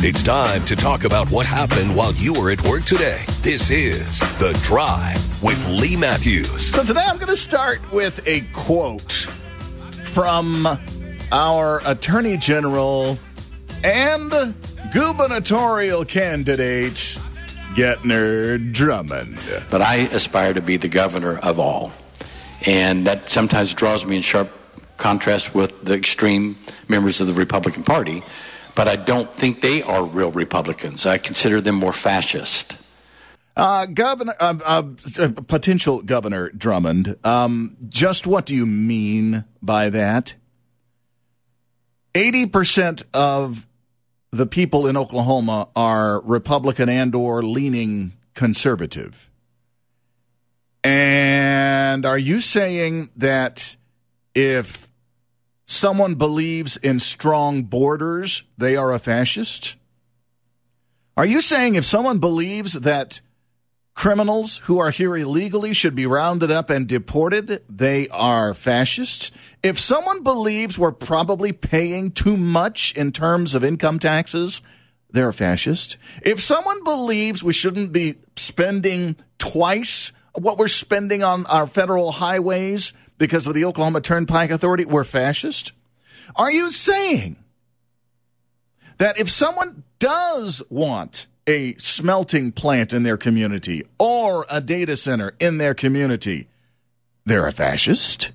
It's time to talk about what happened while you were at work today. This is The Drive with Lee Matthews. So today I'm going to start with a quote from our Attorney General and gubernatorial candidate, Gentner Drummond. But I aspire to be the governor of all. And that sometimes draws me in sharp contrast with the extreme members of the Republican Party. But I don't think they are real Republicans. I consider them more fascist. Potential Governor Drummond, just what do you mean by that? 80% of the people in Oklahoma are Republican and or leaning conservative. And are you saying that if someone believes in strong borders, they are a fascist? Are you saying if someone believes that criminals who are here illegally should be rounded up and deported, they are fascists? If someone believes we're probably paying too much in terms of income taxes, they're a fascist. If someone believes we shouldn't be spending twice what we're spending on our federal highways because of the Oklahoma Turnpike Authority, we're fascist? Are you saying that if someone does want a smelting plant in their community or a data center in their community, they're a fascist?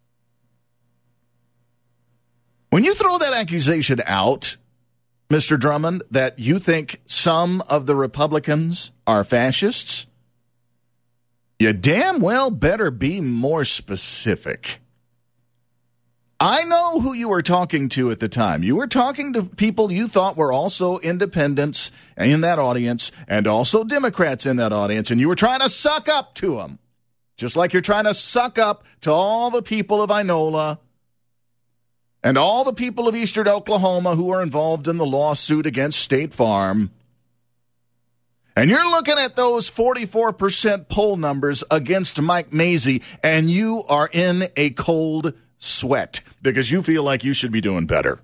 When you throw that accusation out, Mr. Drummond, that you think some of the Republicans are fascists, you damn well better be more specific. I know who you were talking to at the time. You were talking to people you thought were also independents in that audience and also Democrats in that audience, and you were trying to suck up to them, just like you're trying to suck up to all the people of Inola and all the people of eastern Oklahoma who are involved in the lawsuit against State Farm. And you're looking at those 44% poll numbers against Mike Mazzei, and you are in a cold sweat because you feel like you should be doing better.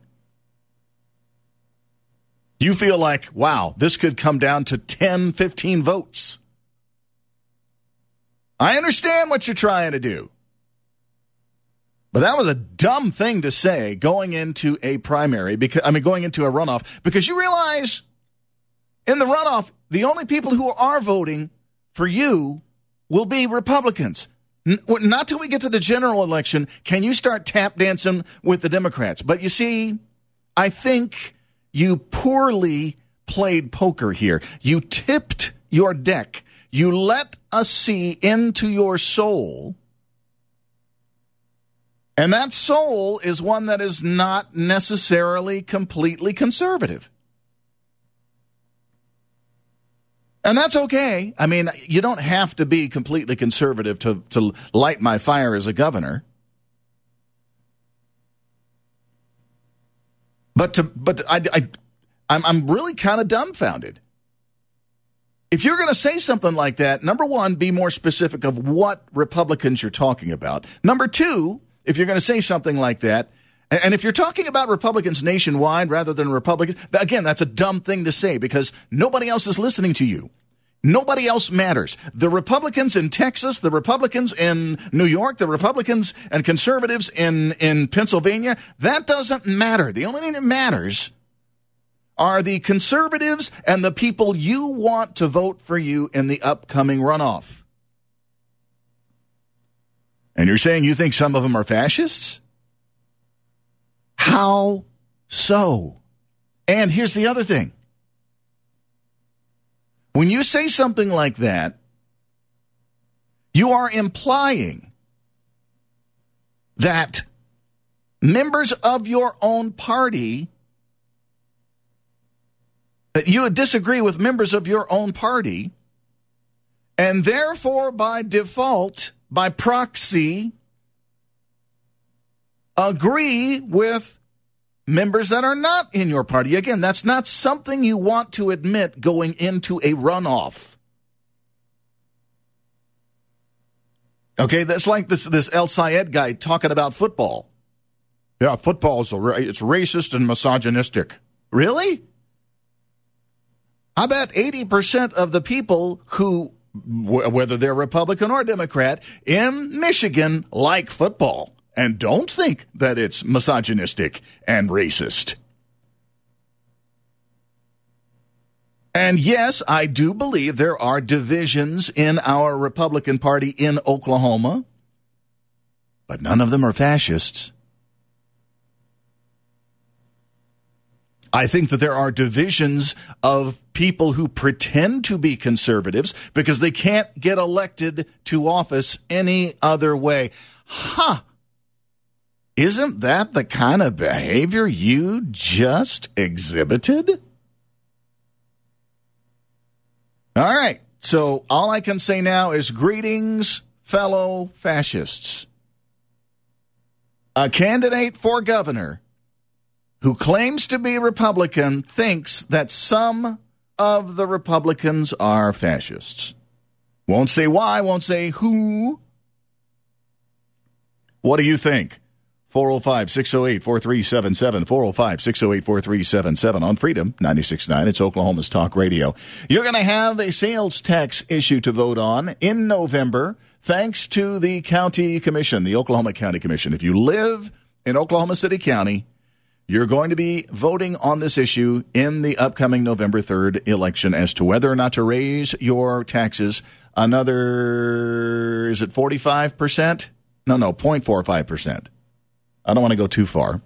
You feel like, wow, this could come down to 10, 15 votes. I understand what you're trying to do. But that was a dumb thing to say going into a primary, going into a runoff, because you realize in the runoff, the only people who are voting for you will be Republicans. Not till we get to the general election can you start tap dancing with the Democrats. But you see, I think you poorly played poker here. You tipped your deck. You let us see into your soul. And that soul is one that is not necessarily completely conservative. And that's okay. I mean, you don't have to be completely conservative to light my fire as a governor. I'm really kind of dumbfounded. If you're going to say something like that, number one, be more specific of what Republicans you're talking about. Number two, if you're going to say something like that, and if you're talking about Republicans nationwide rather than Republicans, again, that's a dumb thing to say because nobody else is listening to you. Nobody else matters. The Republicans in Texas, the Republicans in New York, the Republicans and conservatives in Pennsylvania, that doesn't matter. The only thing that matters are the conservatives and the people you want to vote for you in the upcoming runoff. And you're saying you think some of them are fascists? How so? And here's the other thing. When you say something like that, you are implying that members of your own party, that you would disagree with members of your own party, and therefore by default, by proxy, agree with members that are not in your party. Again, that's not something you want to admit going into a runoff. Okay, that's like this El Sayed guy talking about football. Yeah, football is it's racist and misogynistic. Really? I bet 80% of the people who, whether they're Republican or Democrat, in Michigan like football and don't think that it's misogynistic and racist. And yes, I do believe there are divisions in our Republican Party in Oklahoma, but none of them are fascists. I think that there are divisions of people who pretend to be conservatives because they can't get elected to office any other way. Isn't that the kind of behavior you just exhibited? All right. So all I can say now is greetings, fellow fascists. A candidate for governor who claims to be Republican thinks that some of the Republicans are fascists. Won't say why, won't say who. What do you think? 405-608-4377, 405-608-4377 on Freedom 96.9. It's Oklahoma's Talk Radio. You're going to have a sales tax issue to vote on in November, thanks to the county commission, the Oklahoma County Commission. If you live in Oklahoma City County, you're going to be voting on this issue in the upcoming November 3rd election as to whether or not to raise your taxes another, is it 45%? No, 0.45%. I don't want to go too far.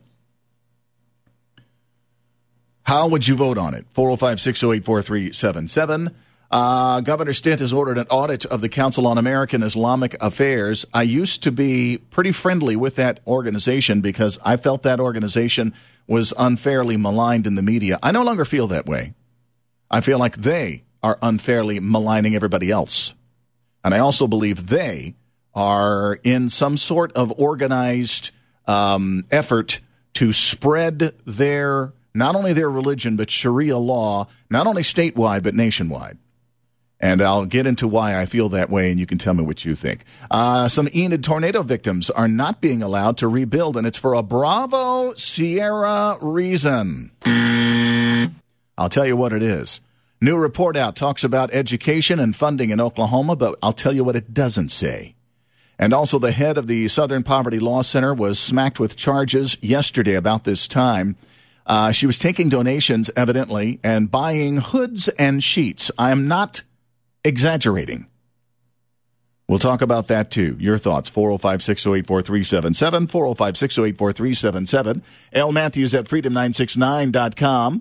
How would you vote on it? 405-608-4377. Governor Stitt has ordered an audit of the Council on American Islamic Affairs. I used to be pretty friendly with that organization because I felt that organization was unfairly maligned in the media. I no longer feel that way. I feel like they are unfairly maligning everybody else. And I also believe they are in some sort of organized effort to spread their, not only their religion, but Sharia law, not only statewide, but nationwide. And I'll get into why I feel that way, and you can tell me what you think. Some Enid tornado victims are not being allowed to rebuild, and it's for a Bravo Sierra reason. I'll tell you what it is. New report out talks about education and funding in Oklahoma, but I'll tell you what it doesn't say. And also the head of the Southern Poverty Law Center was smacked with charges yesterday about this time. She was taking donations, evidently, and buying hoods and sheets. I am not exaggerating. We'll talk about that, too. Your thoughts, 405-608-4377, 405-608-4377. L. Matthews at freedom969.com.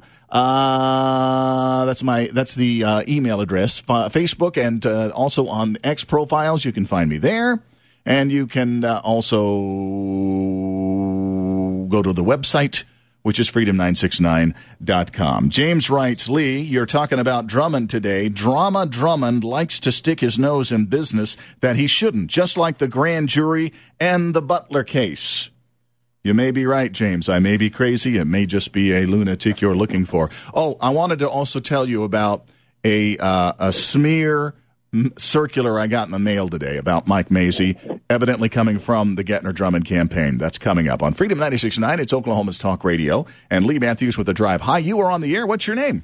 That's the email address. Facebook and also on X profiles, you can find me there. And you can also go to the website, which is freedom969.com. James writes, Lee, you're talking about Drummond today. Drummond likes to stick his nose in business that he shouldn't, just like the grand jury and the Butler case. You may be right, James. I may be crazy. It may just be a lunatic you're looking for. Oh, I wanted to also tell you about a smear circular I got in the mail today about Mike Mazzei, evidently coming from the Gettner Drummond campaign. That's coming up on Freedom 96.9. It's Oklahoma's Talk Radio. And Lee Matthews with The Drive. Hi, you are on the air. What's your name?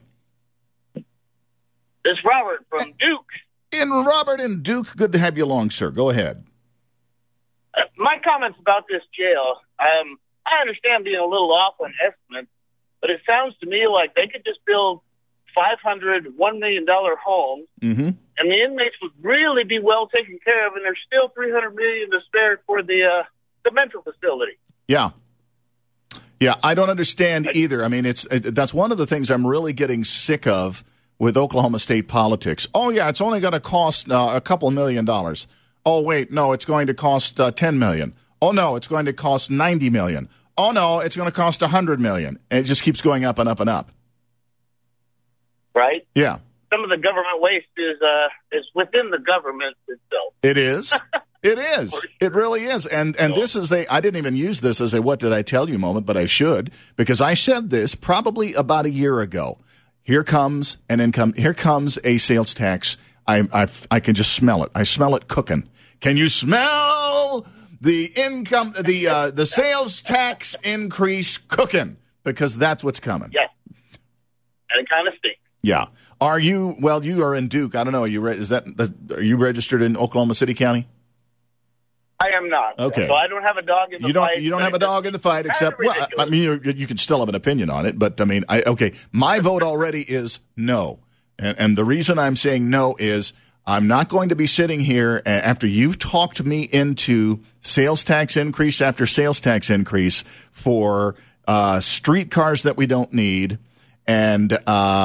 It's Robert from Duke. Robert in Duke. Good to have you along, sir. Go ahead. My comments about this jail, I understand being a little off on estimates, but it sounds to me like they could just build 500 $1 million homes, and the inmates would really be well taken care of, and there's still $300 million to spare for the mental facility. Yeah, I don't understand either. I mean, that's one of the things I'm really getting sick of with Oklahoma State politics. Oh, yeah, it's only going to cost a couple $1 million. Oh, wait, no, it's going to cost $10 million. Oh, no, it's going to cost $90 million. Oh, no, it's going to cost $100 million. And it just keeps going up and up and up. Right? Yeah. Some of the government waste is within the government itself. It is. It is. It really is. And this is I didn't even use this as a what did I tell you moment, but I should, because I said this probably about a year ago. Here comes an income. Here comes a sales tax. I can just smell it. I smell it cooking. Can you smell the income, the sales tax increase cooking? Because that's what's coming. Yes. And it kind of stinks. Yeah. Are you? Well, you are in Duke. I don't know. Are you registered in Oklahoma City County? I am not. Okay. So I don't have a dog in the fight. You don't have a dog in the fight, except, well, I mean, you can still have an opinion on it, but I mean, okay. My vote already is no. And the reason I'm saying no is I'm not going to be sitting here after you've talked me into sales tax increase after sales tax increase for streetcars that we don't need and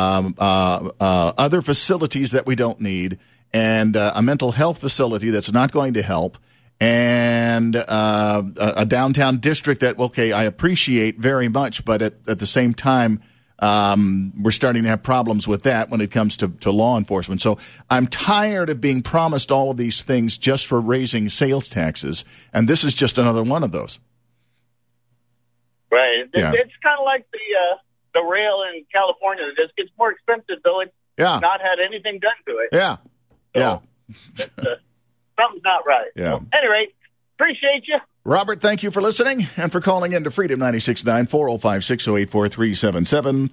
other facilities that we don't need and a mental health facility that's not going to help and a downtown district that, okay, I appreciate very much, but at the same time, we're starting to have problems with that when it comes to law enforcement. So I'm tired of being promised all of these things just for raising sales taxes, and this is just another one of those. Right. Yeah. It's kind of like the rail in California. It just gets more expensive, though it's not had anything done to it. Yeah. So, something's not right. Yeah. So, anyway, appreciate you. Robert, thank you for listening and for calling in to Freedom 96.9, 405-608-4377,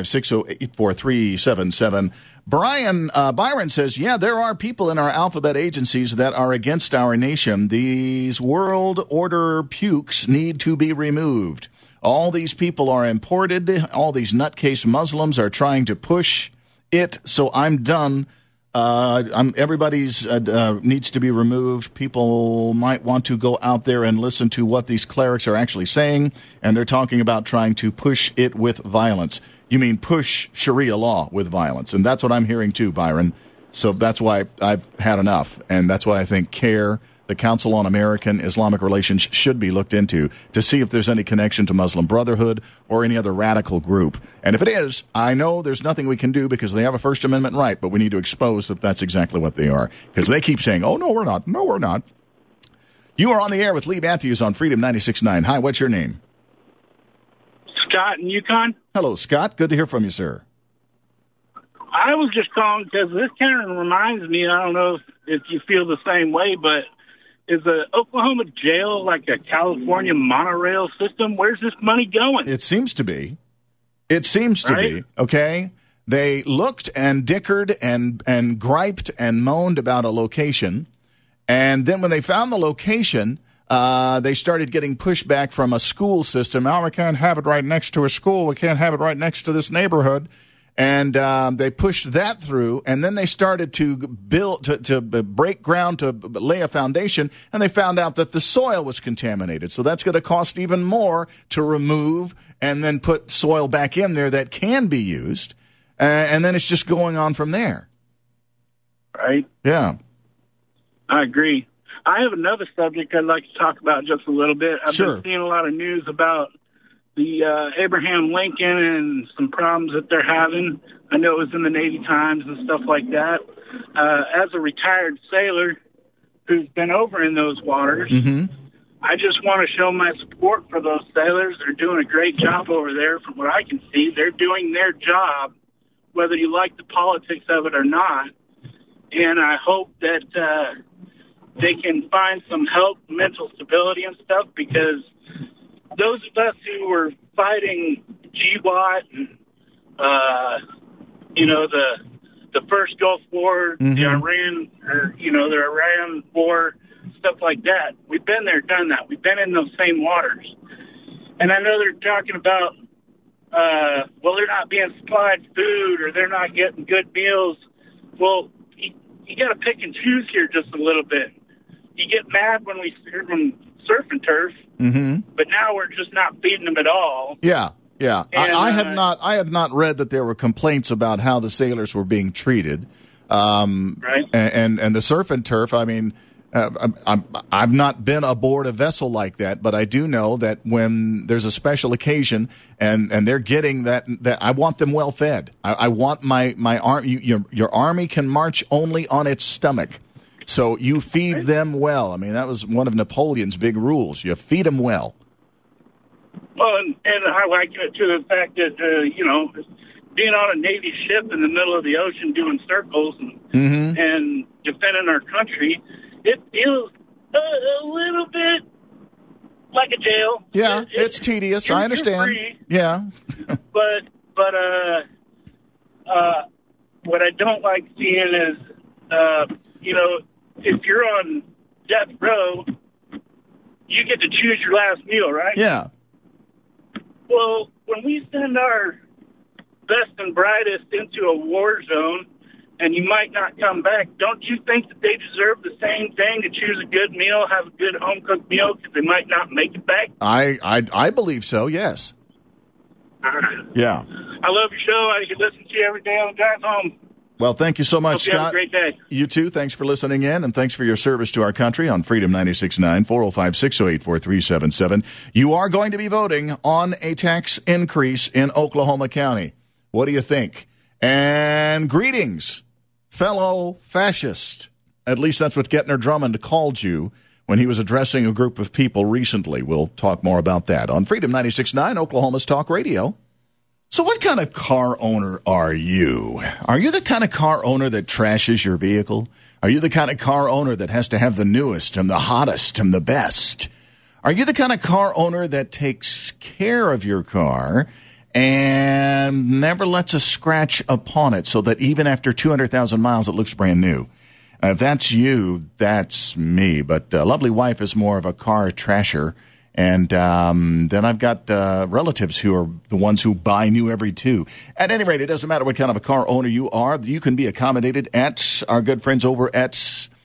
405-608-4377. Byron says, yeah, there are people in our alphabet agencies that are against our nation. These world order pukes need to be removed. All these people are imported. All these nutcase Muslims are trying to push it, so I'm done. Everybody's needs to be removed. People might want to go out there and listen to what these clerics are actually saying, and they're talking about trying to push it with violence. You mean push Sharia law with violence, and that's what I'm hearing too, Byron. So that's why I've had enough, and that's why I think CARE, the Council on American Islamic Relations, should be looked into to see if there's any connection to Muslim Brotherhood or any other radical group. And if it is, I know there's nothing we can do because they have a First Amendment right, but we need to expose that that's exactly what they are. Because they keep saying, oh, no, we're not. No, we're not. You are on the air with Lee Matthews on Freedom 96.9. Hi, what's your name? Scott in Yukon. Hello, Scott. Good to hear from you, sir. I was just calling because this kind of reminds me, I don't know if you feel the same way, but is the Oklahoma jail like a California monorail system? Where's this money going? It seems to be. It seems to be, okay? They looked and dickered and griped and moaned about a location, and then when they found the location, they started getting pushback from a school system. Oh, we can't have it right next to a school. We can't have it right next to this neighborhood. And they pushed that through, and then they started to build, to break ground, to lay a foundation, and they found out that the soil was contaminated. So that's going to cost even more to remove and then put soil back in there that can be used. And then it's just going on from there. Right? Yeah. I agree. I have another subject I'd like to talk about just a little bit. I've Sure. been seeing a lot of news about the Abraham Lincoln and some problems that they're having. I know it was in the Navy Times and stuff like that. As a retired sailor who's been over in those waters, I just want to show my support for those sailors. They're doing a great job over there from what I can see. They're doing their job, whether you like the politics of it or not. And I hope that they can find some help, mental stability and stuff, because those of us who were fighting GWOT and, the first Gulf War, the Iran War, stuff like that, we've been there, done that. We've been in those same waters. And I know they're talking about, they're not being supplied food or they're not getting good meals. Well, you got to pick and choose here just a little bit. You get mad when we serve them surf and turf, but now we're just not feeding them at all. Yeah. And, I had not read that there were complaints about how the sailors were being treated. Right. And the surf and turf, I mean, I've not been aboard a vessel like that, but I do know that when there's a special occasion and they're getting that I want them well fed. I want my your army can march only on its stomach. So you feed them well. I mean, that was one of Napoleon's big rules. You feed them well. Well, and I liken it to the fact that, being on a Navy ship in the middle of the ocean doing circles and defending our country, it feels a little bit like a jail. Yeah, it's tedious. I understand. Free, yeah. but What I don't like seeing is, if you're on death row, you get to choose your last meal, right? Yeah. Well, when we send our best and brightest into a war zone and you might not come back, don't you think that they deserve the same thing, to choose a good meal, have a good home-cooked meal, because they might not make it back? I believe so, yes. Yeah. I love your show. I can listen to you every day on the drive home. Well, thank you so much, Hope you Scott. have a great day. You too. Thanks for listening in, and thanks for your service to our country on Freedom 96.9, 405-608-4377. You are going to be voting on a tax increase in Oklahoma County. What do you think? And greetings, fellow fascist. At least that's what Gettner Drummond called you when he was addressing a group of people recently. We'll talk more about that on Freedom 96.9, Oklahoma's Talk Radio. So what kind of car owner are you? Are you the kind of car owner that trashes your vehicle? Are you the kind of car owner that has to have the newest and the hottest and the best? Are you the kind of car owner that takes care of your car and never lets a scratch upon it so that even after 200,000 miles it looks brand new? If that's you, that's me. But lovely wife is more of a car trasher. And then I've got relatives who are the ones who buy new every two. At any rate, it doesn't matter what kind of a car owner you are. You can be accommodated at our good friends over at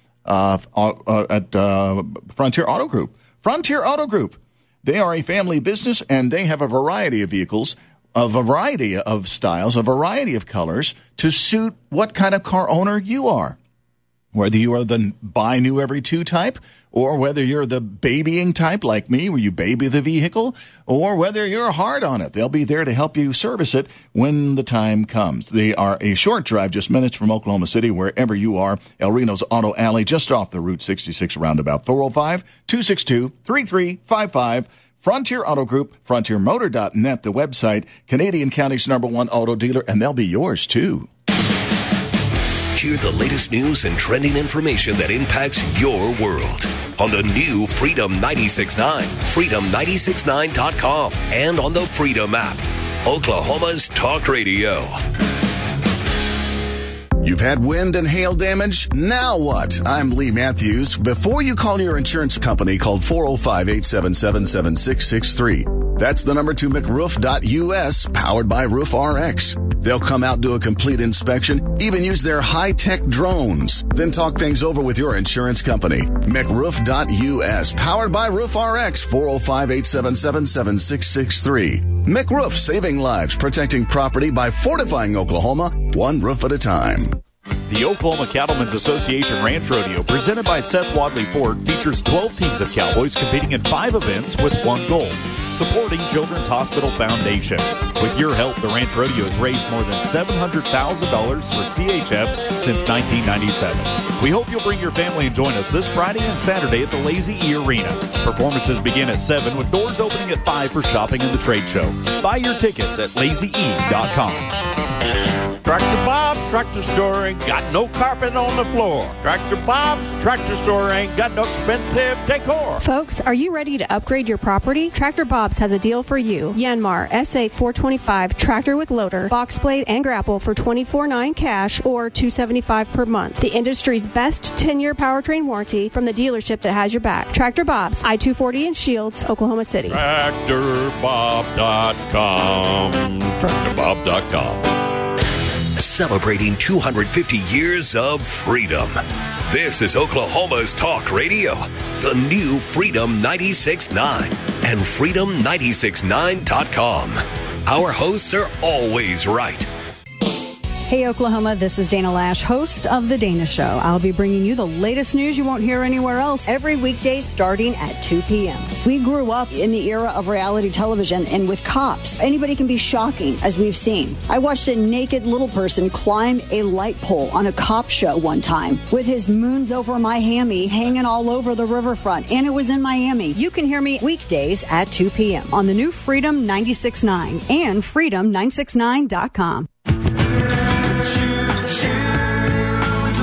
Frontier Auto Group. Frontier Auto Group. They are a family business, and they have a variety of vehicles, a variety of styles, a variety of colors to suit what kind of car owner you are. Whether you are the buy new every two type, or whether you're the babying type like me, where you baby the vehicle, or whether you're hard on it. They'll be there to help you service it when the time comes. They are a short drive, just minutes from Oklahoma City, wherever you are. El Reno's Auto Alley, just off the Route 66 roundabout. 405-262-3355. Frontier Auto Group, frontiermotor.net, the website, Canadian County's #1 auto dealer, and they'll be yours, too. Hear the latest news and trending information that impacts your world on the new Freedom 96.9, freedom969.com, and on the Freedom app, Oklahoma's Talk Radio. You've had wind and hail damage? Now what? I'm Lee Matthews. Before you call your insurance company, call 405-877-7663. That's the number to McRoof.us, powered by Roof RX. They'll come out, do a complete inspection, even use their high-tech drones. Then talk things over with your insurance company. McRoof.us, powered by Roof RX, 405-877-7663. McRoof, saving lives, protecting property by fortifying Oklahoma, one roof at a time. The Oklahoma Cattlemen's Association Ranch Rodeo, presented by Seth Wadley Ford, features 12 teams of cowboys competing in 5 events with one goal: supporting Children's Hospital Foundation. With your help, the Ranch Rodeo has raised more than $700,000 for CHF since 1997. We hope you'll bring your family and join us this Friday and Saturday at the Lazy E Arena. Performances begin at 7 with doors opening at 5 for shopping and the trade show. Buy your tickets at lazye.com. Tractor Bob's Tractor Store ain't got no carpet on the floor. Tractor Bob's Tractor Store ain't got no expensive decor. Folks, are you ready to upgrade your property? Tractor Bob's has a deal for you. Yanmar SA 425 tractor with loader, box blade, and grapple for $24,900 cash or $275 per month. The industry's best 10-year powertrain warranty from the dealership that has your back. Tractor Bob's, I-240 in Shields, Oklahoma City. TractorBob.com. TractorBob.com. Celebrating 250 years of freedom. This is Oklahoma's Talk Radio, the new Freedom 96.9 and freedom969.com. Our hosts are always right. Hey, Oklahoma, this is Dana Lash, host of The Dana Show. I'll be bringing you the latest news you won't hear anywhere else every weekday starting at 2 p.m. We grew up in the era of reality television and with cops. Anybody can be shocking, as we've seen. I watched a naked little person climb a light pole on a cop show one time with his moons over my hammy hanging all over the riverfront, and it was in Miami. You can hear me weekdays at 2 p.m. on the new Freedom 96.9 and freedom969.com.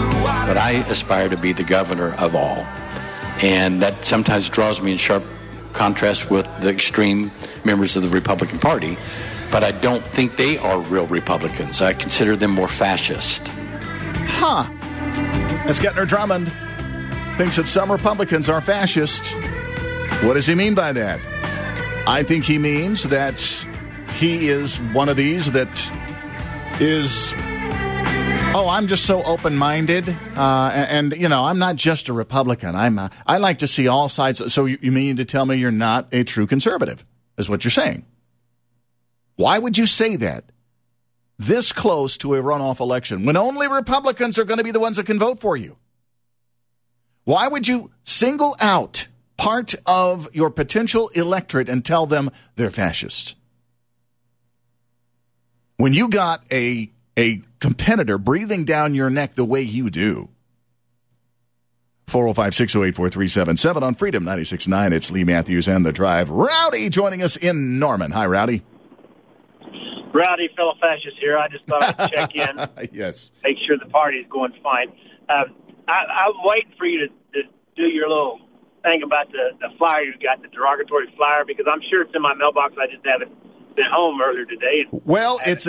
But I aspire to be the governor of all. And that sometimes draws me in sharp contrast with the extreme members of the Republican Party, but I don't think they are real Republicans. I consider them more fascist. Huh. As Getner Drummond thinks that some Republicans are fascist. What does he mean by that? I think he means that he is one of these that is, I'm just so open-minded, and I'm not just a Republican. I like to see all sides. So you mean to tell me you're not a true conservative, is what you're saying? Why would you say that this close to a runoff election when only Republicans are going to be the ones that can vote for you? Why would you single out part of your potential electorate and tell them they're fascist? When you got a competitor breathing down your neck the way you do. 405-608-4377 on Freedom 96.9. It's Lee Matthews and The Drive. Rowdy joining us in Norman. Hi, Rowdy. Rowdy, fellow fascist here. I just thought I'd check in. Yes. Make sure the party is going fine. I'm waiting for you to do your little thing about the flyer you got, the derogatory flyer, because I'm sure it's in my mailbox. I just haven't been home earlier today. Well, it's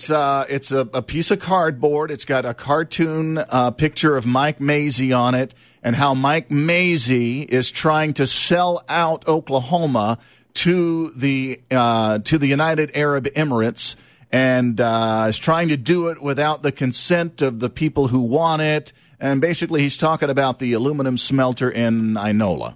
a piece of cardboard. It's got a cartoon picture of Mike Mazzei on it, and how Mike Mazzei is trying to sell out Oklahoma to the United Arab Emirates, and is trying to do it without the consent of the people who want it. And basically, he's talking about the aluminum smelter in Inola.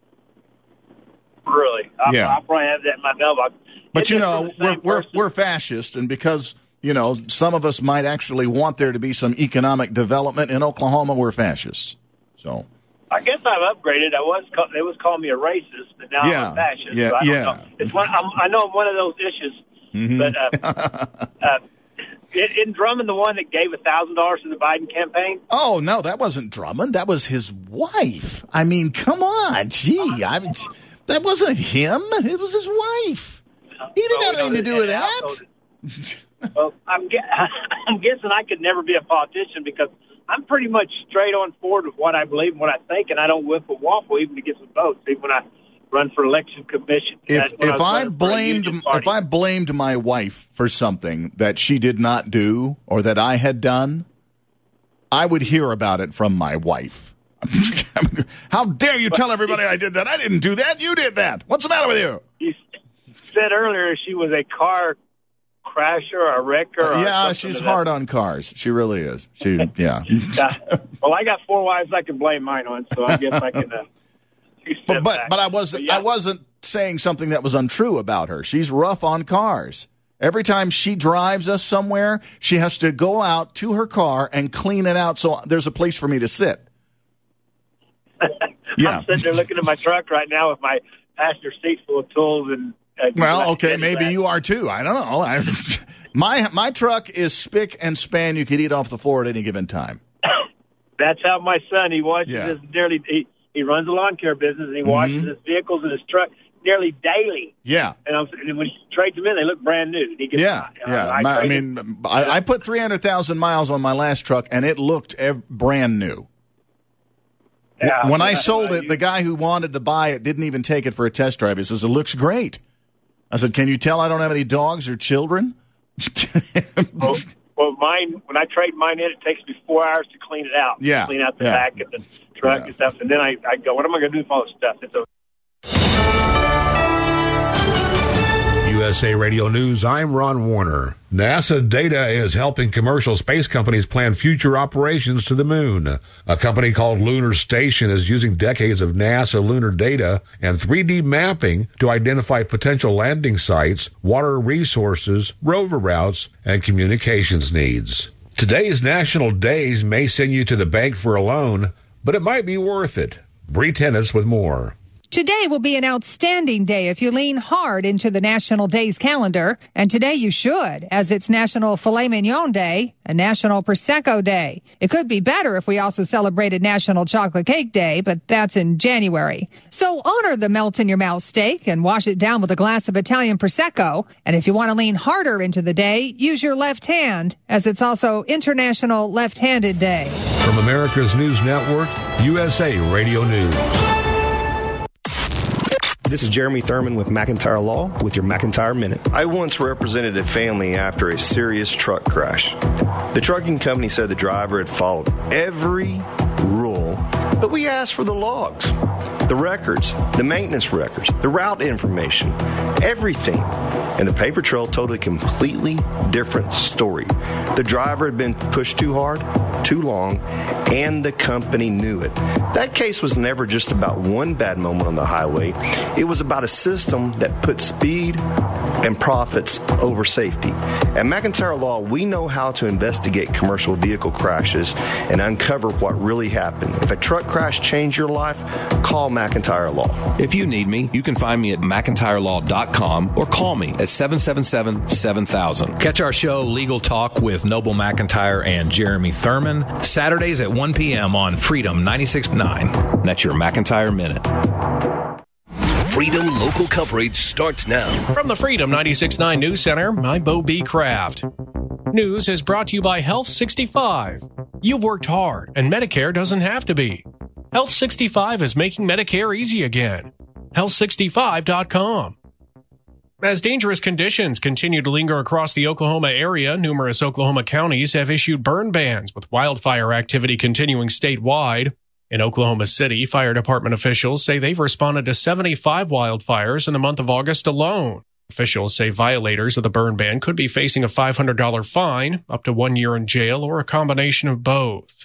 Really? I'll probably have that in my mailbox. But we're fascist, and because some of us might actually want there to be some economic development in Oklahoma, we're fascists. So I guess I've upgraded. They was calling me a racist, but now I'm a fascist. Yeah, so I don't know. It's I know I'm one of those issues, but isn't Drummond the one that gave $1,000 to the Biden campaign? Oh no, that wasn't Drummond. That was his wife. I mean, come on, that wasn't him. It was his wife. He didn't have anything to do with that. Well, I'm guessing I could never be a politician because I'm pretty much straight on forward with what I believe and what I think, and I don't whip a waffle even to get some votes, even when I run for election commission. If I blamed my wife for something that she did not do or that I had done, I would hear about it from my wife. How dare you tell everybody I did that? I didn't do that. You did that. What's the matter with you? You said earlier she was a car crasher or a wrecker. Or she's hard on cars. She really is. Well, I got 4 wives I can blame mine on, so I guess I can. But I wasn't saying something that was untrue about her. She's rough on cars. Every time she drives us somewhere, she has to go out to her car and clean it out so there's a place for me to sit. I'm sitting there looking at my truck right now with my passenger seat full of tools and. Maybe you are too. I don't know. My truck is spick and span. You could eat off the floor at any given time. That's how my son, he washes his he runs a lawn care business, and he washes his vehicles and his truck nearly daily. Yeah. And when he trades them in, they look brand new. He gets I put 300,000 miles on my last truck, and it looked brand new. Yeah, when I sold it, the guy who wanted to buy it didn't even take it for a test drive. He says, it looks great. I said, can you tell I don't have any dogs or children? Well, mine, when I trade mine in, it takes me 4 hours to clean it out. Yeah. Clean out the back of the truck and stuff. And then I go, what am I going to do with all this stuff? It's USA Radio News, I'm Ron Warner. NASA Data is helping commercial space companies plan future operations to the moon. A company called Lunar Station is using decades of NASA lunar data and 3D mapping to identify potential landing sites, water resources, rover routes, and communications needs. Today's national days may send you to the bank for a loan, but it might be worth it. Bree Tennis with more. Today will be an outstanding day if you lean hard into the National Days calendar. And today you should, as it's National Filet Mignon Day and National Prosecco Day. It could be better if we also celebrated National Chocolate Cake Day, but that's in January. So honor the melt-in-your-mouth steak and wash it down with a glass of Italian Prosecco. And if you want to lean harder into the day, use your left hand, as it's also International Left-Handed Day. From America's News Network, USA Radio News. This is Jeremy Thurman with McIntyre Law with your McIntyre Minute. I once represented a family after a serious truck crash. The trucking company said the driver had followed every rule, but we asked for the logs, the records, the maintenance records, the route information, everything. And the paper trail told a completely different story. The driver had been pushed too hard, too long, and the company knew it. That case was never just about one bad moment on the highway. It was about a system that put speed and profits over safety. At McIntyre Law, we know how to investigate commercial vehicle crashes and uncover what really happened. If a truck crash changed your life, call McIntyre Law. If you need me, you can find me at McIntyreLaw.com or call me at 777-7000. Catch our show, Legal Talk with Noble McIntyre and Jeremy Thurman, Saturdays at 1 p.m. on Freedom 96.9. That's your McIntyre Minute. Freedom local coverage starts now. From the Freedom 96.9 News Center, I'm Bo B. Kraft. News is brought to you by Health 65. You've worked hard, and Medicare doesn't have to be. Health 65 is making Medicare easy again. Health65.com. As dangerous conditions continue to linger across the Oklahoma area, numerous Oklahoma counties have issued burn bans, with wildfire activity continuing statewide. In Oklahoma City, fire department officials say they've responded to 75 wildfires in the month of August alone. Officials say violators of the burn ban could be facing a $500 fine, up to 1 year in jail, or a combination of both.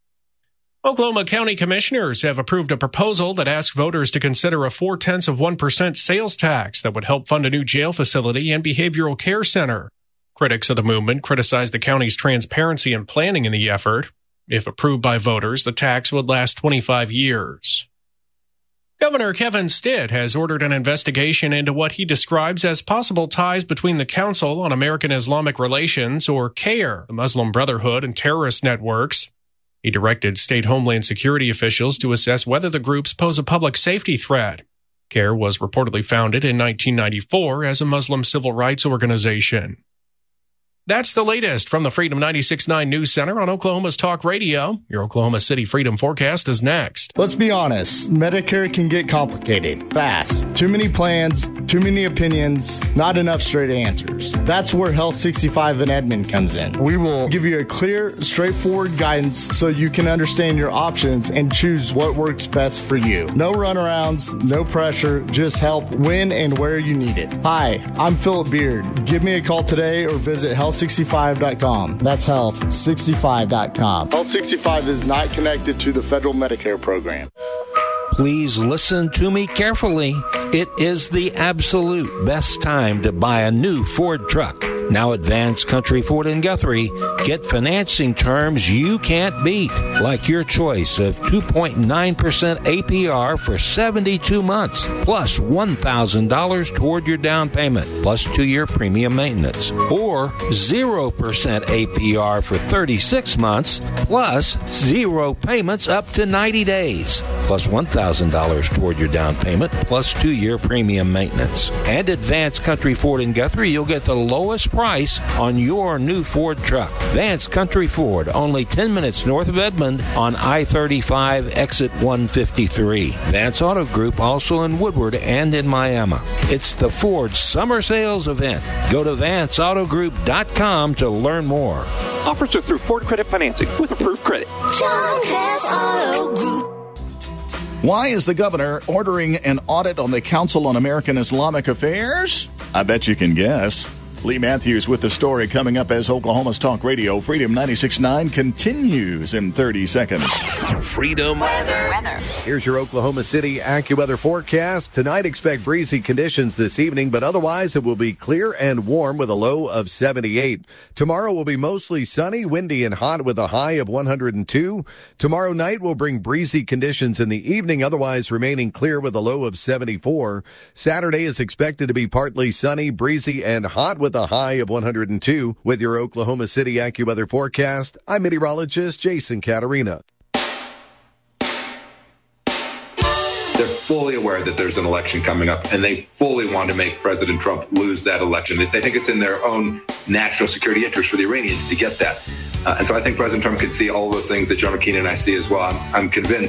Oklahoma County commissioners have approved a proposal that asks voters to consider a 0.4% sales tax that would help fund a new jail facility and behavioral care center. Critics of the movement criticize the county's transparency and planning in the effort. If approved by voters, the tax would last 25 years. Governor Kevin Stitt has ordered an investigation into what he describes as possible ties between the Council on American Islamic Relations, or CAIR, the Muslim Brotherhood, and terrorist networks. He directed state Homeland Security officials to assess whether the groups pose a public safety threat. CAIR was reportedly founded in 1994 as a Muslim civil rights organization. That's the latest from the Freedom 96.9 News Center on Oklahoma's Talk Radio. Your Oklahoma City Freedom Forecast is next. Let's be honest. Medicare can get complicated fast. Too many plans, too many opinions, not enough straight answers. That's where Health 65 in Edmond comes in. We will give you a clear, straightforward guidance so you can understand your options and choose what works best for you. No runarounds, no pressure, just help when and where you need it. Hi, I'm Philip Beard. Give me a call today or visit health65.com. That's health65.com. Health 65 is not connected to the federal Medicare program. Please listen to me carefully. It is the absolute best time to buy a new Ford truck. Now at Vance Country Ford in Guthrie, get financing terms you can't beat, like your choice of 2.9% APR for 72 months, plus $1,000 toward your down payment, plus 2-year premium maintenance, or 0% APR for 36 months, plus 0 payments up to 90 days, plus $1,000 toward your down payment, plus 2-year premium maintenance. And at Vance Country Ford in Guthrie, you'll get the lowest price on your new Ford truck. Vance Country Ford, only 10 minutes north of Edmond on I-35 exit 153. Vance Auto Group also in Woodward and in Miami. It's the Ford Summer Sales Event. Go to vanceautogroup.com to learn more. Offers are through Ford Credit Financing with approved credit. John Vance Auto Group. Why is the governor ordering an audit on the Council on American Islamic Affairs? I bet you can guess. Lee Matthews with the story coming up as Oklahoma's Talk Radio Freedom 96.9 continues in 30 seconds. Freedom Weather. Here's your Oklahoma City AccuWeather forecast. Tonight, expect breezy conditions this evening, but otherwise it will be clear and warm with a low of 78. Tomorrow will be mostly sunny, windy, and hot with a high of 102. Tomorrow night will bring breezy conditions in the evening, otherwise remaining clear with a low of 74. Saturday is expected to be partly sunny, breezy, and hot with a high of 102. With your Oklahoma City AccuWeather forecast, I'm meteorologist Jason Caterina. They're fully aware that there's an election coming up, and they fully want to make President Trump lose that election. They think it's in their own national security interest for the Iranians to get that. And so I think President Trump could see all of those things that Joe McKean and I see as well. I'm convinced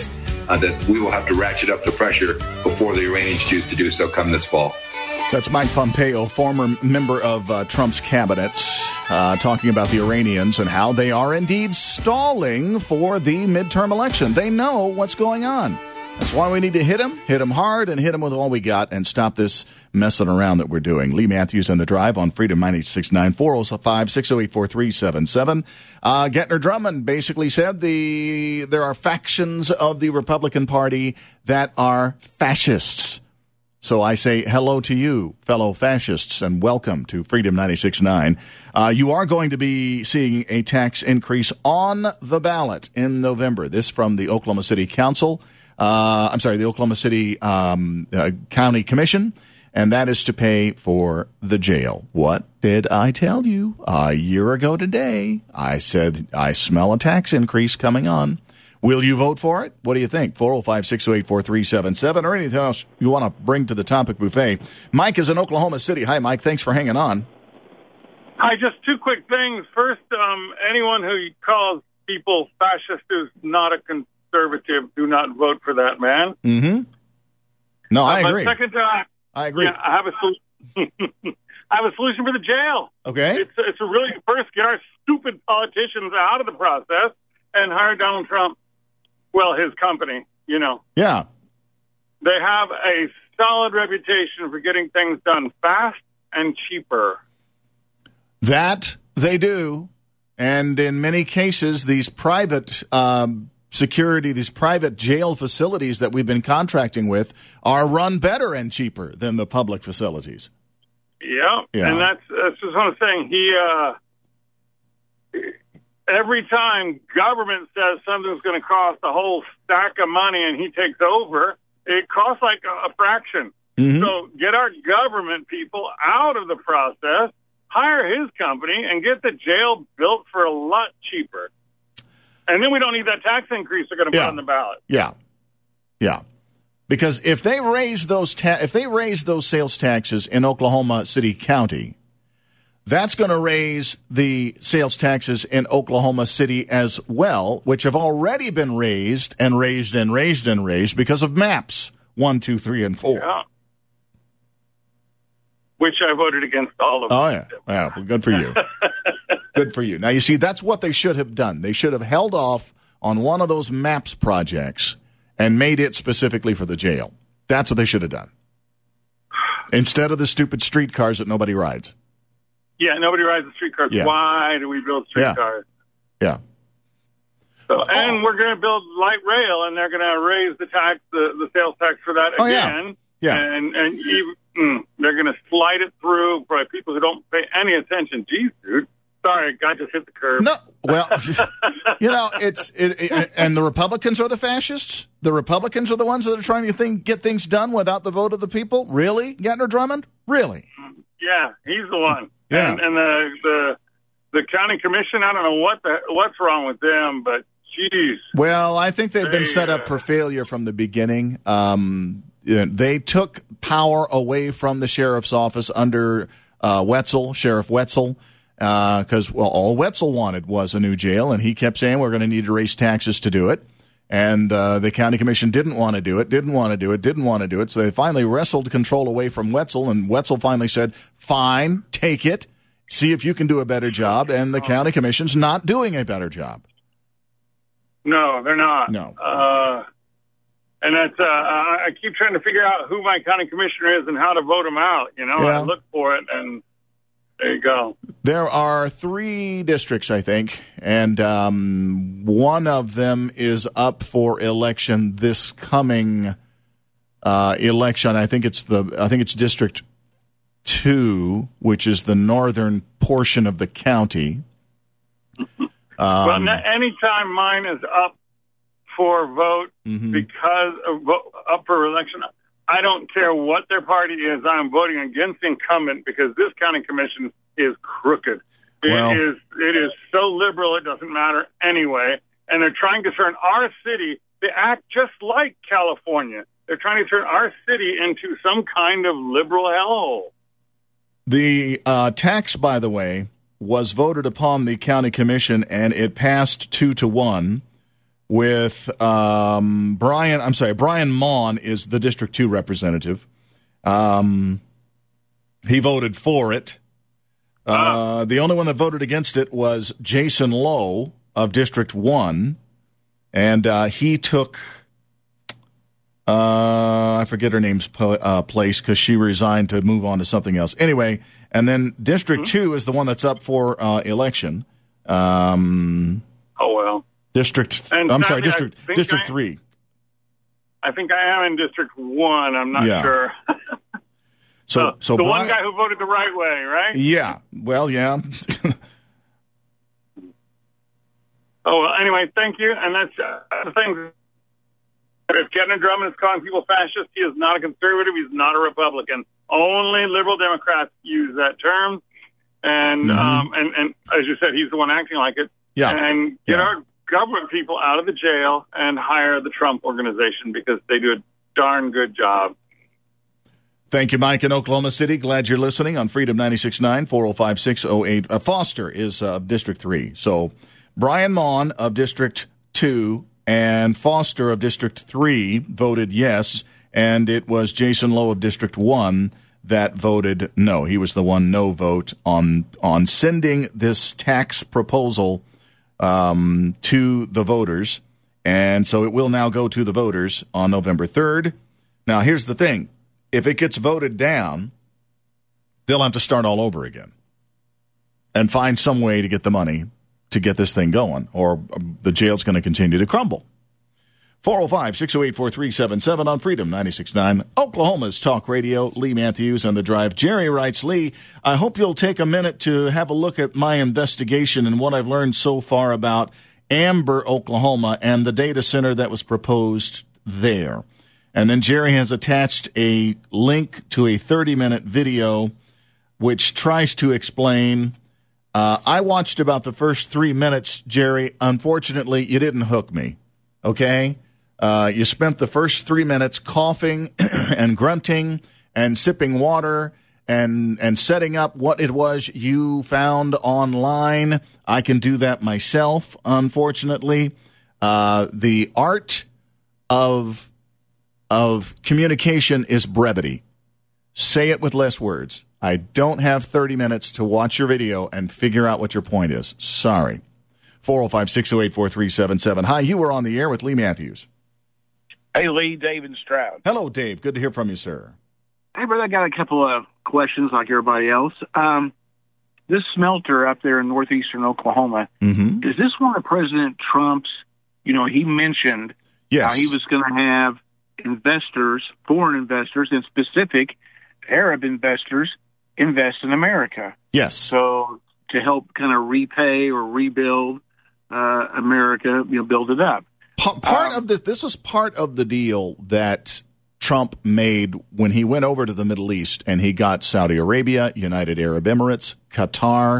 that we will have to ratchet up the pressure before the Iranians choose to do so come this fall. That's Mike Pompeo, former member of Trump's cabinet, talking about the Iranians and how they are indeed stalling for the midterm election. They know what's going on. That's why we need to hit them hard, and hit them with all we got, and stop this messing around that we're doing. Lee Matthews on the Drive on Freedom 96.9, 405-608-4377. Gettner Drummond basically said there are factions of the Republican Party that are fascists. So I say hello to you, fellow fascists, and welcome to Freedom 96.9. You are going to be seeing a tax increase on the ballot in November. This from the Oklahoma City Council. The Oklahoma City County Commission, and that is to pay for the jail. What did I tell you a year ago today? I said I smell a tax increase coming on. Will you vote for it? What do you think? 405-608-4377 or anything else you want to bring to the topic buffet. Mike is in Oklahoma City. Hi, Mike. Thanks for hanging on. Hi, just two quick things. First, anyone who calls people fascist is not a conservative. Do not vote for that man. Mm-hmm. No, I agree. Second, I agree. Yeah, I have a solution. I have a solution for the jail. Okay. It's a really first get our stupid politicians out of the process and hire Donald Trump. Well, his company, Yeah. They have a solid reputation for getting things done fast and cheaper. That they do. And in many cases, these private security, these private jail facilities that we've been contracting with are run better and cheaper than the public facilities. Yeah. And that's just what I'm saying. Every time government says something's going to cost a whole stack of money and he takes over, it costs like a fraction. Mm-hmm. So get our government people out of the process, hire his company, and get the jail built for a lot cheaper. And then we don't need that tax increase they're going to put on the ballot. Yeah. Because if they raise those sales taxes in Oklahoma City County, that's going to raise the sales taxes in Oklahoma City as well, which have already been raised because of MAPs 1, 2, 3, and 4. Yeah. Which I voted against all of them. Oh, yeah. Well, good for you. Good for you. Now, you see, that's what they should have done. They should have held off on one of those MAPS projects and made it specifically for the jail. That's what they should have done. Instead of the stupid streetcars that nobody rides. Yeah, nobody rides the streetcars. Yeah. Why do we build streetcars? Yeah. So, and we're going to build light rail, and they're going to raise the tax, the sales tax for that again. Yeah. And they're going to slide it through for people who don't pay any attention. Geez, dude. Sorry, I just hit the curb. No, well, and the Republicans are the fascists? The Republicans are the ones that are trying to get things done without the vote of the people? Really, Gettner Drummond? Really? Yeah, he's the one. Yeah. And the county commission, I don't know what's wrong with them, but geez. Well, I think they've been set up for failure from the beginning. They took power away from the sheriff's office under Sheriff Wetzel, because all Wetzel wanted was a new jail, and he kept saying we're going to need to raise taxes to do it. And the county commission didn't want to do it. So they finally wrestled control away from Wetzel, and Wetzel finally said, fine, take it, see if you can do a better job. And the county commission's not doing a better job. No, they're not. No. And that's I keep trying to figure out who my county commissioner is and how to vote him out. I look for it, and there you go. There are 3 districts, I think, and one of them is up for election this coming election. I think it's District 2, which is the northern portion of the county. Well, anytime mine is up for vote because of up for election, I don't care what their party is. I'm voting against the incumbent because this county commission is crooked. It is so liberal it doesn't matter anyway. And they're trying to turn our city, they act just like California. They're trying to turn our city into some kind of liberal hellhole. The tax, by the way, was voted upon the county commission, and it passed 2-1. with Brian Maughan is the District 2 representative. He voted for it. The only one that voted against it was Jason Lowe of District 1, and he took, I forget her name's place because she resigned to move on to something else. Anyway, and then District 2 is the one that's up for election. District 3. I think I am in District 1. I'm not sure. So the one guy who voted the right way, right? Yeah. Well, yeah. Anyway, thank you. And that's the thing. If Kevin Drummond is calling people fascist, he is not a conservative. He's not a Republican. Only liberal Democrats use that term. And and as you said, he's the one acting like it. Yeah. And get our government people out of the jail and hire the Trump organization because they do a darn good job. Thank you, Mike in Oklahoma City. Glad you're listening on Freedom 96.9, 405-608. Foster is District 3. So Brian Maughan of District 2 and Foster of District 3 voted yes, and it was Jason Lowe of District 1 that voted no. He was the one no vote on sending this tax proposal to the voters. And so it will now go to the voters on November 3rd. Now, here's the thing. If it gets voted down, they'll have to start all over again and find some way to get the money to get this thing going, or the jail's going to continue to crumble. 405-608-4377 on Freedom 96.9, Oklahoma's Talk Radio. Lee Matthews on the drive. Jerry writes, Lee, I hope you'll take a minute to have a look at my investigation and what I've learned so far about Amber, Oklahoma, and the data center that was proposed there. And then Jerry has attached a link to a 30-minute video which tries to explain. I watched about the first 3 minutes, Jerry. Unfortunately, you didn't hook me, okay? You spent the first 3 minutes coughing and grunting and sipping water and setting up what it was you found online. I can do that myself, unfortunately. The art of communication is brevity. Say it with less words. I don't have 30 minutes to watch your video and figure out what your point is. Sorry. 405-608-4377. Hi, you were on the air with Lee Matthews. Hey, Lee, Dave and Stroud. Hello, Dave. Good to hear from you, sir. Hey, brother, I got a couple of questions like everybody else. This smelter up there in northeastern Oklahoma, is this one of President Trump's, he mentioned how he was going to have investors, foreign investors, and specific Arab investors invest in America. Yes. So to help kind of repay or rebuild America, build it up. Part of this was part of the deal that Trump made when he went over to the Middle East and he got Saudi Arabia, United Arab Emirates, Qatar,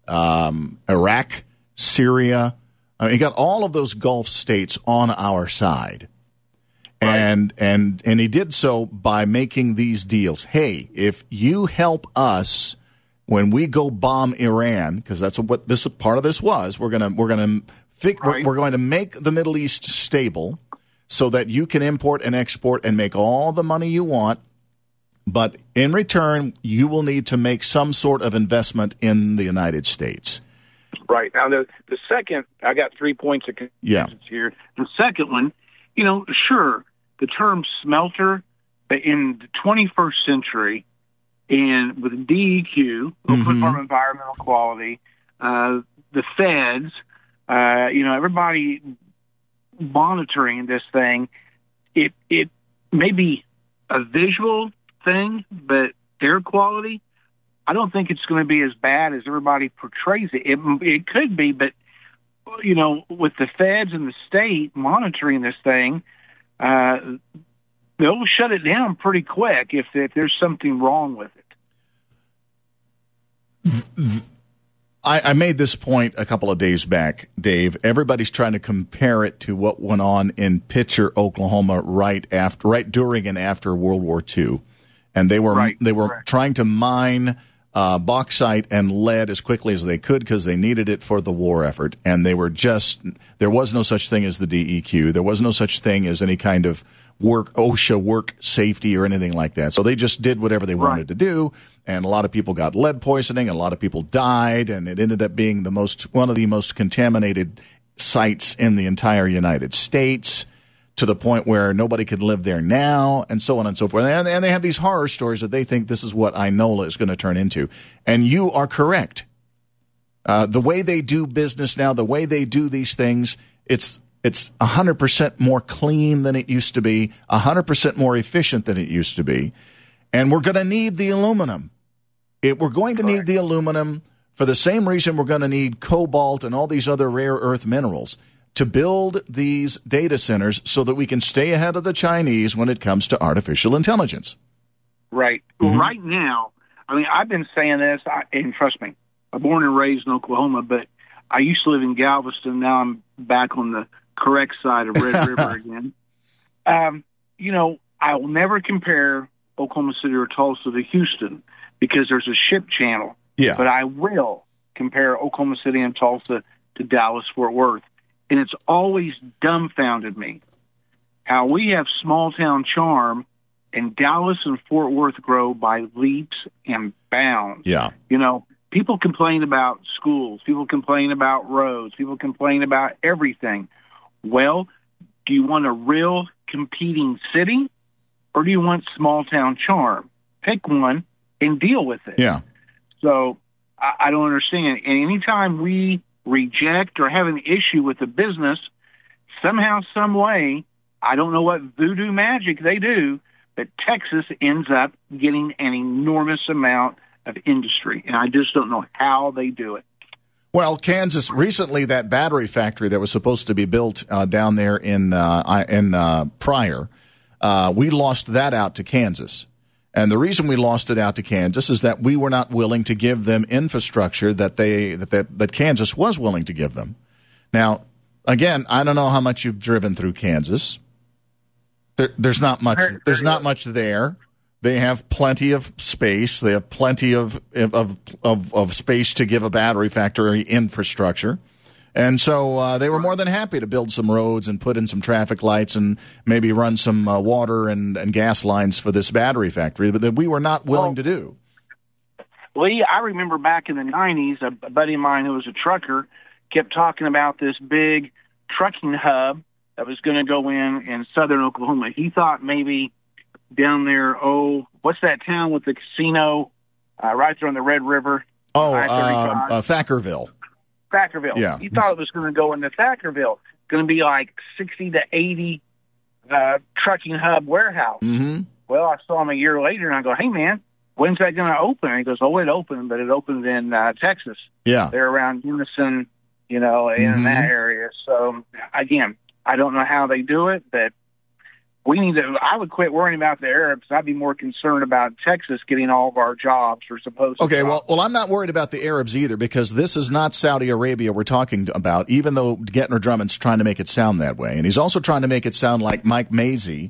Iraq, Syria. He got all of those Gulf states on our side. Right. And he did so by making these deals. Hey, if you help us when we go bomb Iran, because that's what this part of this was, we're going to make the Middle East stable so that you can import and export and make all the money you want. But in return, you will need to make some sort of investment in the United States. Right. Now, the second, I got 3 points of consensus here. The second one, sure, the term smelter in the 21st century and with DEQ, Department of Environmental Quality, the feds, everybody monitoring this thing, it may be a visual thing, but air quality, I don't think it's going to be as bad as everybody portrays it. It could be, but, with the feds and the state monitoring this thing, they'll shut it down pretty quick if there's something wrong with it. I made this point a couple of days back, Dave. Everybody's trying to compare it to what went on in Pitcher, Oklahoma, right during and after World War II, and they were trying to mine bauxite and lead as quickly as they could because they needed it for the war effort. And there was no such thing as the DEQ. There was no such thing as any kind of OSHA work safety or anything like that. So they just did whatever they wanted to do. And a lot of people got lead poisoning and a lot of people died. And it ended up being one of the most contaminated sites in the entire United States, to the point where nobody could live there now, and so on and so forth. And they have these horror stories that they think this is what Inola is going to turn into. And you are correct. The way they do business now, the way they do these things, it's 100% more clean than it used to be, 100% more efficient than it used to be. And we're going to need the aluminum. We're going to need the aluminum for the same reason we're going to need cobalt and all these other rare earth minerals to build these data centers so that we can stay ahead of the Chinese when it comes to artificial intelligence. Right. Mm-hmm. Right now, I mean, I've been saying this, and trust me, I'm born and raised in Oklahoma, but I used to live in Galveston. Now I'm back on the correct side of Red River again. I will never compare Oklahoma City or Tulsa to Houston because there's a ship channel. Yeah. But I will compare Oklahoma City and Tulsa to Dallas-Fort Worth. And it's always dumbfounded me how we have small-town charm and Dallas and Fort Worth grow by leaps and bounds. Yeah. People complain about schools. People complain about roads. People complain about everything. Well, do you want a real competing city or do you want small-town charm? Pick one and deal with it. Yeah. So I don't understand. And anytime we reject or have an issue with the business, somehow, some way, I don't know what voodoo magic they do, but Texas ends up getting an enormous amount of industry, and I just don't know how they do it. Well, Kansas, recently that battery factory that was supposed to be built down there in Pryor, we lost that out to Kansas. And the reason we lost it out to Kansas is that we were not willing to give them infrastructure that Kansas was willing to give them. Now, again, I don't know how much you've driven through Kansas. There's not much. There's not much there. They have plenty of space. They have plenty of space to give a battery factory infrastructure. And so they were more than happy to build some roads and put in some traffic lights and maybe run some water and gas lines for this battery factory, but that we were not willing to do. Lee, I remember back in the 90s, a buddy of mine who was a trucker kept talking about this big trucking hub that was going to go in southern Oklahoma. He thought maybe down there, what's that town with the casino right there on the Red River? Thackerville. Thackerville. Yeah. He thought it was going to go into Thackerville. It's going to be like 60 to 80 trucking hub warehouse. Mm-hmm. Well, I saw him a year later, and I go, hey, man, when's that going to open? And he goes, it opened, but it opened in Texas. Yeah. They're around Unison, in that area. So, again, I don't know how they do it, but I would quit worrying about the Arabs. I'd be more concerned about Texas getting all of our jobs or supposed Okay, jobs. well, I'm not worried about the Arabs either because this is not Saudi Arabia we're talking about, even though Gettner Drummond's trying to make it sound that way. And he's also trying to make it sound like Mike Mazzei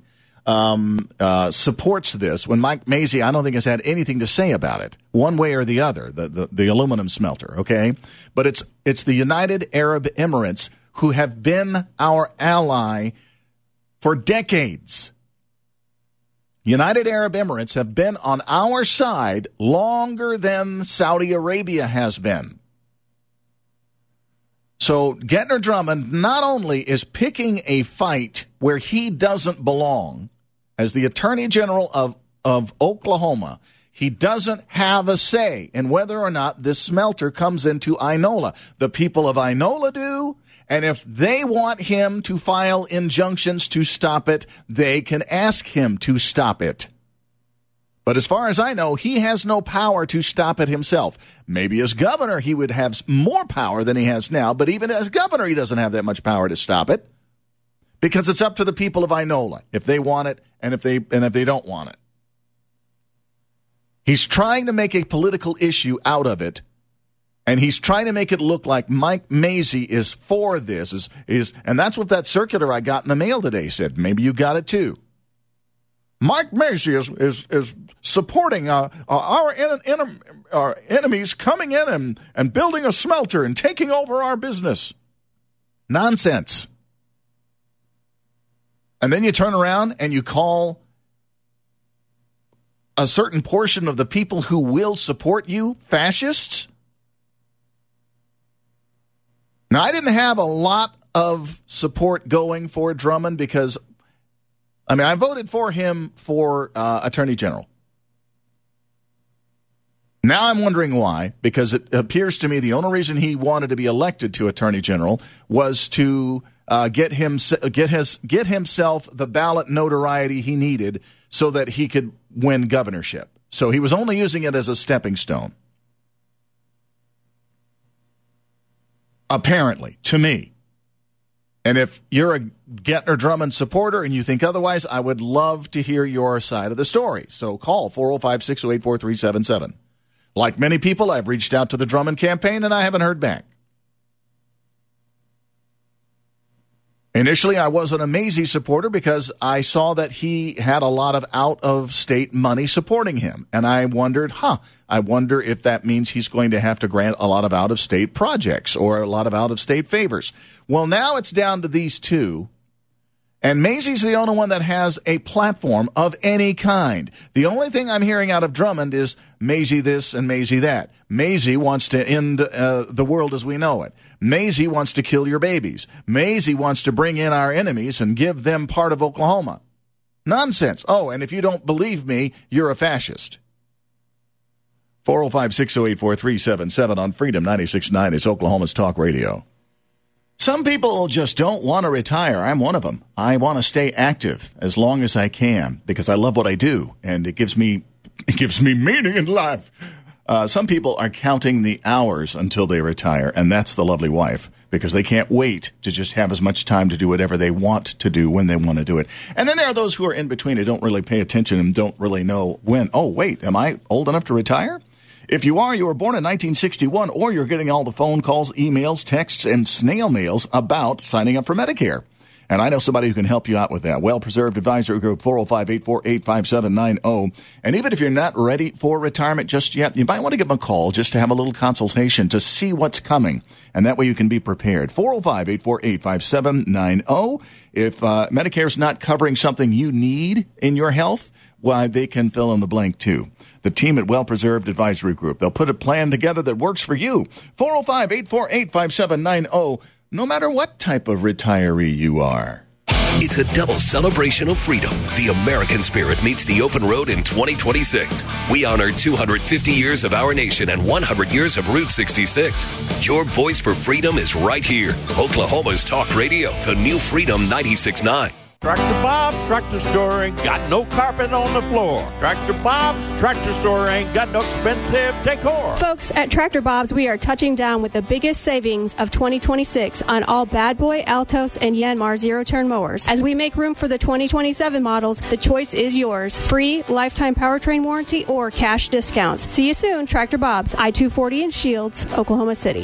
supports this, when Mike Mazzei, I don't think, has had anything to say about it, one way or the other, the aluminum smelter, okay? But it's the United Arab Emirates who have been our ally for decades. United Arab Emirates have been on our side longer than Saudi Arabia has been. So Gettner Drummond not only is picking a fight where he doesn't belong, as the Attorney General of Oklahoma, he doesn't have a say in whether or not this smelter comes into Inola. The people of Inola do. And if they want him to file injunctions to stop it, they can ask him to stop it. But as far as I know, he has no power to stop it himself. Maybe as governor, he would have more power than he has now, but even as governor, he doesn't have that much power to stop it because it's up to the people of Inola if they want it and if they don't want it. He's trying to make a political issue out of it. And he's trying to make it look like Mike Mazzei is for this, and that's what that circular I got in the mail today said. Maybe you got it too. Mike Macy is supporting our enemies coming in and building a smelter and taking over our business. Nonsense. And then you turn around and you call a certain portion of the people who will support you fascists. Now, I didn't have a lot of support going for Drummond because, I voted for him for Attorney General. Now I'm wondering why, because it appears to me the only reason he wanted to be elected to Attorney General was to get himself the ballot notoriety he needed so that he could win governorship. So he was only using it as a stepping stone. Apparently, to me. And if you're a Gettner Drummond supporter and you think otherwise, I would love to hear your side of the story. So call 405-608-4377. Like many people, I've reached out to the Drummond campaign and I haven't heard back. Initially, I wasn't a Macy supporter because I saw that he had a lot of out-of-state money supporting him. And I wondered, I wonder if that means he's going to have to grant a lot of out-of-state projects or a lot of out-of-state favors. Well, now it's down to these two. And Macy's the only one that has a platform of any kind. The only thing I'm hearing out of Drummond is Macy this and Macy that. Macy wants to end the world as we know it. Macy wants to kill your babies. Macy wants to bring in our enemies and give them part of Oklahoma. Nonsense. Oh, and if you don't believe me, you're a fascist. 405-608-4377 on Freedom 96.9 is Oklahoma's Talk Radio. Some people just don't want to retire. I'm one of them. I want to stay active as long as I can because I love what I do, and it gives me meaning in life. Some people are counting the hours until they retire, and that's the lovely wife because they can't wait to just have as much time to do whatever they want to do when they want to do it. And then there are those who are in between who don't really pay attention and don't really know when. Oh, wait, am I old enough to retire? If you are, you were born in 1961, or you're getting all the phone calls, emails, texts, and snail mails about signing up for Medicare. And I know somebody who can help you out with that. Well-Preserved Advisory Group, 405-848-5790. And even if you're not ready for retirement just yet, you might want to give them a call just to have a little consultation to see what's coming. And that way you can be prepared. 405-848-5790. If Medicare's not covering something you need in your health, why, they can fill in the blank too. The team at Well-Preserved Advisory Group. They'll put a plan together that works for you. 405-848-5790, no matter what type of retiree you are. It's a double celebration of freedom. The American spirit meets the open road in 2026. We honor 250 years of our nation and 100 years of Route 66. Your voice for freedom is right here. Oklahoma's Talk Radio, the new Freedom 96.9. Tractor Bob Tractor Store ain't got no carpet on the floor. Tractor Bob's Tractor Store ain't got no expensive decor. Folks, at Tractor Bob's, we are touching down with the biggest savings of 2026 on all Bad Boy, Altos, and Yanmar zero-turn mowers. As we make room for the 2027 models, the choice is yours. Free lifetime powertrain warranty or cash discounts. See you soon, Tractor Bob's, I-240 in Shields, Oklahoma City.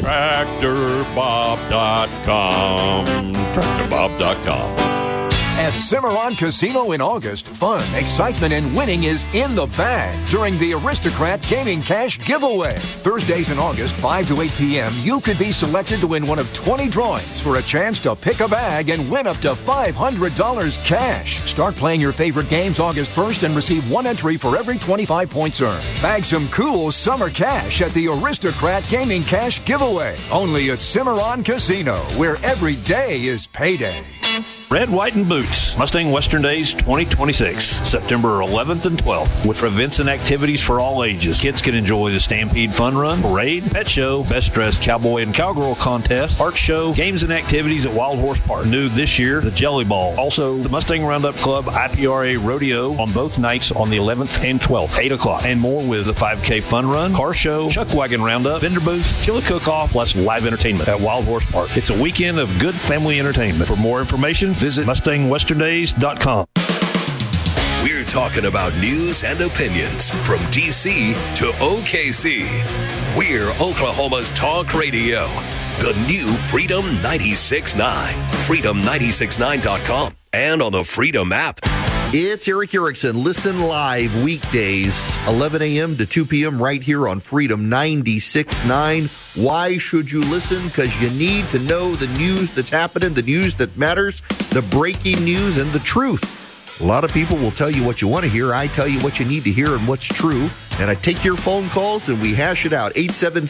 TractorBob.com. TractorBob.com. At Cimarron Casino in August, fun, excitement, and winning is in the bag during the Aristocrat Gaming Cash Giveaway. Thursdays in August, 5 to 8 p.m., you could be selected to win one of 20 drawings for a chance to pick a bag and win up to $500 cash. Start playing your favorite games August 1st and receive one entry for every 25 points earned. Bag some cool summer cash at the Aristocrat Gaming Cash Giveaway. Only at Cimarron Casino, where every day is payday. Red, White, and Boots, Mustang Western Days 2026, September 11th and 12th, with events and activities for all ages. Kids can enjoy the Stampede Fun Run, Parade, Pet Show, Best Dressed Cowboy and Cowgirl Contest, Art Show, games and activities at Wild Horse Park. New this year, the Jelly Ball. Also, the Mustang Roundup Club IPRA Rodeo on both nights on the 11th and 12th, 8 o'clock. And more with the 5K Fun Run, Car Show, Chuck Wagon Roundup, vendor booths, chili cook-off, plus live entertainment at Wild Horse Park. It's a weekend of good family entertainment. For more information, visit MustangWesternDays.com. We're talking about news and opinions from D.C. to OKC. We're Oklahoma's Talk Radio, the new Freedom 96.9, Freedom969.com, and on the Freedom app. It's Eric Erickson. Listen live weekdays, 11 a.m. to 2 p.m. right here on Freedom 96.9. Why should you listen? Because you need to know the news that's happening, the news that matters, the breaking news, and the truth. A lot of people will tell you what you want to hear. I tell you what you need to hear and what's true. And I take your phone calls and we hash it out.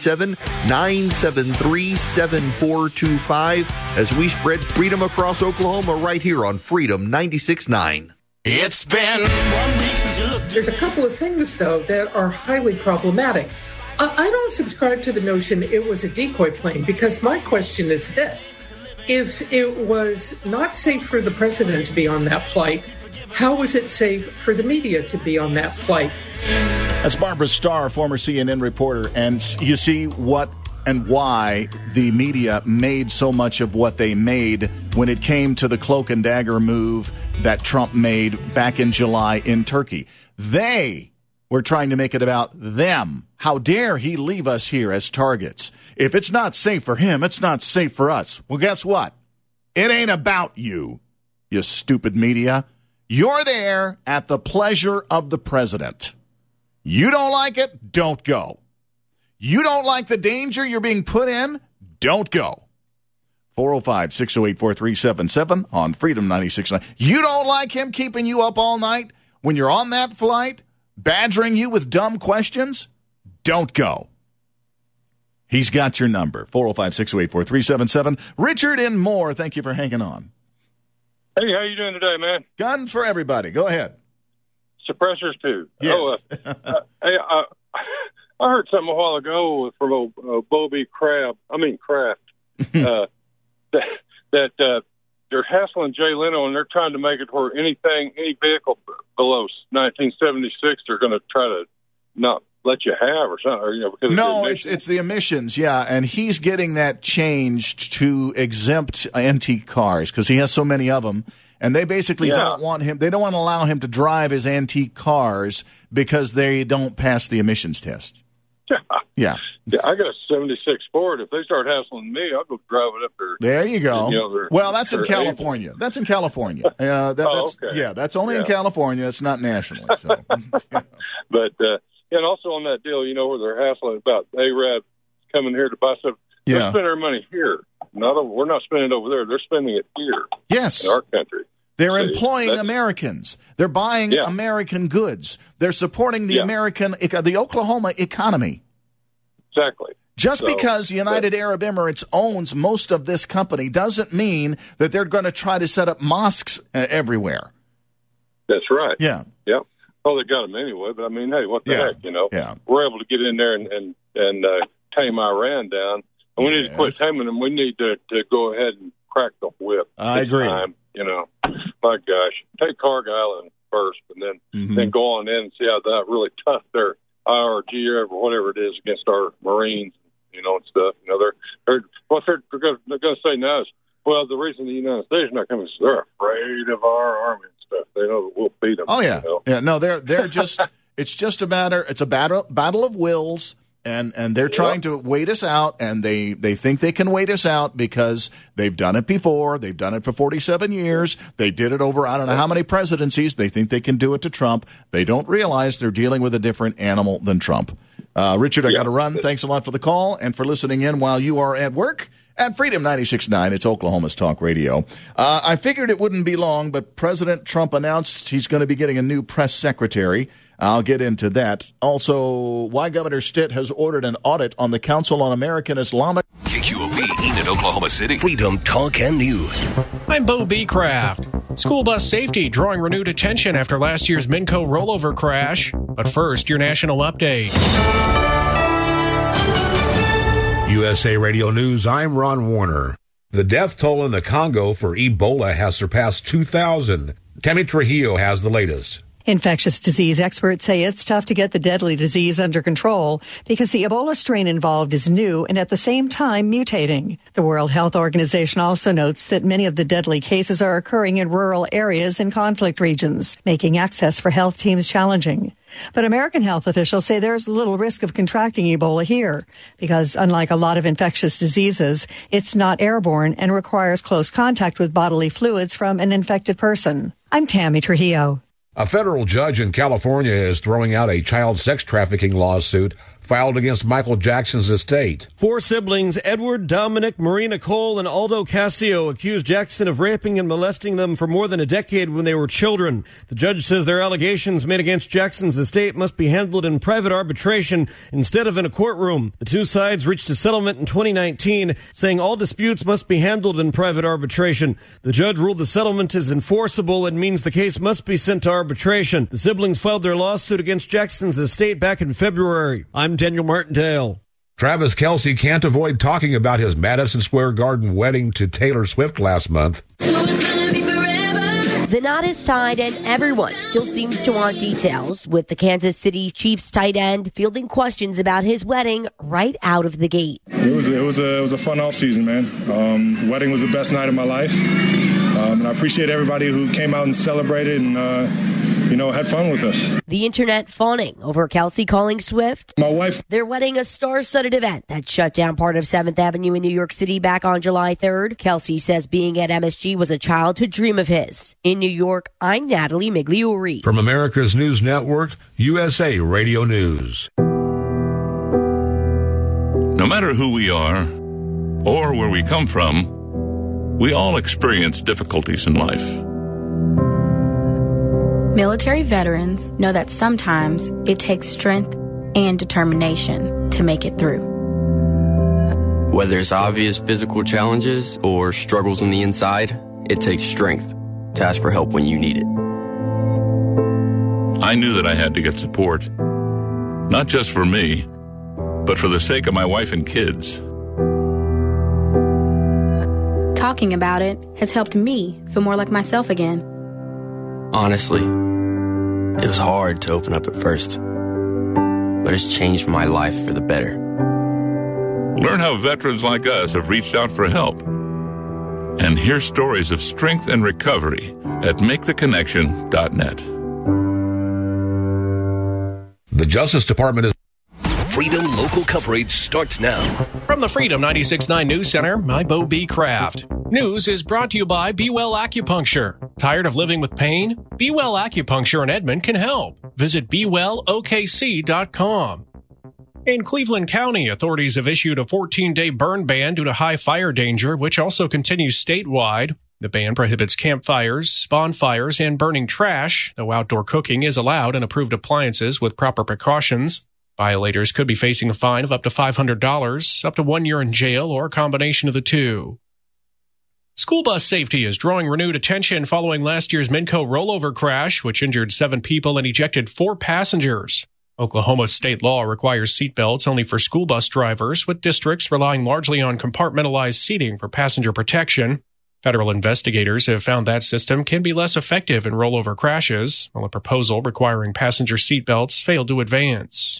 877-973-7425 as we spread freedom across Oklahoma right here on Freedom 96.9. It's been 1 week since you looked. There's a couple of things, though, that are highly problematic. I don't subscribe to the notion it was a decoy plane, because my question is this. If it was not safe for the president to be on that flight, how was it safe for the media to be on that flight? That's Barbara Starr, former CNN reporter, and you see what and why the media made so much of what they made when it came to the cloak and dagger move that Trump made back in July in Turkey. They were trying to make it about them. How dare he leave us here as targets? If it's not safe for him, it's not safe for us. Well, guess what? It ain't about you, you stupid media. You're there at the pleasure of the president. You don't like it? Don't go. You don't like the danger you're being put in? Don't go. 405-608-4377 on Freedom 96.9. You don't like him keeping you up all night when you're on that flight, badgering you with dumb questions? Don't go. He's got your number, 405-608-4377. Richard and Moore, thank you for hanging on. Hey, how you doing today, man? Guns for everybody. Go ahead. Suppressors, too. Yes. I heard something a while ago from Bobby Kraft, that they're hassling Jay Leno, and they're trying to make it where any vehicle below 1976, they're going to try to not let you have or something. Or, because no, it's the emissions, yeah, and he's getting that changed to exempt antique cars because he has so many of them. And they basically don't want him. They don't want to allow him to drive his antique cars because they don't pass the emissions test. Yeah. I got a 76 Ford. If they start hassling me, I'll go drive it up there. There you go. Well, that's in California. Able. That's in California. Okay. Yeah, that's only in California. It's not nationally. So. But and also on that deal, where they're hassling about Arab coming here to buy stuff. They spend our money here. We're not spending it over there. They're spending it here. Yes. In our country. They're employing Americans. They're buying American goods. They're supporting the the Oklahoma economy. Exactly. Just because United Arab Emirates owns most of this company doesn't mean that they're going to try to set up mosques everywhere. That's right. Yeah. Yep. Well, they got them anyway, but I mean, hey, what the heck, Yeah. We're able to get in there and tame Iran down. And we need to quit taming them. We need to go ahead and crack the whip. I agree. My gosh, take Cargill Island first, and then go on in and see how that really tough their IRG or whatever it is against our Marines, and stuff. What they're going to say now is, well, the reason the United States is not coming is they're afraid of our army and stuff. They know that we'll beat them. Oh yeah, yeah. No, they're just. It's just a matter. It's a battle of wills. And they're trying to wait us out, and they think they can wait us out because they've done it before. They've done it for 47 years. They did it over I don't know how many presidencies. They think they can do it to Trump. They don't realize they're dealing with a different animal than Trump. Richard, I got to run. Thanks a lot for the call and for listening in while you are at work at Freedom 96.9. It's Oklahoma's talk radio. I figured it wouldn't be long, but President Trump announced he's going to be getting a new press secretary. I'll get into that. Also, why Governor Stitt has ordered an audit on the Council on American Islamic. KQOP, Enid, Oklahoma City. Freedom Talk and News. I'm Bo B. Craft. School bus safety drawing renewed attention after last year's Minco rollover crash. But first, your national update. USA Radio News, I'm Ron Warner. The death toll in the Congo for Ebola has surpassed 2,000. Tammy Trujillo has the latest. Infectious disease experts say it's tough to get the deadly disease under control because the Ebola strain involved is new and at the same time mutating. The World Health Organization also notes that many of the deadly cases are occurring in rural areas and conflict regions, making access for health teams challenging. But American health officials say there's little risk of contracting Ebola here because, unlike a lot of infectious diseases, it's not airborne and requires close contact with bodily fluids from an infected person. I'm Tammy Trujillo. A federal judge in California is throwing out a child sex trafficking lawsuit filed against Michael Jackson's estate. 4 siblings, Edward, Dominic, Marina Cole, and Aldo Casio, accused Jackson of raping and molesting them for more than a decade when they were children. The judge says their allegations made against Jackson's estate must be handled in private arbitration instead of in a courtroom. The two sides reached a settlement in 2019, saying all disputes must be handled in private arbitration. The judge ruled the settlement is enforceable and means the case must be sent to arbitration. The siblings filed their lawsuit against Jackson's estate back in February. I'm Daniel Martindale. Travis Kelce can't avoid talking about his Madison Square Garden wedding to Taylor Swift last month. The knot is tied and everyone still seems to want details, with the Kansas City Chiefs tight end fielding questions about his wedding right out of the gate. It was a fun offseason, man. Wedding was the best night of my life. And I appreciate everybody who came out and celebrated and, had fun with us. The internet fawning over Kelce calling Swift, my wife, their wedding a star-studded event that shut down part of 7th Avenue in New York City back on July 3rd. Kelce says being at MSG was a childhood dream of his. In New York, I'm Natalie Migliori. From America's News Network, USA Radio News. No matter who we are or where we come from, we all experience difficulties in life. Military veterans know that sometimes it takes strength and determination to make it through. Whether it's obvious physical challenges or struggles on the inside, it takes strength to ask for help when you need it. I knew that I had to get support, not just for me, but for the sake of my wife and kids. Talking about it has helped me feel more like myself again. Honestly, it was hard to open up at first, but it's changed my life for the better. Learn how veterans like us have reached out for help. And hear stories of strength and recovery at MakeTheConnection.net. The Justice Department is... Freedom local coverage starts now. From the Freedom 96.9 News Center, I'm Bo B. Kraft. News is brought to you by Be Well Acupuncture. Tired of living with pain? Be Well Acupuncture in Edmond can help. Visit BeWellOKC.com. In Cleveland County, authorities have issued a 14-day burn ban due to high fire danger, which also continues statewide. The ban prohibits campfires, bonfires, and burning trash, though outdoor cooking is allowed and approved appliances with proper precautions. Violators could be facing a fine of up to $500, up to 1 year in jail, or a combination of the two. School bus safety is drawing renewed attention following last year's Midco rollover crash, which injured 7 people and ejected 4 passengers. Oklahoma state law requires seatbelts only for school bus drivers, with districts relying largely on compartmentalized seating for passenger protection. Federal investigators have found that system can be less effective in rollover crashes, while a proposal requiring passenger seatbelts failed to advance.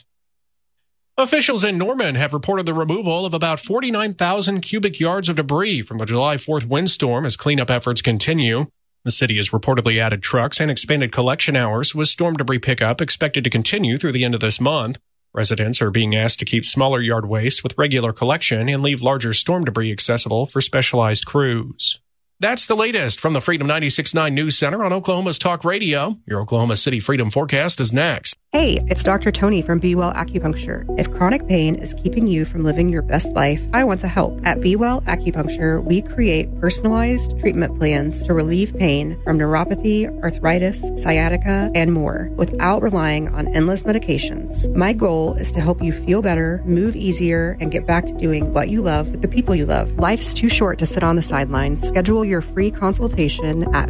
Officials in Norman have reported the removal of about 49,000 cubic yards of debris from the July 4th windstorm as cleanup efforts continue. The city has reportedly added trucks and expanded collection hours, with storm debris pickup expected to continue through the end of this month. Residents are being asked to keep smaller yard waste with regular collection and leave larger storm debris accessible for specialized crews. That's the latest from the Freedom 96.9 News Center on Oklahoma's Talk Radio. Your Oklahoma City Freedom Forecast is next. Hey, it's Dr. Tony from Be Well Acupuncture. If chronic pain is keeping you from living your best life, I want to help. At Be Well Acupuncture, we create personalized treatment plans to relieve pain from neuropathy, arthritis, sciatica, and more without relying on endless medications. My goal is to help you feel better, move easier, and get back to doing what you love with the people you love. Life's too short to sit on the sidelines. Schedule your free consultation at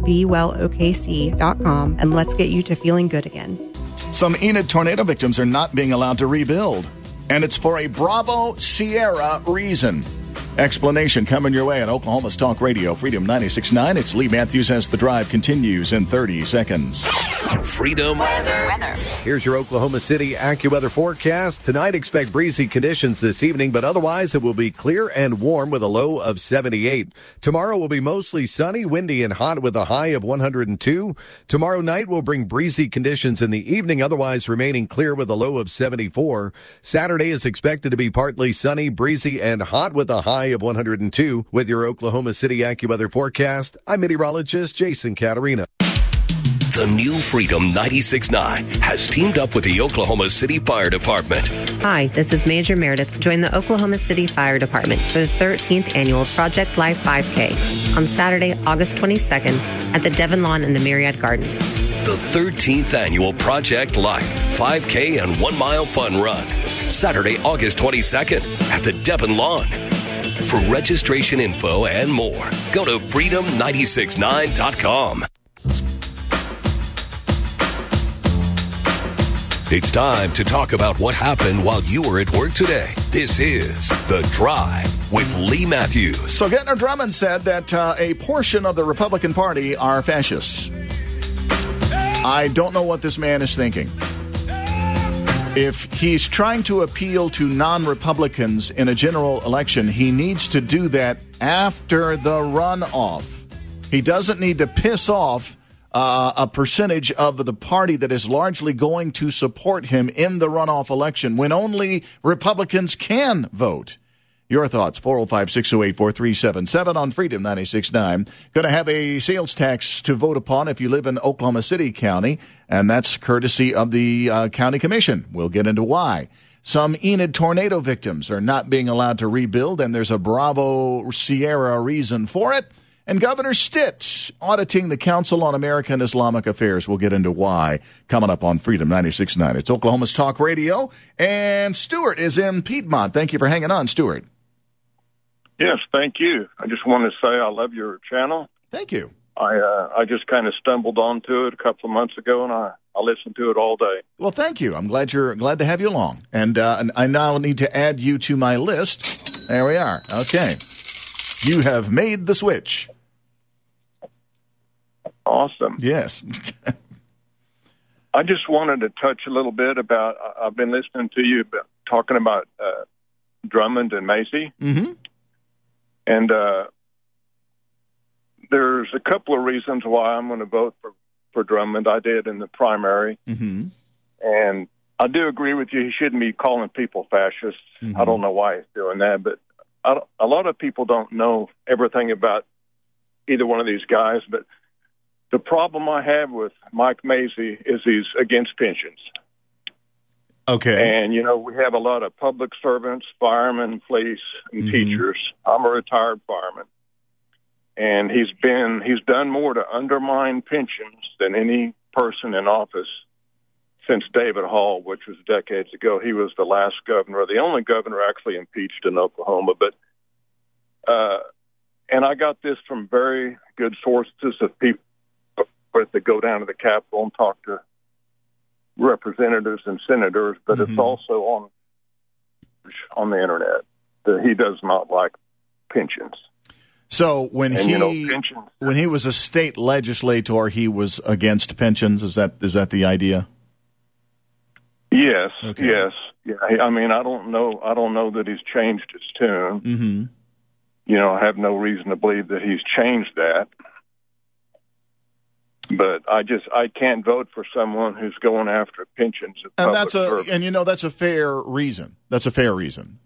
BeWellOKC.com and let's get you to feeling good again. Some Enid tornado victims are not being allowed to rebuild, and it's for a Bravo Sierra reason. Explanation coming your way on Oklahoma's Talk Radio, Freedom 96.9. It's Lee Matthews as The Drive continues in 30 seconds. Freedom weather. Here's your Oklahoma City AccuWeather forecast. Tonight, expect breezy conditions this evening, but otherwise it will be clear and warm with a low of 78. Tomorrow will be mostly sunny, windy, and hot with a high of 102. Tomorrow night will bring breezy conditions in the evening, otherwise remaining clear with a low of 74. Saturday is expected to be partly sunny, breezy, and hot with a high of 102. With your Oklahoma City AccuWeather forecast, I'm meteorologist Jason Caterina. The new Freedom 96.9 has teamed up with the Oklahoma City Fire Department. Hi, this is Major Meredith. Join the Oklahoma City Fire Department for the 13th annual Project Life 5K on Saturday, August 22nd at the Devon Lawn in the Myriad Gardens. The 13th annual Project Life 5K and 1 mile fun run. Saturday, August 22nd at the Devon Lawn. For registration info and more, go to freedom969.com. It's time to talk about what happened while you were at work today. This is The Drive with Lee Matthews. So Gettner Drummond said that a portion of the Republican Party are fascists. I don't know what this man is thinking. If he's trying to appeal to non-Republicans in a general election, he needs to do that after the runoff. He doesn't need to piss off a percentage of the party that is largely going to support him in the runoff election when only Republicans can vote. Your thoughts, 405-608-4377 on Freedom 96.9. Going to have a sales tax to vote upon if you live in Oklahoma City County, and that's courtesy of the county commission. We'll get into why. Some Enid tornado victims are not being allowed to rebuild, and there's a Bravo Sierra reason for it. And Governor Stitt auditing the Council on American Islamic Affairs. We'll get into why coming up on Freedom 96.9. It's Oklahoma's Talk Radio, and Stuart is in Piedmont. Thank you for hanging on, Stuart. Yes, thank you. I just want to say I love your channel. Thank you. I just kind of stumbled onto it a couple of months ago, and I listened to it all day. Well, thank you. I'm glad to have you along. And I now need to add you to my list. There we are. Okay. You have made the switch. Awesome. Yes. I just wanted to touch a little bit about, I've been listening to you talking about Drummond and Macy. Mm-hmm. And there's a couple of reasons why I'm going to vote for Drummond. I did in the primary. Mm-hmm. And I do agree with you. He shouldn't be calling people fascists. Mm-hmm. I don't know why he's doing that, but a lot of people don't know everything about either one of these guys. But the problem I have with Mike Macy is he's against pensions. Okay. And, we have a lot of public servants, firemen, police, and teachers. I'm a retired fireman. And he's done more to undermine pensions than any person in office since David Hall, which was decades ago. He was the last governor, the only governor actually impeached in Oklahoma. But, and I got this from very good sources of people that go down to the Capitol and talk to representatives and senators, but it's also on the internet that he does not like pensions. So when he was a state legislator, he was against pensions. Is that the idea? Yes. Okay. Yes. Yeah. I mean, I don't know that he's changed his tune. Mm-hmm. I have no reason to believe that he's changed that. But I can't vote for someone who's going after pensions. And that's a fair reason. That's a fair reason.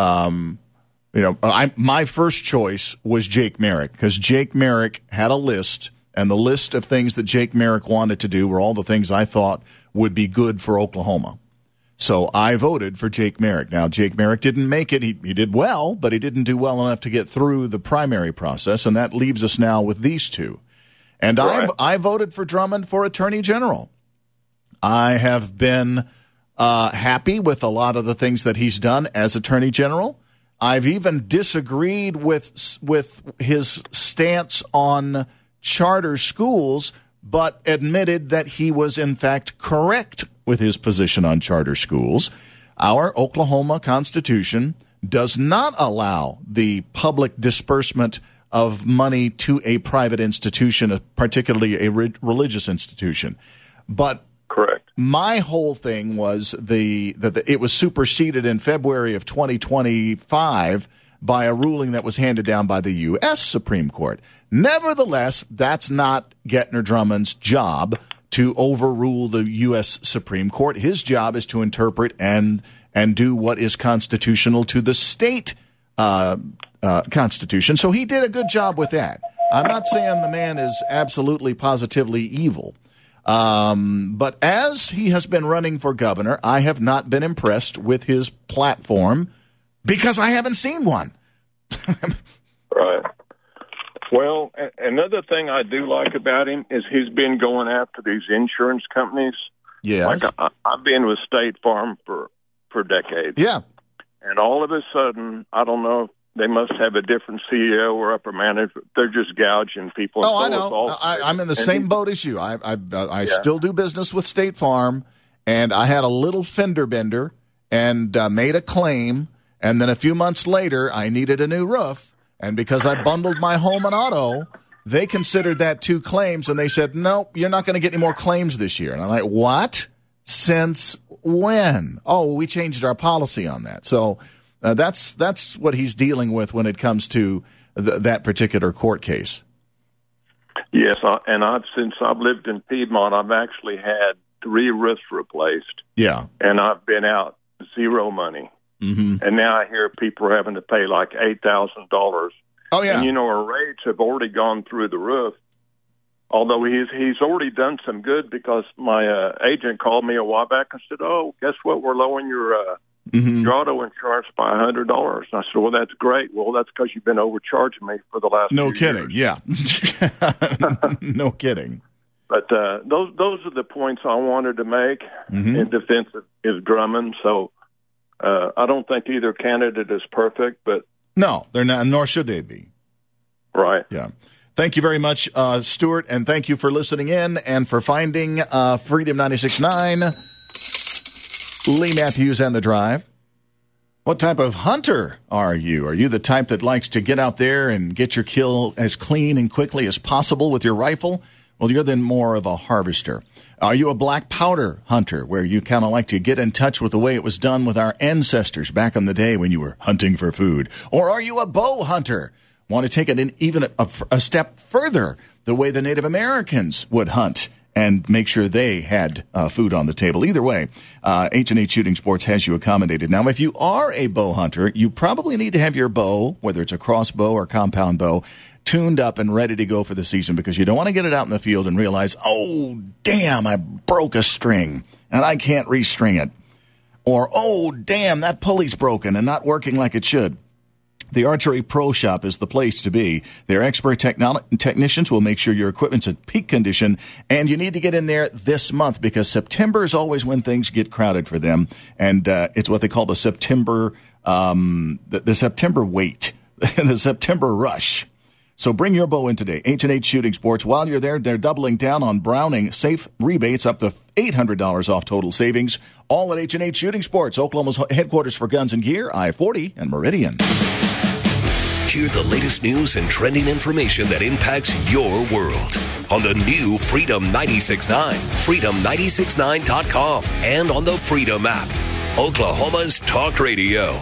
My first choice was Jake Merrick because Jake Merrick had a list, and the list of things that Jake Merrick wanted to do were all the things I thought would be good for Oklahoma. So I voted for Jake Merrick. Now, Jake Merrick didn't make it. He did well, but he didn't do well enough to get through the primary process, and that leaves us now with these two. And right. I voted for Drummond for Attorney General. I have been happy with a lot of the things that he's done as Attorney General. I've even disagreed with his stance on charter schools, but admitted that he was in fact correct with his position on charter schools. Our Oklahoma Constitution does not allow the public disbursement of money to a private institution, particularly a religious institution. But correct. My whole thing was that it was superseded in February of 2025 by a ruling that was handed down by the U.S. Supreme Court. Nevertheless, that's not Gettner Drummond's job to overrule the U.S. Supreme Court. His job is to interpret and do what is constitutional to the state Constitution. So he did a good job with that. I'm not saying the man is absolutely, positively evil. But as he has been running for governor, I have not been impressed with his platform because I haven't seen one. Right. Well, another thing I do like about him is he's been going after these insurance companies. Yes. Like I've been with State Farm for decades. Yeah. And all of a sudden, I don't know if they must have a different CEO or upper management. They're just gouging people. Oh, I know. I'm in the same boat as you. I still do business with State Farm, and I had a little fender bender and made a claim, and then a few months later, I needed a new roof, and because I bundled my home and auto, they considered that 2 claims, and they said, no, you're not going to get any more claims this year. And I'm like, what? Since when? Oh, we changed our policy on that. So that's what he's dealing with when it comes to that particular court case. Yes, since I've lived in Piedmont, I've actually had 3 roofs replaced. Yeah. And I've been out zero money. Mm-hmm. And now I hear people are having to pay like $8,000. Oh, yeah. And, our rates have already gone through the roof. Although he's already done some good because my agent called me a while back and said, oh, guess what? We're lowering your auto insurance by $100. And I said, well, that's great. Well, that's because you've been overcharging me for the last No few kidding. years. Yeah. No kidding. But those are the points I wanted to make in defense of Drummond. So I don't think either candidate is perfect, but no, they're not, nor should they be. Right. Yeah. Thank you very much, Stuart, and thank you for listening in and for finding Freedom 96.9, Lee Matthews and The Drive. What type of hunter are you? Are you the type that likes to get out there and get your kill as clean and quickly as possible with your rifle? Well, you're then more of a harvester. Are you a black powder hunter where you kind of like to get in touch with the way it was done with our ancestors back in the day when you were hunting for food? Or are you a bow hunter? Want to take it even a step further, the way the Native Americans would hunt and make sure they had food on the table. Either way, H&H Shooting Sports has you accommodated. Now, if you are a bow hunter, you probably need to have your bow, whether it's a crossbow or compound bow, tuned up and ready to go for the season because you don't want to get it out in the field and realize, oh, damn, I broke a string and I can't restring it. Or, oh, damn, that pulley's broken and not working like it should. The Archery Pro Shop is the place to be. Their expert technicians will make sure your equipment's in peak condition, and you need to get in there this month because September is always when things get crowded for them, and it's what they call the September the September wait, the September rush. So bring your bow in today. H&H Shooting Sports. While you're there, they're doubling down on Browning safe rebates up to $800 off total savings. All at H&H Shooting Sports, Oklahoma's headquarters for guns and gear, I-40 and Meridian. Hear the latest news and trending information that impacts your world on the new Freedom 96.9, freedom969.com, and on the Freedom app. Oklahoma's talk radio.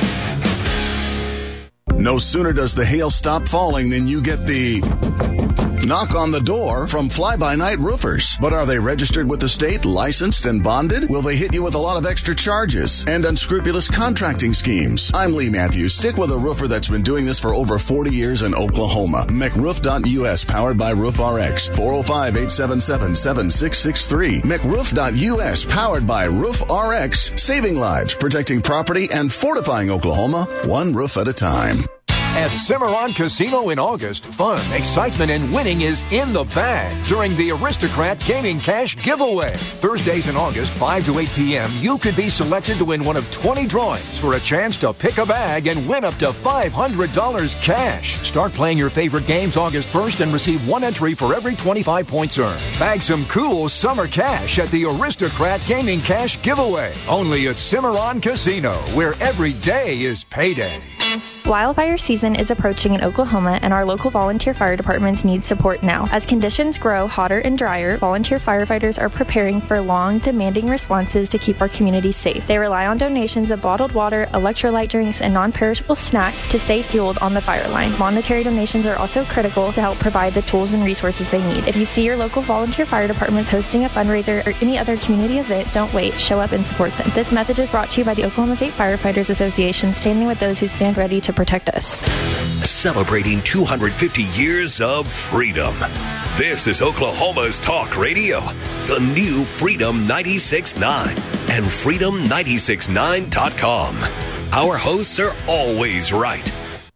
No sooner does the hail stop falling than you get the knock on the door from Fly-By-Night Roofers. But are they registered with the state, licensed and bonded? Will they hit you with a lot of extra charges and unscrupulous contracting schemes? I'm Lee Matthews. Stick with a roofer that's been doing this for over 40 years in Oklahoma. McRoof.us, powered by RoofRx. 405-877-7663. McRoof.us, powered by RoofRx. Saving lives, protecting property, and fortifying Oklahoma, one roof at a time. At Cimarron Casino in August, fun, excitement, and winning is in the bag during the Aristocrat Gaming Cash Giveaway. Thursdays in August, 5 to 8 p.m., you could be selected to win one of 20 drawings for a chance to pick a bag and win up to $500 cash. Start playing your favorite games August 1st and receive one entry for every 25 points earned. Bag some cool summer cash at the Aristocrat Gaming Cash Giveaway. Only at Cimarron Casino, where every day is payday. Wildfire season is approaching in Oklahoma, and our local volunteer fire departments need support now. As conditions grow hotter and drier, volunteer firefighters are preparing for long, demanding responses to keep our community safe. They rely on donations of bottled water, electrolyte drinks, and non-perishable snacks to stay fueled on the fire line. Monetary donations are also critical to help provide the tools and resources they need. If you see your local volunteer fire departments hosting a fundraiser or any other community event, don't wait. Show up and support them. This message is brought to you by the Oklahoma State Firefighters Association, standing with those who stand ready to protect us. Celebrating 250 years of freedom. This is Oklahoma's Talk Radio, the new Freedom 96.9 and Freedom969.com. Our hosts are always right.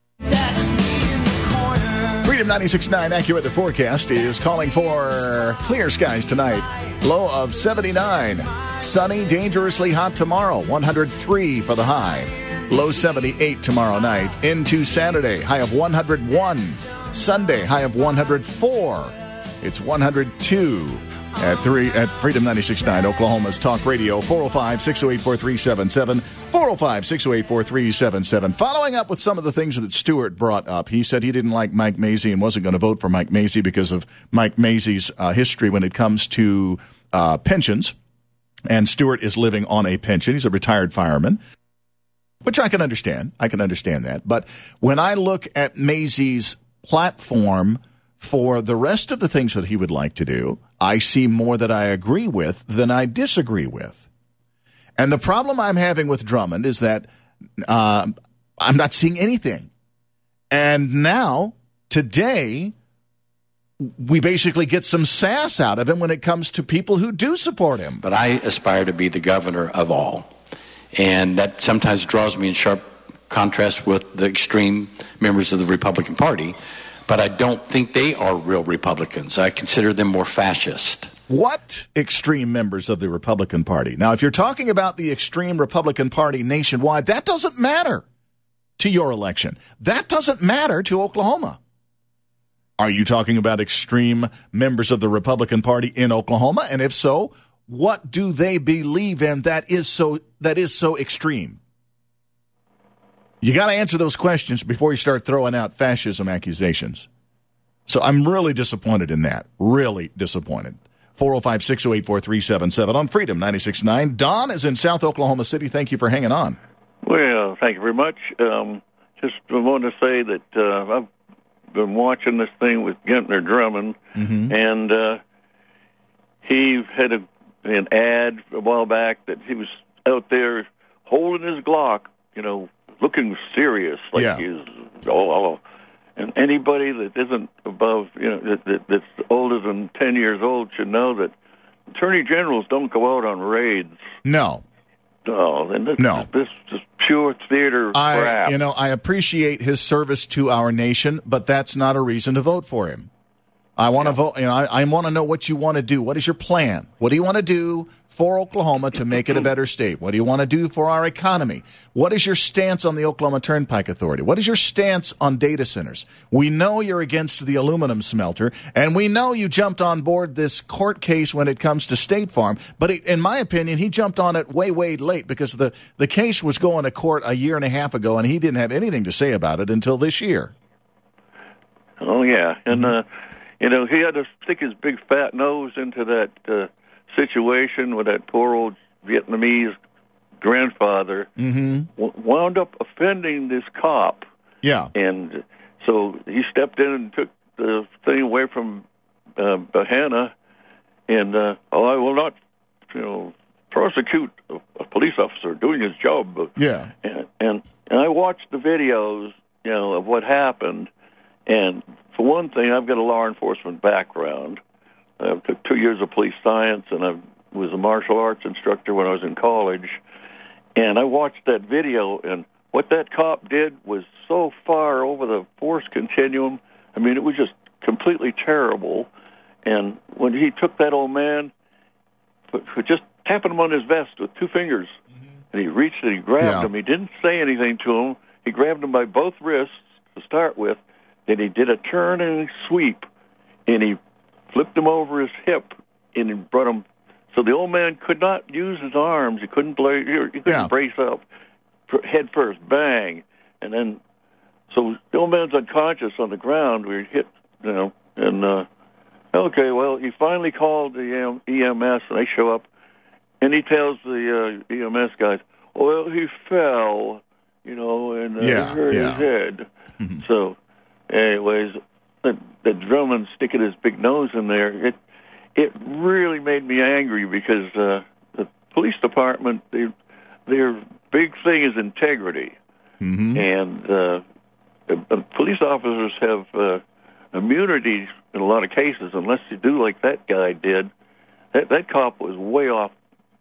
Freedom 96.9 AccuWeather forecast is calling for clear skies tonight. Low of 79. Sunny, dangerously hot tomorrow. 103 for the high. Low 78 tomorrow night. Into Saturday, high of 101. Sunday, high of 104. It's 102 at Freedom 96.9, Oklahoma's Talk Radio, 405-608-4377, 405-608-4377. Following up with some of the things that Stewart brought up, he said he didn't like Mike Mazzei and wasn't going to vote for Mike Mazzei because of Mike Mazzei's history when it comes to pensions. And Stewart is living on a pension. He's a retired fireman, which I can understand. I can understand that. But when I look at Mazzei's platform for the rest of the things that he would like to do, I see more that I agree with than I disagree with. And the problem I'm having with Drummond is that I'm not seeing anything. And now, today, we basically get some sass out of him when it comes to people who do support him. But I aspire to be the governor of all. And that sometimes draws me in sharp contrast with the extreme members of the Republican Party. But I don't think they are real Republicans. I consider them more fascist. What extreme members of the Republican Party? Now, if you're talking about the extreme Republican Party nationwide, that doesn't matter to your election. That doesn't matter to Oklahoma. Are you talking about extreme members of the Republican Party in Oklahoma? And if so, what do they believe in that is so extreme? You got to answer those questions before you start throwing out fascism accusations. So I'm really disappointed in that. Really disappointed. 405-608-4377 on Freedom 96.9. Don is in South Oklahoma City. Thank you for hanging on. Well, thank you very much. Just want to say that I've been watching this thing with Gentner Drummond, and he had an ad a while back that he was out there holding his Glock, looking serious, like he's and anybody that isn't above, that's older than 10 years old should know that attorney generals don't go out on raids. No. This is pure theater crap. I appreciate his service to our nation, but that's not a reason to vote for him. I want to vote. I want to know what you want to do. What is your plan? What do you want to do for Oklahoma to make it a better state? What do you want to do for our economy? What is your stance on the Oklahoma Turnpike Authority? What is your stance on data centers? We know you're against the aluminum smelter, and we know you jumped on board this court case when it comes to State Farm. But in my opinion, he jumped on it way late because the case was going to court a year and a half ago, and he didn't have anything to say about it until this year. Oh, yeah. And, he had to stick his big fat nose into that situation with that poor old Vietnamese grandfather. Wound up offending this cop. Yeah. And so he stepped in and took the thing away from Hannah. And I will not, prosecute a police officer doing his job. Yeah. And I watched the videos, of what happened. And for one thing, I've got a law enforcement background. I took 2 years of police science, and I was a martial arts instructor when I was in college. And I watched that video, and what that cop did was so far over the force continuum. I mean, it was just completely terrible. And when he took that old man, for just tapping him on his vest with two fingers, and he reached and he grabbed him. He didn't say anything to him. He grabbed him by both wrists to start with. Then he did a turn and a sweep, and he flipped him over his hip, and he brought him. So the old man could not use his arms. He couldn't brace up. Head first, bang, and then so the old man's unconscious on the ground. We hit, and okay, well, he finally called the EMS, and they show up, and he tells the EMS guys, "Well, he fell, and hurt his head." So. Anyways, the Drummond sticking his big nose in there, it really made me angry because the police department, their big thing is integrity. And police officers have immunity in a lot of cases, unless you do like that guy did. That cop was way off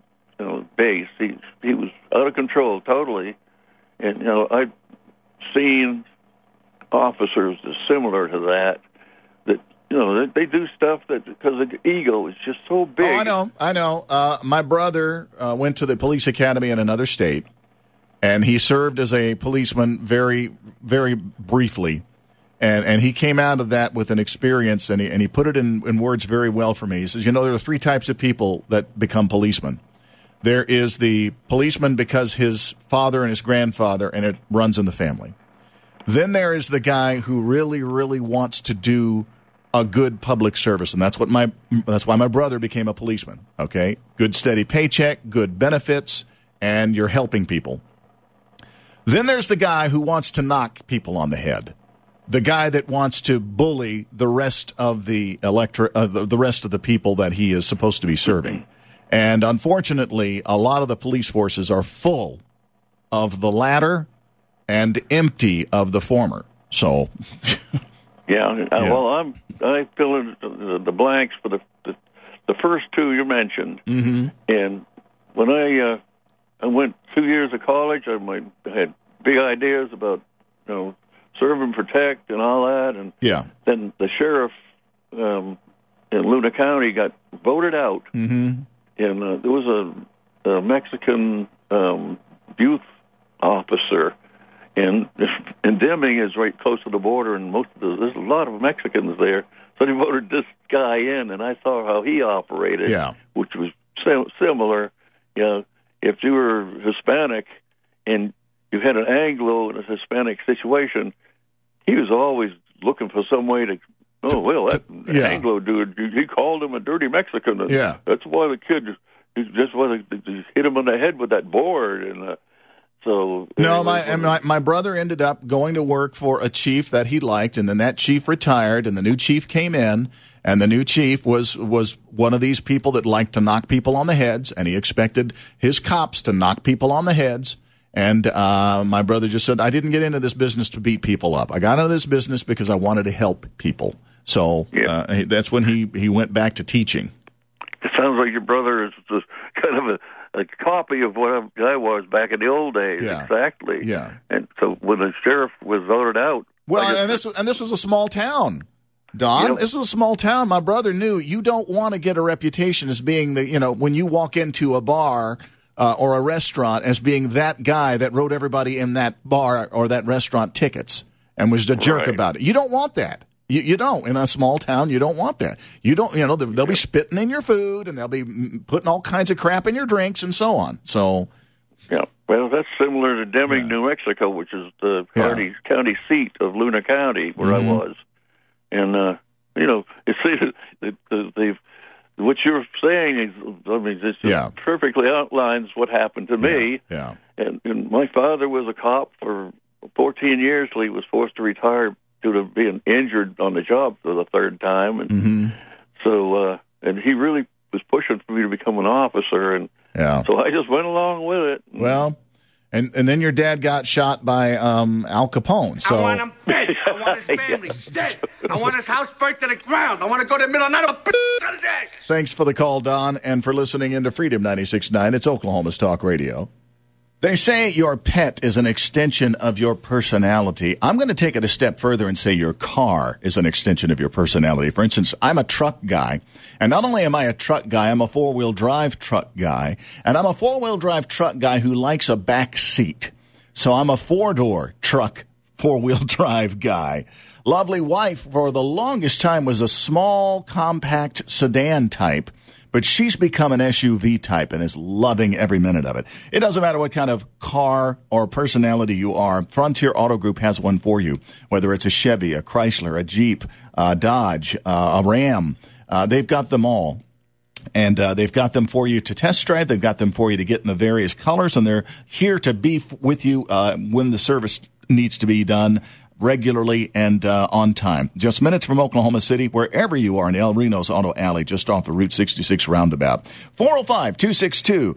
base. He was out of control totally. And, I've seen officers that's similar to that, they do stuff that because the ego is just so big. Oh, I know. My brother went to the police academy in another state, and he served as a policeman very, very briefly. And he came out of that with an experience, and he put it in words very well for me. He says, there are three types of people that become policemen. There is the policeman because his father and his grandfather, and it runs in the family. Then there is the guy who really, really wants to do a good public service, and that's why my brother became a policeman. Okay, good steady paycheck, good benefits, and you're helping people. Then there's the guy who wants to knock people on the head. The guy that wants to bully the rest of the the rest of the people that he is supposed to be serving. And unfortunately, a lot of the police forces are full of the latter and empty of the former. So, yeah. Well, I fill in the blanks for the first two you mentioned. Mm-hmm. And when I went 2 years of college, I had big ideas about serve and protect and all that. And then the sheriff in Luna County got voted out. Mm-hmm. And there was a Mexican youth officer, and Deming is right close to the border, and there's a lot of Mexicans there. So they voted this guy in, and I saw how he operated, which was similar. If you were Hispanic and you had an Anglo in a Hispanic situation, he was always looking for some way to. That Anglo dude, he called him a dirty Mexican. And that's why the kid, just why they hit him on the head with that board. And my brother ended up going to work for a chief that he liked, and then that chief retired, and the new chief came in, and the new chief was one of these people that liked to knock people on the heads, and he expected his cops to knock people on the heads. And my brother just said, I didn't get into this business to beat people up. I got into this business because I wanted to help people. So that's when he went back to teaching. It sounds like your brother is just kind of a copy of what I was back in the old days. Yeah. Exactly. Yeah. And so when the sheriff was voted out. Well, and this was a small town. Don, this was a small town. My brother knew you don't want to get a reputation as being when you walk into a bar or a restaurant as being that guy that wrote everybody in that bar or that restaurant tickets and was a jerk about it. You don't want that. You don't. In a small town, you don't want that. You don't. They'll be spitting in your food and they'll be putting all kinds of crap in your drinks and so on. So, well, that's similar to Deming, New Mexico, which is the county seat of Luna County, where I was. And what you're saying is, this perfectly outlines what happened to me. Yeah. And my father was a cop for 14 years till he was forced to retire due to being injured on the job for the third time. And so, and he really was pushing for me to become an officer. And so I just went along with it. Well, and then your dad got shot by Al Capone. So I want him dead. I want his family dead. I want his house burnt to the ground. I want to go to the middle of the night on his ass. Thanks for the call, Don, and for listening into Freedom 96.9. It's Oklahoma's Talk Radio. They say your pet is an extension of your personality. I'm going to take it a step further and say your car is an extension of your personality. For instance, I'm a truck guy, and not only am I a truck guy, I'm a four-wheel drive truck guy, and I'm a four-wheel drive truck guy who likes a back seat. So I'm a four-door truck, four-wheel drive guy. Lovely wife for the longest time was a small, compact sedan type. But she's become an SUV type and is loving every minute of it. It doesn't matter what kind of car or personality you are. Frontier Auto Group has one for you. Whether it's a Chevy, a Chrysler, a Jeep, a Dodge, a Ram, they've got them all. And they've got them for you to test drive. They've got them for you to get in the various colors. And they're here to be with you when the service needs to be done regularly and on time. Just minutes from Oklahoma City, wherever you are in El Reno's Auto Alley, just off the Route 66 roundabout. 405-262-3355.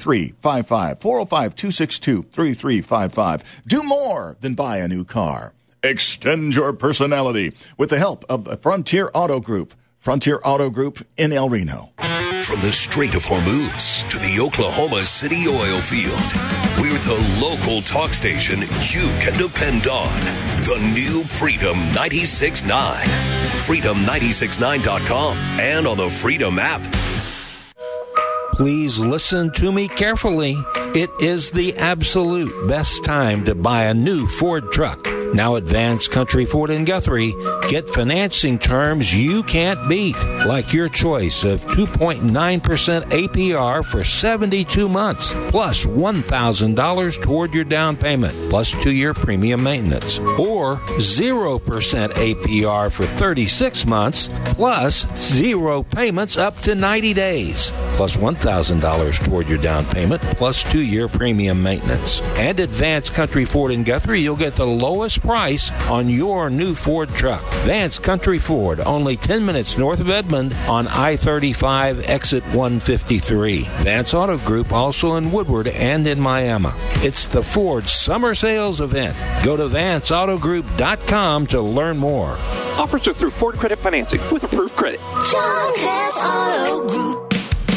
405-262-3355. Do more than buy a new car. Extend your personality with the help of Frontier Auto Group. Frontier Auto Group in El Reno. From the Strait of Hormuz to the Oklahoma City oil field, we're the local talk station you can depend on. The new Freedom 96.9. Freedom969.com and on the Freedom app. Please listen to me carefully. It is the absolute best time to buy a new Ford truck. Now at Vance Country Ford in Guthrie, get financing terms you can't beat, like your choice of 2.9% APR for 72 months, plus $1,000 toward your down payment, plus 2-year premium maintenance, or 0% APR for 36 months, plus 0 payments up to 90 days, plus $1,000 toward your down payment, plus 2-year premium maintenance. And at Vance Country Ford in Guthrie, you'll get the lowest price on your new Ford truck. Vance Country Ford, only 10 minutes north of Edmond on I-35 exit 153. Vance Auto Group also in Woodward and in Miami. It's the Ford Summer Sales Event. Go to VanceAutoGroup.com to learn more. Offers are through Ford Credit Financing with approved credit. John Vance Auto Group.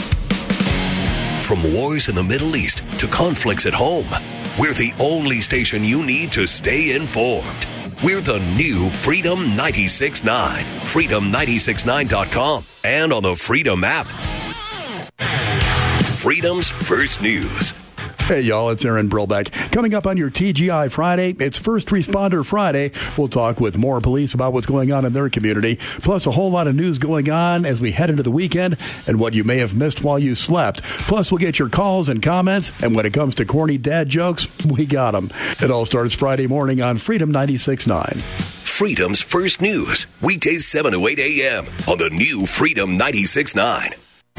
From wars in the Middle East to conflicts at home, we're the only station you need to stay informed. We're the new Freedom 96.9, Freedom969.com, and on the Freedom app. Freedom's First News. Hey, y'all, it's Aaron Brillbeck. Coming up on your TGI Friday, it's First Responder Friday. We'll talk with more police about what's going on in their community, plus a whole lot of news going on as we head into the weekend and what you may have missed while you slept. Plus, we'll get your calls and comments, and when it comes to corny dad jokes, we got them. It all starts Friday morning on Freedom 96.9. Freedom's First News, weekdays 7 to 8 a.m. on the new Freedom 96.9.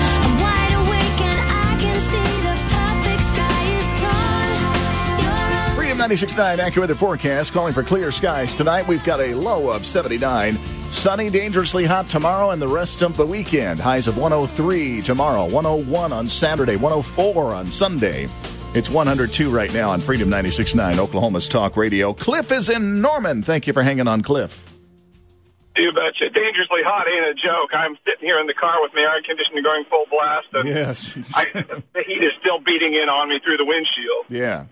Freedom 96.9 AccuWeather forecast calling for clear skies tonight. We've got a low of 79. Sunny, dangerously hot tomorrow and the rest of the weekend. Highs of 103 tomorrow, 101 on Saturday, 104 on Sunday. It's 102 right now on Freedom 96.9, Oklahoma's Talk Radio. Cliff is in Norman. Thank you for hanging on, Cliff. You betcha. Dangerously hot ain't a joke. I'm sitting here in the car with my air conditioning going full blast. And yes. The heat is still beating in on me through the windshield. Yeah.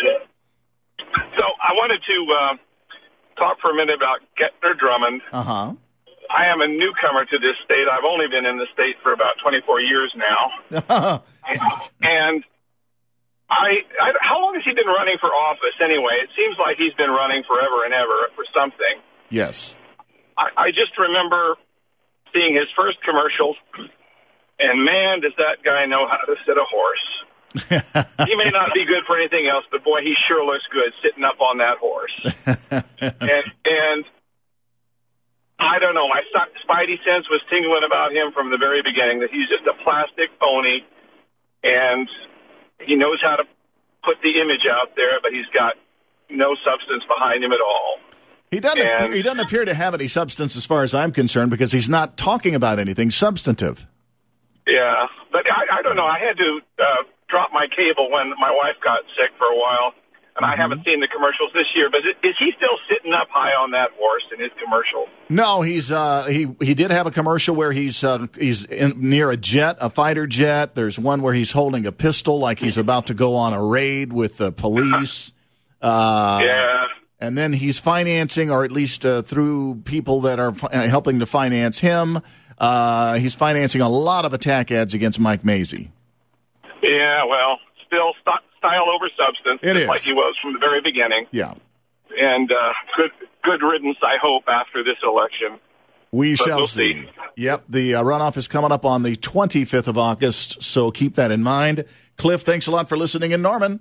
So I wanted to talk for a minute about Gettner Drummond. Uh-huh. I am a newcomer to this state. I've only been in the state for about 24 years now. And how long has he been running for office anyway? It seems like he's been running forever and ever for something. Yes. I just remember seeing his first commercials, and man, does that guy know how to sit a horse. He may not be good for anything else, but boy, he sure looks good sitting up on that horse. and I don't know, my spidey sense was tingling about him from the very beginning, that he's just a plastic phony, and he knows how to put the image out there, but he's got no substance behind him at all. He doesn't appear to have any substance as far as I'm concerned, because he's not talking about anything substantive. Yeah, but I don't know. I had to drop my cable when my wife got sick for a while, and I haven't seen the commercials this year. But is he still sitting up high on that horse in his commercial? No, he's he did have a commercial where he's near a jet, a fighter jet. There's one where he's holding a pistol like he's about to go on a raid with the police. Yeah. And then he's financing, or at least through people that are helping to finance him, he's financing a lot of attack ads against Mike Mazzei. Yeah, well, still style over substance, just like he was from the very beginning. Yeah. And good riddance, I hope, after this election. We shall see. Yep, the runoff is coming up on the 25th of August, so keep that in mind. Cliff, thanks a lot for listening in Norman.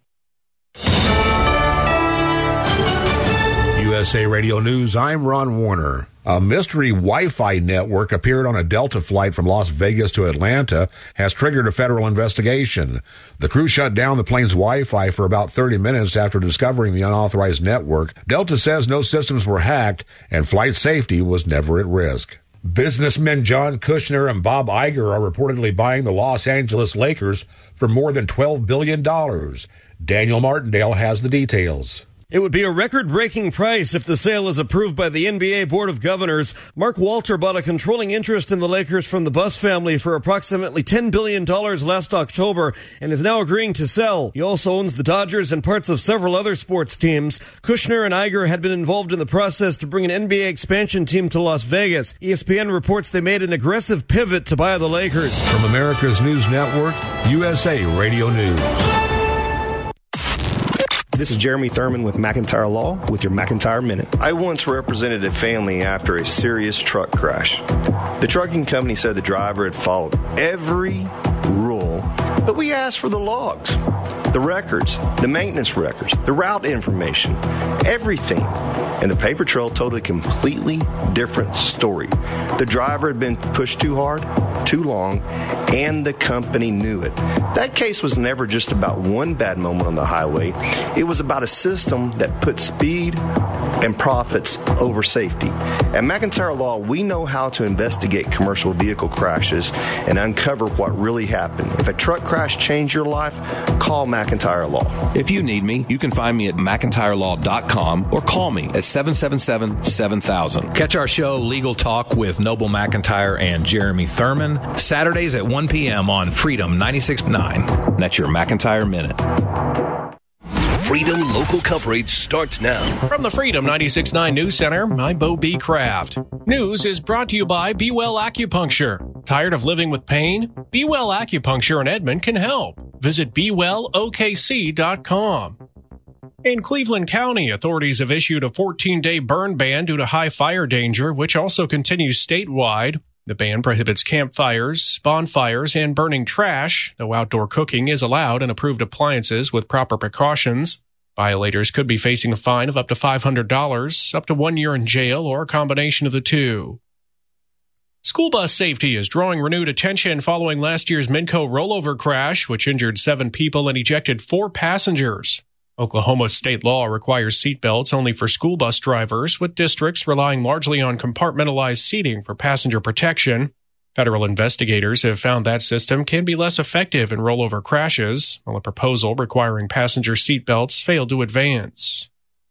USA Radio News, I'm Ron Warner. A mystery Wi-Fi network appeared on a Delta flight from Las Vegas to Atlanta, has triggered a federal investigation. The crew shut down the plane's Wi-Fi for about 30 minutes after discovering the unauthorized network. Delta says no systems were hacked and flight safety was never at risk. Businessmen John Kushner and Bob Iger are reportedly buying the Los Angeles Lakers for more than $12 billion. Daniel Martindale has the details. It would be a record-breaking price if the sale is approved by the NBA Board of Governors. Mark Walter bought a controlling interest in the Lakers from the Buss family for approximately $10 billion last October and is now agreeing to sell. He also owns the Dodgers and parts of several other sports teams. Kushner and Iger had been involved in the process to bring an NBA expansion team to Las Vegas. ESPN reports they made an aggressive pivot to buy the Lakers. From America's News Network, USA Radio News. This is Jeremy Thurman with McIntyre Law with your McIntyre Minute. I once represented a family after a serious truck crash. The trucking company said the driver had followed every rule, but we asked for the logs, the records, the maintenance records, the route information, everything. And the paper trail told a completely different story. The driver had been pushed too hard, too long, and the company knew it. That case was never just about one bad moment on the highway. It was about a system that put speed and profits over safety. At McIntyre Law, we know how to investigate commercial vehicle crashes and uncover what really happened. If a truck crash changed your life, call McIntyre Law. If you need me, you can find me at McIntyreLaw.com or call me at 777-7000. Catch our show, Legal Talk with Noble McIntyre and Jeremy Thurman, Saturdays at 1 p.m. on Freedom 96.9. That's your McIntyre Minute. Freedom local coverage starts now. From the Freedom 96.9 News Center, I'm Bo B. Kraft. News is brought to you by Be Well Acupuncture. Tired of living with pain? Be Well Acupuncture in Edmond can help. Visit BeWellOKC.com. In Cleveland County, authorities have issued a 14-day burn ban due to high fire danger, which also continues statewide. The ban prohibits campfires, bonfires, and burning trash, though outdoor cooking is allowed and approved appliances with proper precautions. Violators could be facing a fine of up to $500, up to 1 year in jail, or a combination of the two. School bus safety is drawing renewed attention following last year's Midco rollover crash, which injured 7 people and ejected 4 passengers. Oklahoma state law requires seatbelts only for school bus drivers, with districts relying largely on compartmentalized seating for passenger protection. Federal investigators have found that system can be less effective in rollover crashes, while a proposal requiring passenger seatbelts failed to advance.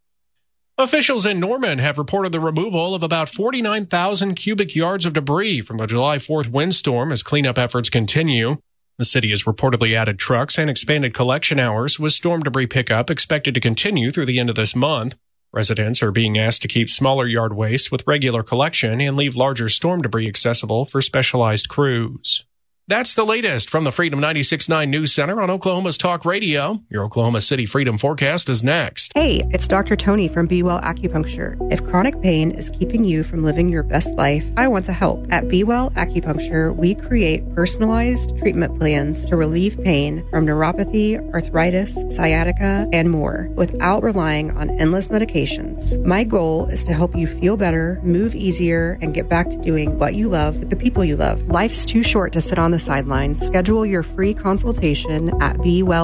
Officials in Norman have reported the removal of about 49,000 cubic yards of debris from the July 4th windstorm as cleanup efforts continue. The city has reportedly added trucks and expanded collection hours, with storm debris pickup expected to continue through the end of this month. Residents are being asked to keep smaller yard waste with regular collection and leave larger storm debris accessible for specialized crews. That's the latest from the Freedom 96.9 News Center on Oklahoma's Talk Radio. Your Oklahoma City Freedom Forecast is next. Hey, it's Dr. Tony from Be Well Acupuncture. If chronic pain is keeping you from living your best life, I want to help. At Be Well Acupuncture, we create personalized treatment plans to relieve pain from neuropathy, arthritis, sciatica, and more without relying on endless medications. My goal is to help you feel better, move easier, and get back to doing what you love with the people you love. Life's too short to sit on the sidelines. Schedule your free consultation at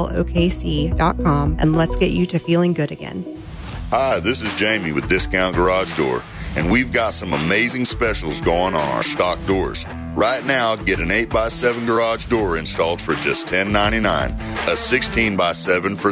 BeWellOKC.com and let's get you to feeling good again. Hi, this is Jamie with Discount Garage Door, and we've got some amazing specials going on our stock doors. Right now, get an 8x7 garage door installed for just $10.99, a 16x7 for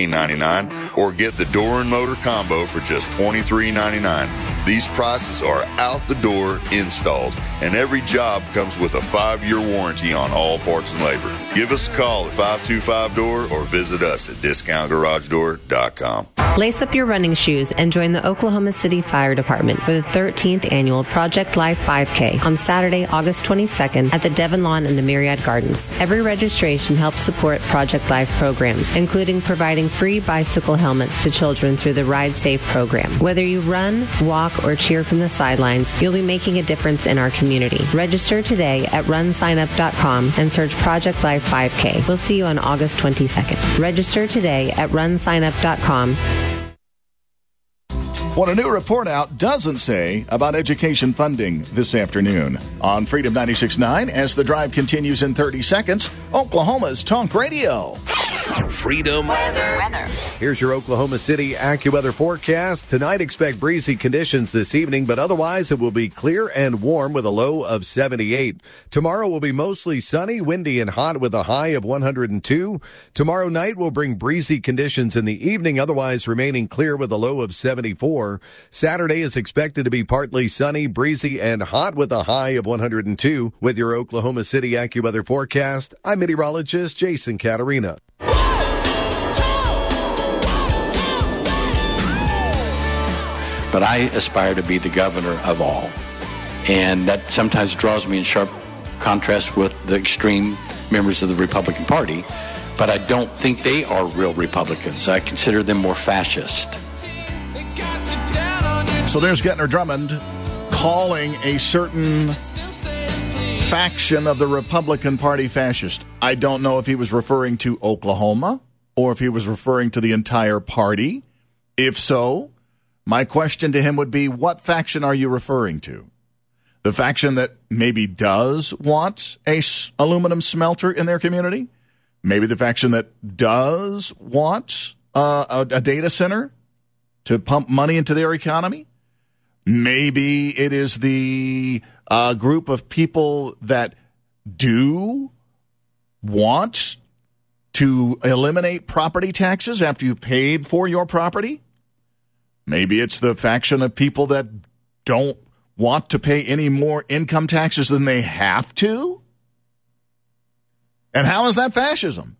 $16.99, or get the door and motor combo for just $23.99. These prices are out the door installed, and every job comes with a 5-year warranty on all parts and labor. Give us a call at 525-DOOR or visit us at discountgaragedoor.com. Lace up your running shoes and join the Oklahoma City Fire Department for the 13th annual Project Life 5K on Saturday, August 22nd at the Devon Lawn and the Myriad Gardens. Every registration helps support Project Life programs, including providing free bicycle helmets to children through the Ride Safe program. Whether you run, walk, or cheer from the sidelines, you'll be making a difference in our community. Register today at runsignup.com and search Project Life 5K. We'll see you on August 22nd. Register today at runsignup.com. What a new report out doesn't say about education funding this afternoon. On Freedom 96.9, as the drive continues in 30 seconds, Oklahoma's Talk Radio. Freedom Weather. Here's your Oklahoma City AccuWeather forecast. Tonight, expect breezy conditions this evening, but otherwise it will be clear and warm with a low of 78. Tomorrow will be mostly sunny, windy, and hot with a high of 102. Tomorrow night will bring breezy conditions in the evening, otherwise remaining clear with a low of 74. Saturday is expected to be partly sunny, breezy, and hot with a high of 102. With your Oklahoma City AccuWeather forecast, I'm meteorologist Jason Caterina. But I aspire to be the governor of all. And that sometimes draws me in sharp contrast with the extreme members of the Republican Party. But I don't think they are real Republicans. I consider them more fascist. So there's Gettner Drummond calling a certain faction of the Republican Party fascist. I don't know if he was referring to Oklahoma or if he was referring to the entire party. If so, my question to him would be, what faction are you referring to? The faction that maybe does want a aluminum smelter in their community? Maybe the faction that does want a data center to pump money into their economy? Maybe it is the group of people that do want to eliminate property taxes after you've paid for your property? Maybe it's the faction of people that don't want to pay any more income taxes than they have to? And how is that fascism?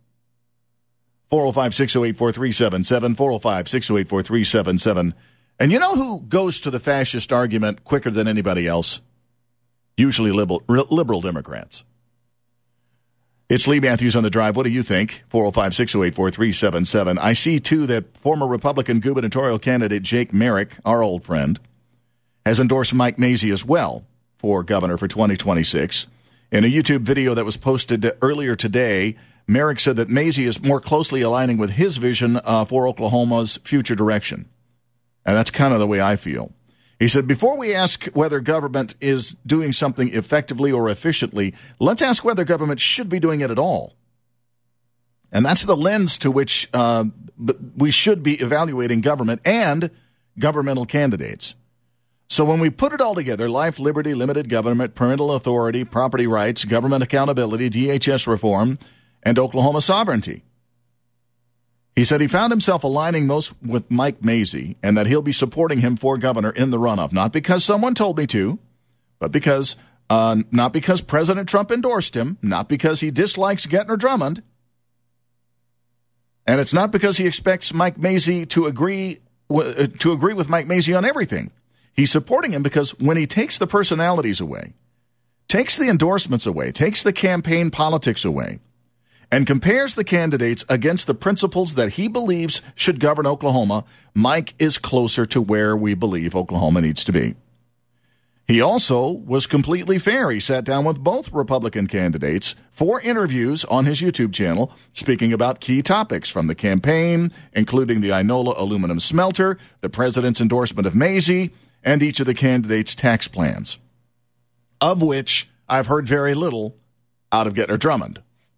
405-608-4377, 405-608-4377. And you know who goes to the fascist argument quicker than anybody else? Usually liberal Democrats. It's Lee Matthews on the Drive. What do you think? 405-608-4377. I see, too, that former Republican gubernatorial candidate Jake Merrick, our old friend, has endorsed Mike Mazzei as well for governor for 2026. In a YouTube video that was posted earlier today, Merrick said that Mazzei is more closely aligning with his vision for Oklahoma's future direction. And that's kind of the way I feel. He said, before we ask whether government is doing something effectively or efficiently, let's ask whether government should be doing it at all. And that's the lens to which we should be evaluating government and governmental candidates. So when we put it all together, life, liberty, limited government, parental authority, property rights, government accountability, DHS reform, and Oklahoma sovereignty. He said he found himself aligning most with Mike Mazzei and that he'll be supporting him for governor in the runoff, not because someone told me to, but because not because President Trump endorsed him, not because he dislikes Gettner Drummond, and it's not because he expects Mike Mazzei to agree with Mike Mazzei on everything. He's supporting him because when he takes the personalities away, takes the endorsements away, takes the campaign politics away, and compares the candidates against the principles that he believes should govern Oklahoma, Mike is closer to where we believe Oklahoma needs to be. He also was completely fair. He sat down with both Republican candidates for interviews on his YouTube channel, speaking about key topics from the campaign, including the Inola aluminum smelter, the president's endorsement of Mazzei, and each of the candidates' tax plans, of which I've heard very little out of Gettner Drummond.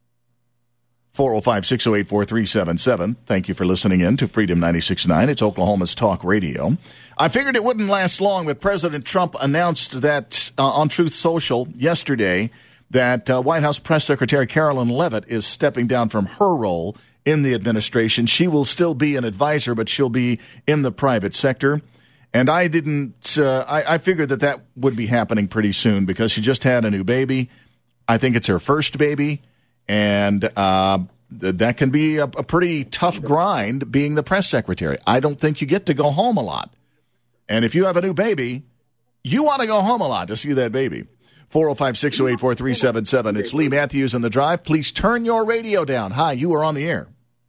405-608-4377. Thank you for listening in to Freedom 96.9. It's Oklahoma's Talk Radio. I figured it wouldn't last long, but President Trump announced that on Truth Social yesterday that White House Press Secretary Carolyn Leavitt is stepping down from her role in the administration. She will still be an advisor, but she'll be in the private sector. And I figured that would be happening pretty soon because she just had a new baby. I think it's her first baby. And that can be a pretty tough grind being the press secretary. I don't think you get to go home a lot. And if you have a new baby, you want to go home a lot to see that baby. 405-608-4377. It's Lee Matthews in the Drive. Please turn your radio down. Hi, you are on the air.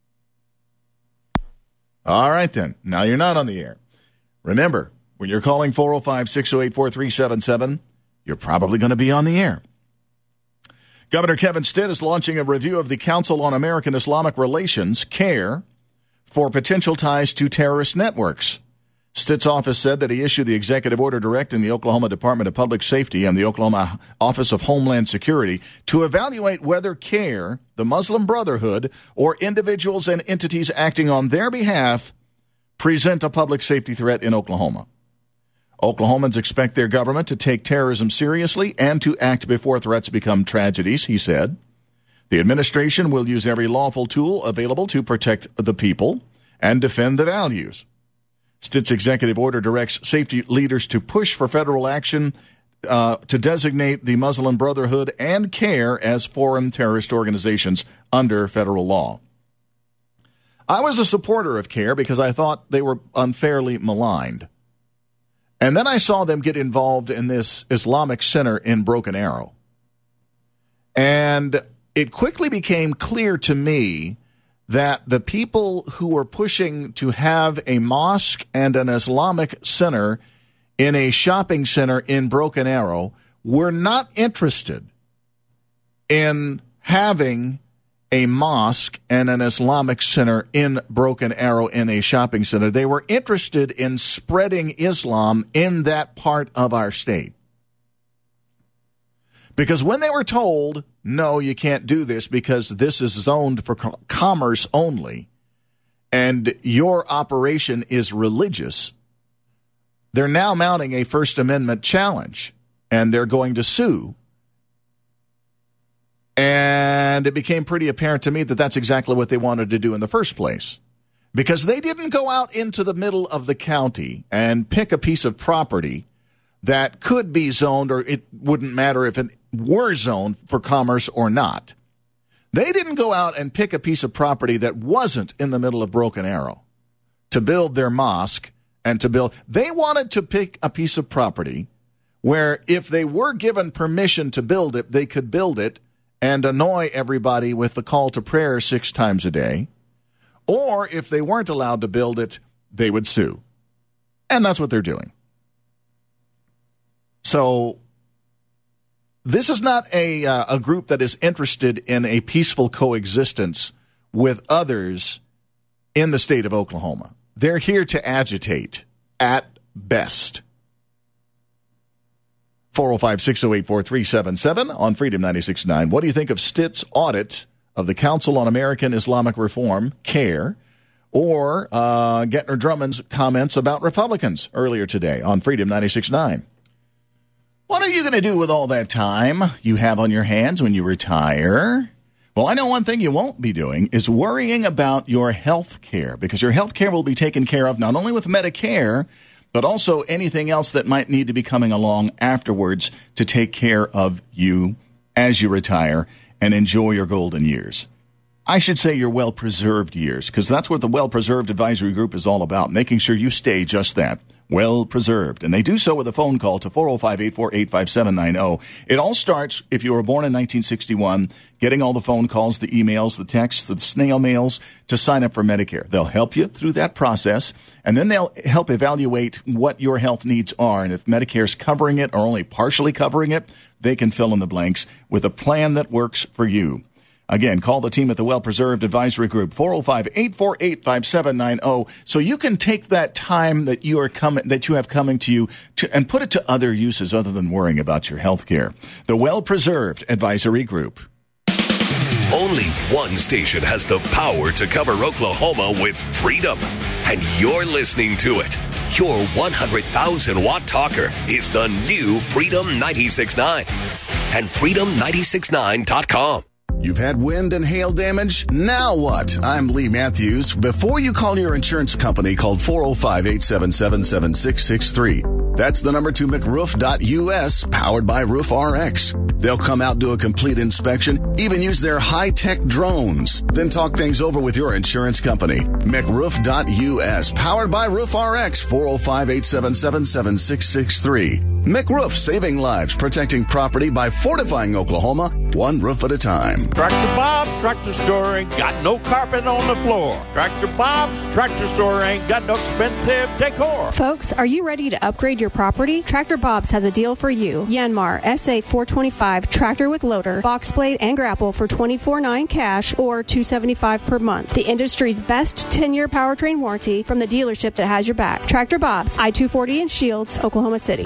All right, then. Now you're not on the air. Remember, when you're calling 405-608-4377, you're probably going to be on the air. Governor Kevin Stitt is launching a review of the Council on American Islamic Relations, CAIR, for potential ties to terrorist networks. Stitt's office said that he issued the executive order directing the Oklahoma Department of Public Safety and the Oklahoma Office of Homeland Security to evaluate whether CARE, the Muslim Brotherhood, or individuals and entities acting on their behalf present a public safety threat in Oklahoma. Oklahomans expect their government to take terrorism seriously and to act before threats become tragedies, he said. The administration will use every lawful tool available to protect the people and defend the values. Stitt's executive order directs safety leaders to push for federal action to designate the Muslim Brotherhood and CARE as foreign terrorist organizations under federal law. I was a supporter of CARE because I thought they were unfairly maligned. And then I saw them get involved in this Islamic center in Broken Arrow. And it quickly became clear to me that the people who were pushing to have a mosque and an Islamic center in a shopping center in Broken Arrow were not interested in having a mosque and an Islamic center in Broken Arrow in a shopping center. They were interested in spreading Islam in that part of our state. Because when they were told, no, you can't do this because this is zoned for commerce only, and your operation is religious, they're now mounting a First Amendment challenge, and they're going to sue. And it became pretty apparent to me that that's exactly what they wanted to do in the first place. Because they didn't go out into the middle of the county and pick a piece of property that could be zoned, or it wouldn't matter if it were zoned for commerce or not. They didn't go out and pick a piece of property that wasn't in the middle of Broken Arrow to build their mosque and to build. They wanted to pick a piece of property where if they were given permission to build it, they could build it and annoy everybody with the call to prayer 6 times a day. Or if they weren't allowed to build it, they would sue. And that's what they're doing. So this is not a group that is interested in a peaceful coexistence with others in the state of Oklahoma. They're here to agitate at best. 405-608-4377 on Freedom 96.9. What do you think of Stitt's audit of the Council on American Islamic Reform, CARE, or Gettner Drummond's comments about Republicans earlier today on Freedom 96.9? What are you going to do with all that time you have on your hands when you retire? Well, I know one thing you won't be doing is worrying about your health care, because your health care will be taken care of not only with Medicare, but also anything else that might need to be coming along afterwards to take care of you as you retire and enjoy your golden years. I should say your well-preserved years, because that's what the Well-Preserved Advisory Group is all about, making sure you stay just that, well-preserved. And they do so with a phone call to 405-848-5790. It all starts, if you were born in 1961, getting all the phone calls, the emails, the texts, the snail mails to sign up for Medicare. They'll help you through that process, and then they'll help evaluate what your health needs are. And if Medicare's covering it or only partially covering it, they can fill in the blanks with a plan that works for you. Again, call the team at the Well-Preserved Advisory Group, 405-848-5790, so you can take that time that you have coming to you and put it to other uses other than worrying about your health care. The Well-Preserved Advisory Group. Only one station has the power to cover Oklahoma with freedom, and you're listening to it. Your 100,000-watt talker is the new Freedom 96.9 and freedom969.com. You've had wind and hail damage? Now what? I'm Lee Matthews. Before you call your insurance company, call 405-877-7663. That's the number to McRoof.us, powered by Roof RX. They'll come out, do a complete inspection, even use their high-tech drones. Then talk things over with your insurance company. McRoof.us, powered by Roof RX, 405-877-7663. McRoof, saving lives, protecting property by fortifying Oklahoma one roof at a time. Tractor Bob Tractor Store ain't got no carpet on the floor. Tractor Bob's Tractor Store ain't got no expensive decor. Folks, are you ready to upgrade your property? Tractor Bob's has a deal for you. Yanmar SA425 tractor with loader, box blade, and grapple for $24,900 cash or $275 per month. The industry's best 10-year powertrain warranty from the dealership that has your back. Tractor Bob's, I-240 in Shields, Oklahoma City.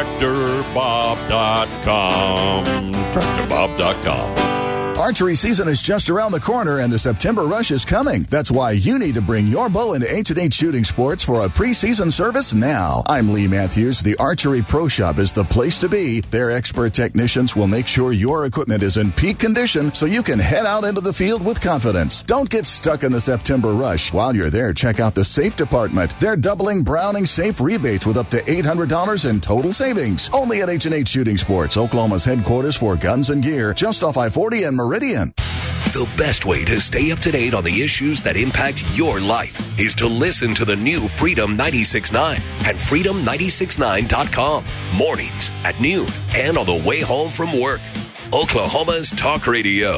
TractorBob.com. TractorBob.com. Archery season is just around the corner and the September rush is coming. That's why you need to bring your bow into H&H Shooting Sports for a preseason service now. I'm Lee Matthews. The Archery Pro Shop is the place to be. Their expert technicians will make sure your equipment is in peak condition so you can head out into the field with confidence. Don't get stuck in the September rush. While you're there, check out the Safe Department. They're doubling Browning Safe rebates with up to $800 in total savings. Only at H&H Shooting Sports, Oklahoma's headquarters for guns and gear, just off I-40 and Meridian. The best way to stay up to date on the issues that impact your life is to listen to the new Freedom 96.9 at freedom969.com. Mornings at noon and on the way home from work. Oklahoma's Talk Radio.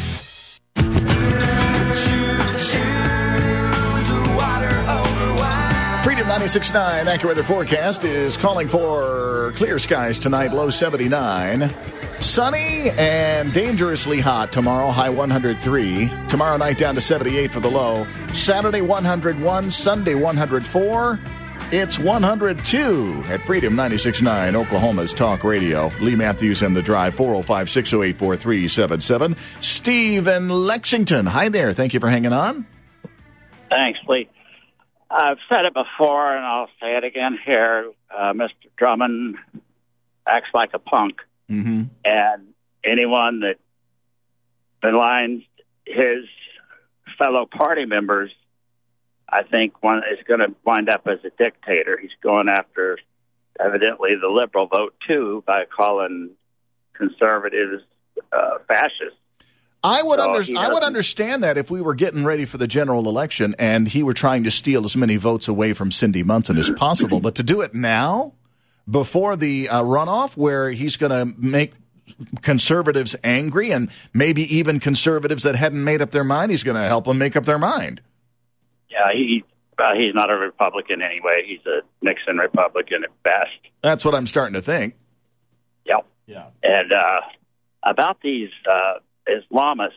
Freedom 96.9 AccuWeather forecast is calling for clear skies tonight, low 79. Sunny and dangerously hot tomorrow, high 103. Tomorrow night down to 78 for the low. Saturday 101, Sunday 104. It's 102 at Freedom 96.9, Oklahoma's Talk Radio. Lee Matthews and The Drive, 405-608-4377. Steve in Lexington. Hi there. Thank you for hanging on. Thanks, Lee. I've said it before, and I'll say it again here. Mr. Drummond acts like a punk. Mm-hmm. And anyone that maligns his fellow party members, I think is going to wind up as a dictator. He's going after, evidently, the liberal vote, too, by calling conservatives fascists. I would understand that if we were getting ready for the general election and he were trying to steal as many votes away from Cindy Munson as possible. But to do it now, before the runoff, where he's going to make conservatives angry and maybe even conservatives that hadn't made up their mind, he's going to help them make up their mind. Yeah, he's not a Republican anyway. He's a Nixon Republican at best. That's what I'm starting to think. Yep. Yeah. And about these Islamists,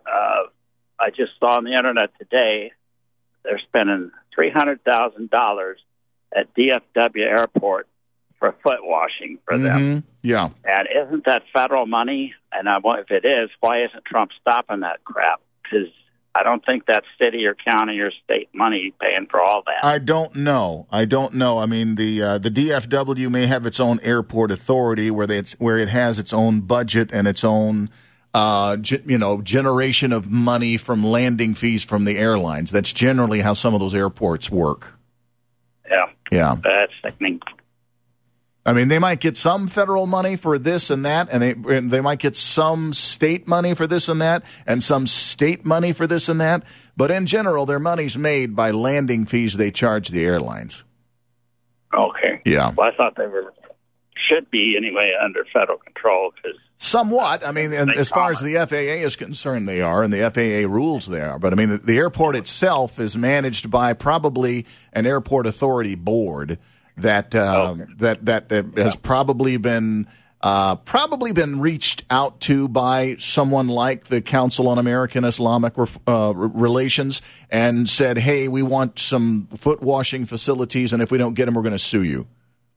I just saw on the internet today, they're spending $300,000 at DFW Airport for foot washing for them. Yeah. And isn't that federal money? And if it is, why isn't Trump stopping that crap? Because I don't think that's city or county or state money paying for all that. I don't know. I mean, the DFW may have its own airport authority where it has its own budget and its own generation of money from landing fees from the airlines. That's generally how some of those airports work. Yeah. Yeah. That's sickening. I mean, they might get some federal money for this and that, and they might get some state money for this and that, and some state money for this and that. But in general, their money's made by landing fees they charge the airlines. Okay. Yeah. Well, I thought they should be anyway under federal control. Somewhat. I mean, as far as the FAA is concerned, they are, and the FAA rules they are. But I mean, the airport itself is managed by probably an airport authority board that has probably been reached out to by someone like the Council on American Islamic Relations and said, hey, we want some foot washing facilities, and if we don't get them, we're going to sue you.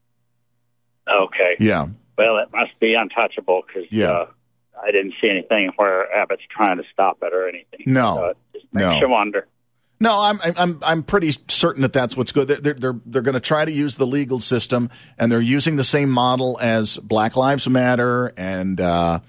Okay. Yeah. Well, it must be untouchable because I didn't see anything where Abbott's trying to stop it or anything. No. So it just makes you wonder. No, I'm pretty certain that that's what's good. They're going to try to use the legal system, and they're using the same model as Black Lives Matter and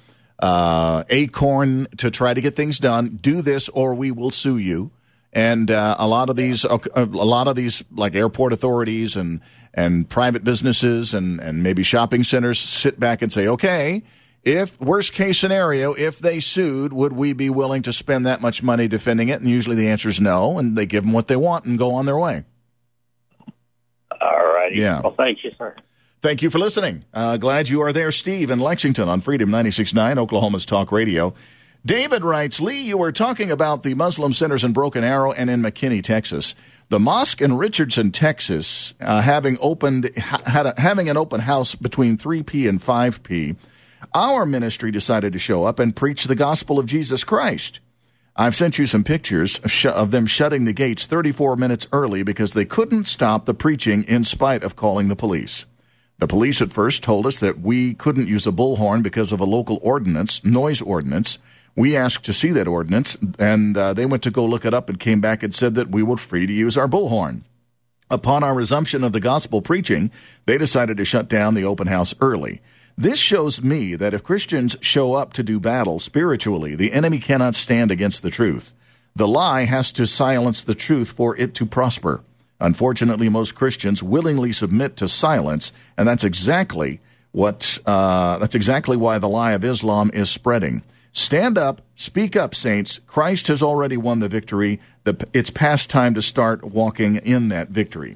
Acorn to try to get things done. Do this, or we will sue you. And a lot of these like airport authorities and private businesses and maybe shopping centers sit back and say, okay, if worst case scenario, if they sued, would we be willing to spend that much money defending it? And usually the answer is no, and they give them what they want and go on their way. All right. Yeah. Well, thank you, sir. Thank you for listening. Glad you are there, Steve, in Lexington on Freedom 96.9, Oklahoma's Talk Radio. David writes, Lee, you were talking about the Muslim centers in Broken Arrow and in McKinney, Texas. The mosque in Richardson, Texas, having an open house between 3 and 5 p., our ministry decided to show up and preach the gospel of Jesus Christ. I've sent you some pictures of them shutting the gates 34 minutes early because they couldn't stop the preaching in spite of calling the police. The police at first told us that we couldn't use a bullhorn because of a local ordinance, noise ordinance. We asked to see that ordinance, and they went to go look it up and came back and said that we were free to use our bullhorn. Upon our resumption of the gospel preaching, they decided to shut down the open house early. This shows me that if Christians show up to do battle spiritually, the enemy cannot stand against the truth. The lie has to silence the truth for it to prosper. Unfortunately, most Christians willingly submit to silence, and that's exactly why the lie of Islam is spreading. Stand up, speak up, saints. Christ has already won the victory. It's past time to start walking in that victory.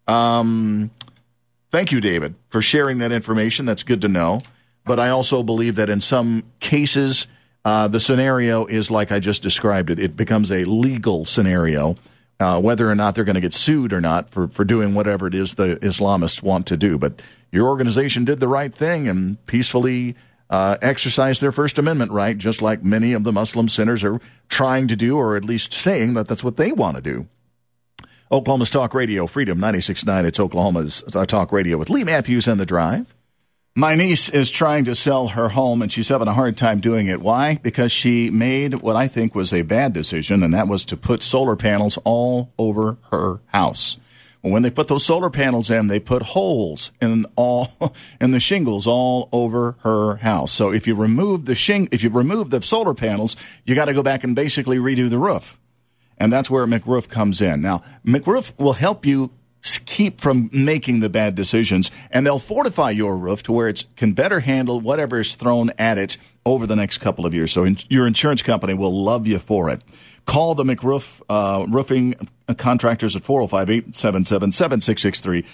Thank you, David, for sharing that information. That's good to know. But I also believe that in some cases, the scenario is like I just described it. It becomes a legal scenario. Whether or not they're going to get sued or not for doing whatever it is the Islamists want to do. But your organization did the right thing and peacefully exercised their First Amendment right, just like many of the Muslim centers are trying to do, or at least saying that that's what they want to do. Oklahoma's Talk Radio, Freedom 96.9. It's Oklahoma's Talk Radio with Lee Matthews and The Drive. My niece is trying to sell her home, and she's having a hard time doing it. Why? Because she made what I think was a bad decision, and that was to put solar panels all over her house. Well, when they put those solar panels in, they put holes in the shingles all over her house. So if you remove the solar panels, you got to go back and basically redo the roof. And that's where McRoof comes in. Now, McRoof will help you keep from making the bad decisions, and they'll fortify your roof to where it can better handle whatever is thrown at it over the next couple of years. So your insurance company will love you for it. Call the McRoof roofing contractors at 405-877-7663,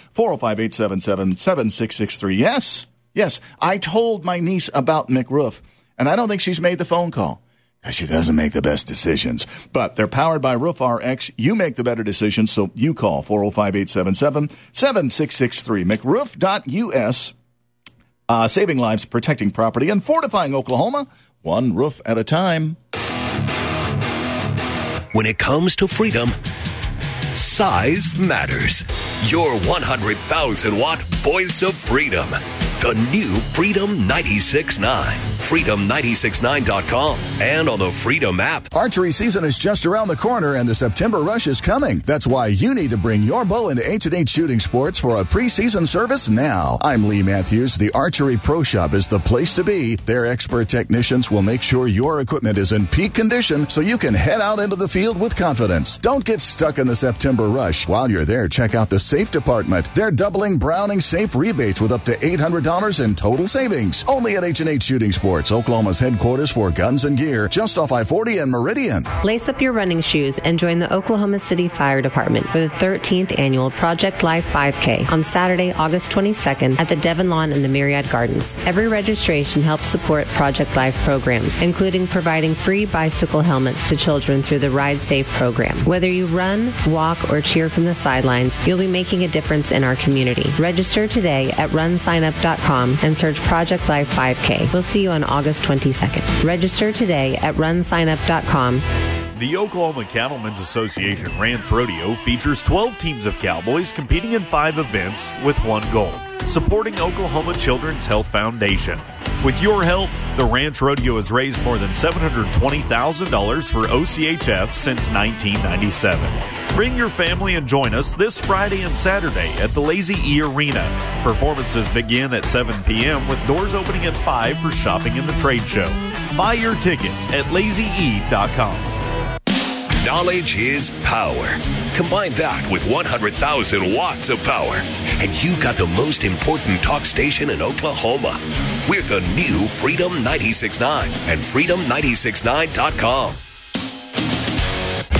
405-877-7663. Yes, I told my niece about McRoof, and I don't think she's made the phone call. She doesn't make the best decisions. But they're powered by Roof RX. You make the better decisions, so you call 405-877-7663. McRoof.us, saving lives, protecting property, and fortifying Oklahoma, one roof at a time. When it comes to freedom, size matters. Your 100,000-watt voice of freedom. The new Freedom 96.9. Freedom969.com and on the Freedom app. Archery season is just around the corner and the September rush is coming. That's why you need to bring your bow into H&H Shooting Sports for a preseason service now. I'm Lee Matthews. The Archery Pro Shop is the place to be. Their expert technicians will make sure your equipment is in peak condition so you can head out into the field with confidence. Don't get stuck in the September rush. While you're there, check out the Safe Department. They're doubling Browning Safe rebates with up to $800 in total savings. Only at H&H Shooting Sports, Oklahoma's headquarters for guns and gear, just off I-40 and Meridian. Lace up your running shoes and join the Oklahoma City Fire Department for the 13th annual Project Life 5K on Saturday, August 22nd at the Devon Lawn and the Myriad Gardens. Every registration helps support Project Life programs, including providing free bicycle helmets to children through the Ride Safe program. Whether you run, walk, or cheer from the sidelines, you'll be making a difference in our community. Register today at runsignup.com and search Project Life 5K. We'll see you on August 22nd. Register today at runsignup.com. The Oklahoma Cattlemen's Association Ranch Rodeo features 12 teams of cowboys competing in 5 events with one goal: supporting Oklahoma Children's Health Foundation. With your help, the Ranch Rodeo has raised more than $720,000 for OCHF since 1997. Bring your family and join us this Friday and Saturday at the Lazy E Arena. Performances begin at 7 p.m. with doors opening at 5 for shopping in the trade show. Buy your tickets at lazye.com. Knowledge is power. Combine that with 100,000 watts of power, and you got the most important talk station in Oklahoma. We're the new Freedom 96.9 and Freedom969.com.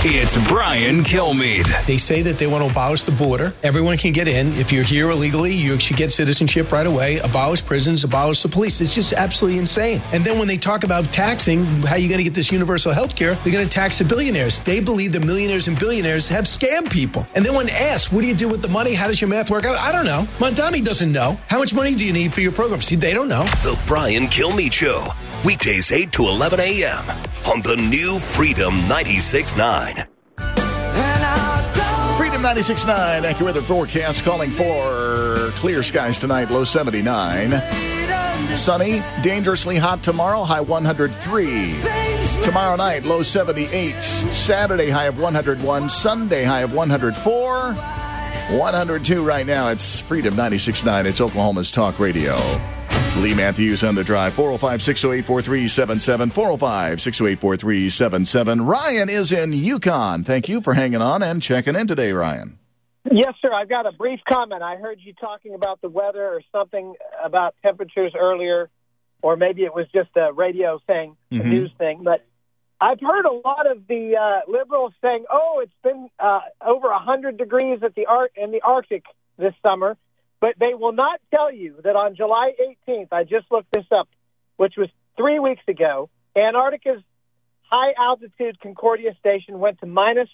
It's Brian Kilmeade. They say that they want to abolish the border. Everyone can get in. If you're here illegally, you should get citizenship right away. Abolish prisons, abolish the police. It's just absolutely insane. And then when they talk about taxing, how you're going to get this universal health care, they're going to tax the billionaires. They believe the millionaires and billionaires have scammed people. And then when asked, what do you do with the money? How does your math work out? I don't know. Mondami doesn't know. How much money do you need for your program? See, they don't know. The Brian Kilmeade Show. Weekdays 8 to 11 a.m. on the new Freedom 96.9. Freedom 96.9 AccuWeather forecast calling for clear skies tonight, low 79. Sunny, dangerously hot tomorrow, high 103. Tomorrow night, low 78. Saturday, high of 101. Sunday, high of 104. 102 right now. It's Freedom 96.9. It's Oklahoma's Talk Radio. Lee Matthews on the drive. 405-608-4377. 405-608-4377. Ryan is in Yukon. Thank you for hanging on and checking in today, Ryan. Yes, sir. I've got a brief comment. I heard you talking about the weather or something about temperatures earlier, or maybe it was just a radio thing, a news thing. But I've heard a lot of the liberals saying, oh, it's been over 100 degrees in the Arctic this summer. But they will not tell you that on July 18th, I just looked this up, which was 3 weeks ago, Antarctica's high-altitude Concordia station went to minus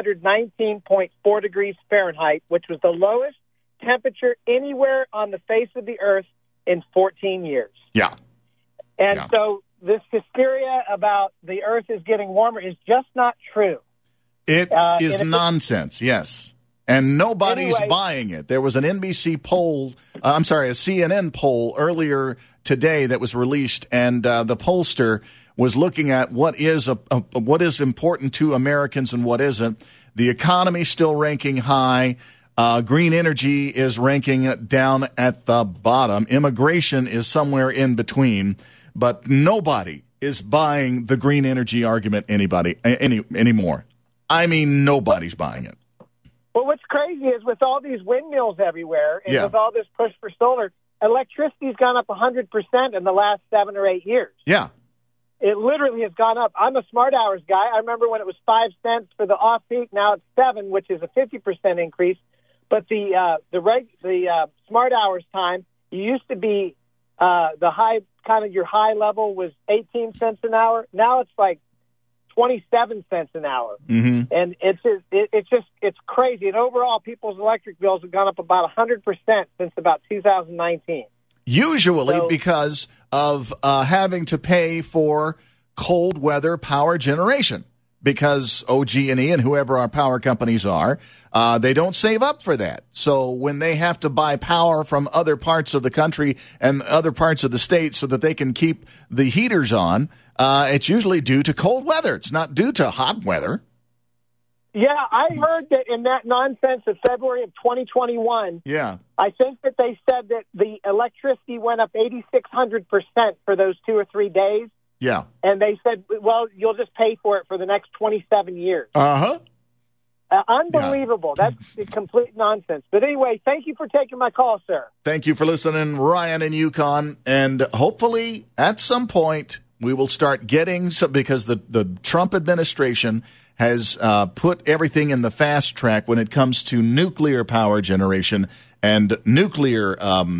119.4 degrees Fahrenheit, which was the lowest temperature anywhere on the face of the Earth in 14 years. Yeah. And so this hysteria about the Earth is getting warmer is just not true. It is nonsense, yes. And nobody's buying it. There was an NBC poll, a CNN poll earlier today that was released, and the pollster was looking at what is important to Americans and what isn't. The economy still ranking high. Green energy is ranking down at the bottom. Immigration is somewhere in between. But nobody is buying the green energy argument anymore. I mean, nobody's buying it. Well, what's crazy is with all these windmills everywhere and with all this push for solar, electricity's gone up 100% in the last 7 or 8 years. Yeah. It literally has gone up. I'm a smart hours guy. I remember when it was 5 cents for the off-peak. Now it's 7, which is a 50% increase. But the smart hours time, you used to be your high level was 18 cents an hour. Now it's like 27 cents an hour. Mm-hmm. And it's crazy. And overall, people's electric bills have gone up about 100% since about 2019. Usually because of having to pay for cold weather power generation. Because OG&E and whoever our power companies are, they don't save up for that. So when they have to buy power from other parts of the country and other parts of the state so that they can keep the heaters on, it's usually due to cold weather. It's not due to hot weather. Yeah, I heard that in that nonsense of February of 2021. Yeah. I think that they said that the electricity went up 8,600% for those 2 or 3 days. Yeah. And they said, well, you'll just pay for it for the next 27 years. Uh-huh. Unbelievable. Yeah. That's complete nonsense. But anyway, thank you for taking my call, sir. Thank you for listening, Ryan in Yukon. And hopefully at some point we will start getting some, because the Trump administration has put everything in the fast track when it comes to nuclear power generation and nuclear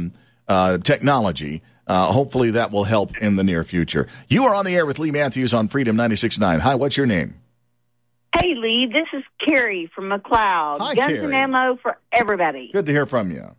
technology. Hopefully that will help in the near future. You are on the air with Lee Matthews on Freedom 96.9. Hi, what's your name? Hey, Lee, this is Carrie from McLeod. Hi, Guns Carrie. and ammo for everybody. Good to hear from you.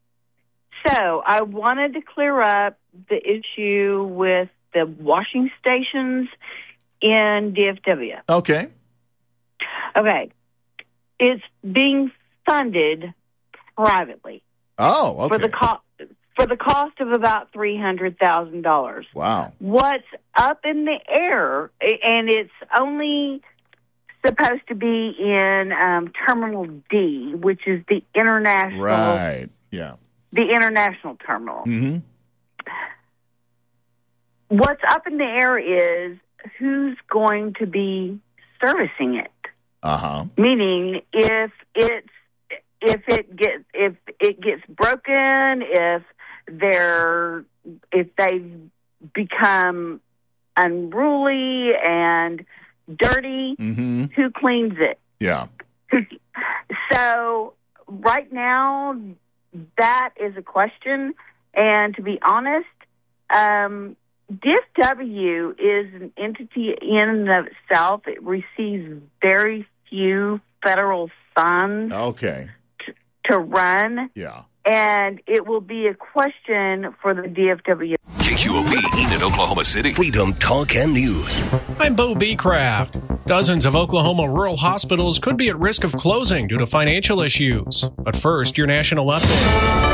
So I wanted to clear up the issue with the washing stations in DFW. Okay. Okay. It's being funded privately. Oh, okay. For the cost of about $300,000. Wow. What's up in the air, and it's only supposed to be in Terminal D, which is the international. Right. Yeah. The international terminal. Mm-hmm. What's up in the air is who's going to be servicing it. Uh-huh. Meaning, if it gets broken, if they become unruly and dirty, who cleans it? Yeah. So right now, that is a question. And to be honest, DFW is an entity in and of itself. It receives very few federal funds to run. Yeah. And it will be a question for the DFW. KQOB, Enid, Oklahoma City. Freedom Talk and News. I'm Bo B. Kraft. Dozens of Oklahoma rural hospitals could be at risk of closing due to financial issues. But first, your national update.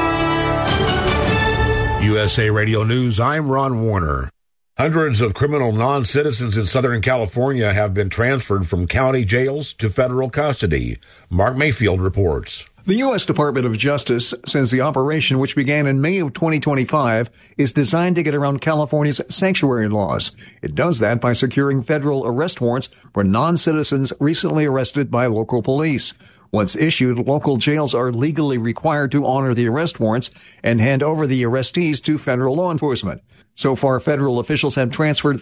USA Radio News, I'm Ron Warner. Hundreds of criminal non-citizens in Southern California have been transferred from county jails to federal custody. Mark Mayfield reports. The U.S. Department of Justice says the operation, which began in May of 2025, is designed to get around California's sanctuary laws. It does that by securing federal arrest warrants for non-citizens recently arrested by local police. Once issued, local jails are legally required to honor the arrest warrants and hand over the arrestees to federal law enforcement. So far, federal officials have transferred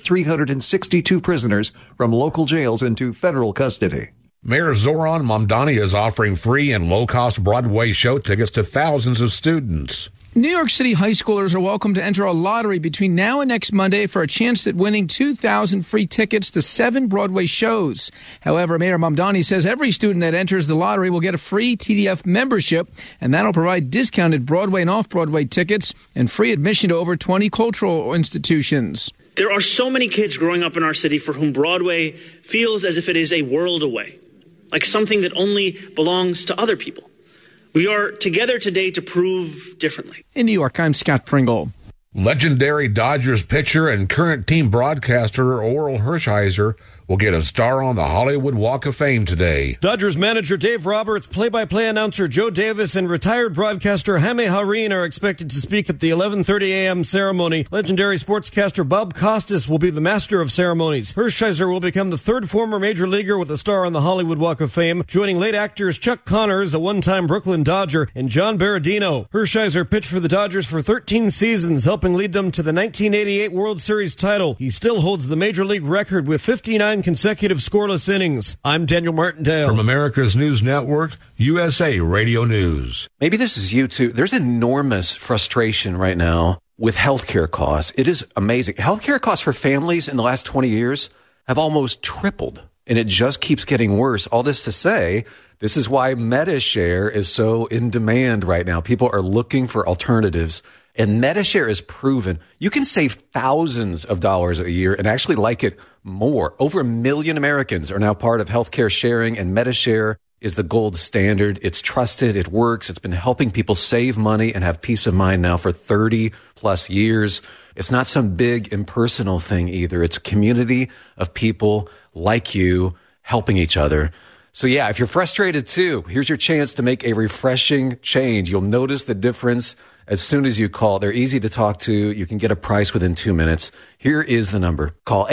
362 prisoners from local jails into federal custody. Mayor Zoran Mamdani is offering free and low-cost Broadway show tickets to thousands of students. New York City high schoolers are welcome to enter a lottery between now and next Monday for a chance at winning 2,000 free tickets to 7 Broadway shows. However, Mayor Mamdani says every student that enters the lottery will get a free TDF membership, and that'll provide discounted Broadway and off-Broadway tickets and free admission to over 20 cultural institutions. There are so many kids growing up in our city for whom Broadway feels as if it is a world away, like something that only belongs to other people. We are together today to prove differently. In New York, I'm Scott Pringle. Legendary Dodgers pitcher and current team broadcaster Orel Hershiser will get a star on the Hollywood Walk of Fame today. Dodgers manager Dave Roberts, play-by-play announcer Joe Davis, and retired broadcaster Jaime Jarrín are expected to speak at the 11:30 a.m. ceremony. Legendary sportscaster Bob Costas will be the master of ceremonies. Hershiser will become the third former major leaguer with a star on the Hollywood Walk of Fame, joining late actors Chuck Connors, a one-time Brooklyn Dodger, and John Berardino. Hershiser pitched for the Dodgers for 13 seasons, helping lead them to the 1988 World Series title. He still holds the major league record with 59 consecutive scoreless innings. I'm Daniel Martindale. From America's News Network, USA Radio News. Maybe this is you too. There's enormous frustration right now with healthcare costs. It is amazing. Healthcare costs for families in the last 20 years have almost tripled, and it just keeps getting worse. All this to say, this is why MediShare is so in demand right now. People are looking for alternatives. And MediShare is proven you can save thousands of dollars a year and actually like it more. Over 1 million Americans are now part of healthcare sharing, and MediShare is the gold standard. It's trusted. It works. It's been helping people save money and have peace of mind now for 30 plus years. It's not some big impersonal thing either. It's a community of people like you helping each other. So yeah, if you're frustrated too, here's your chance to make a refreshing change. You'll notice the difference as soon as you call. They're easy to talk to. You can get a price within 2 minutes. Here is the number. Call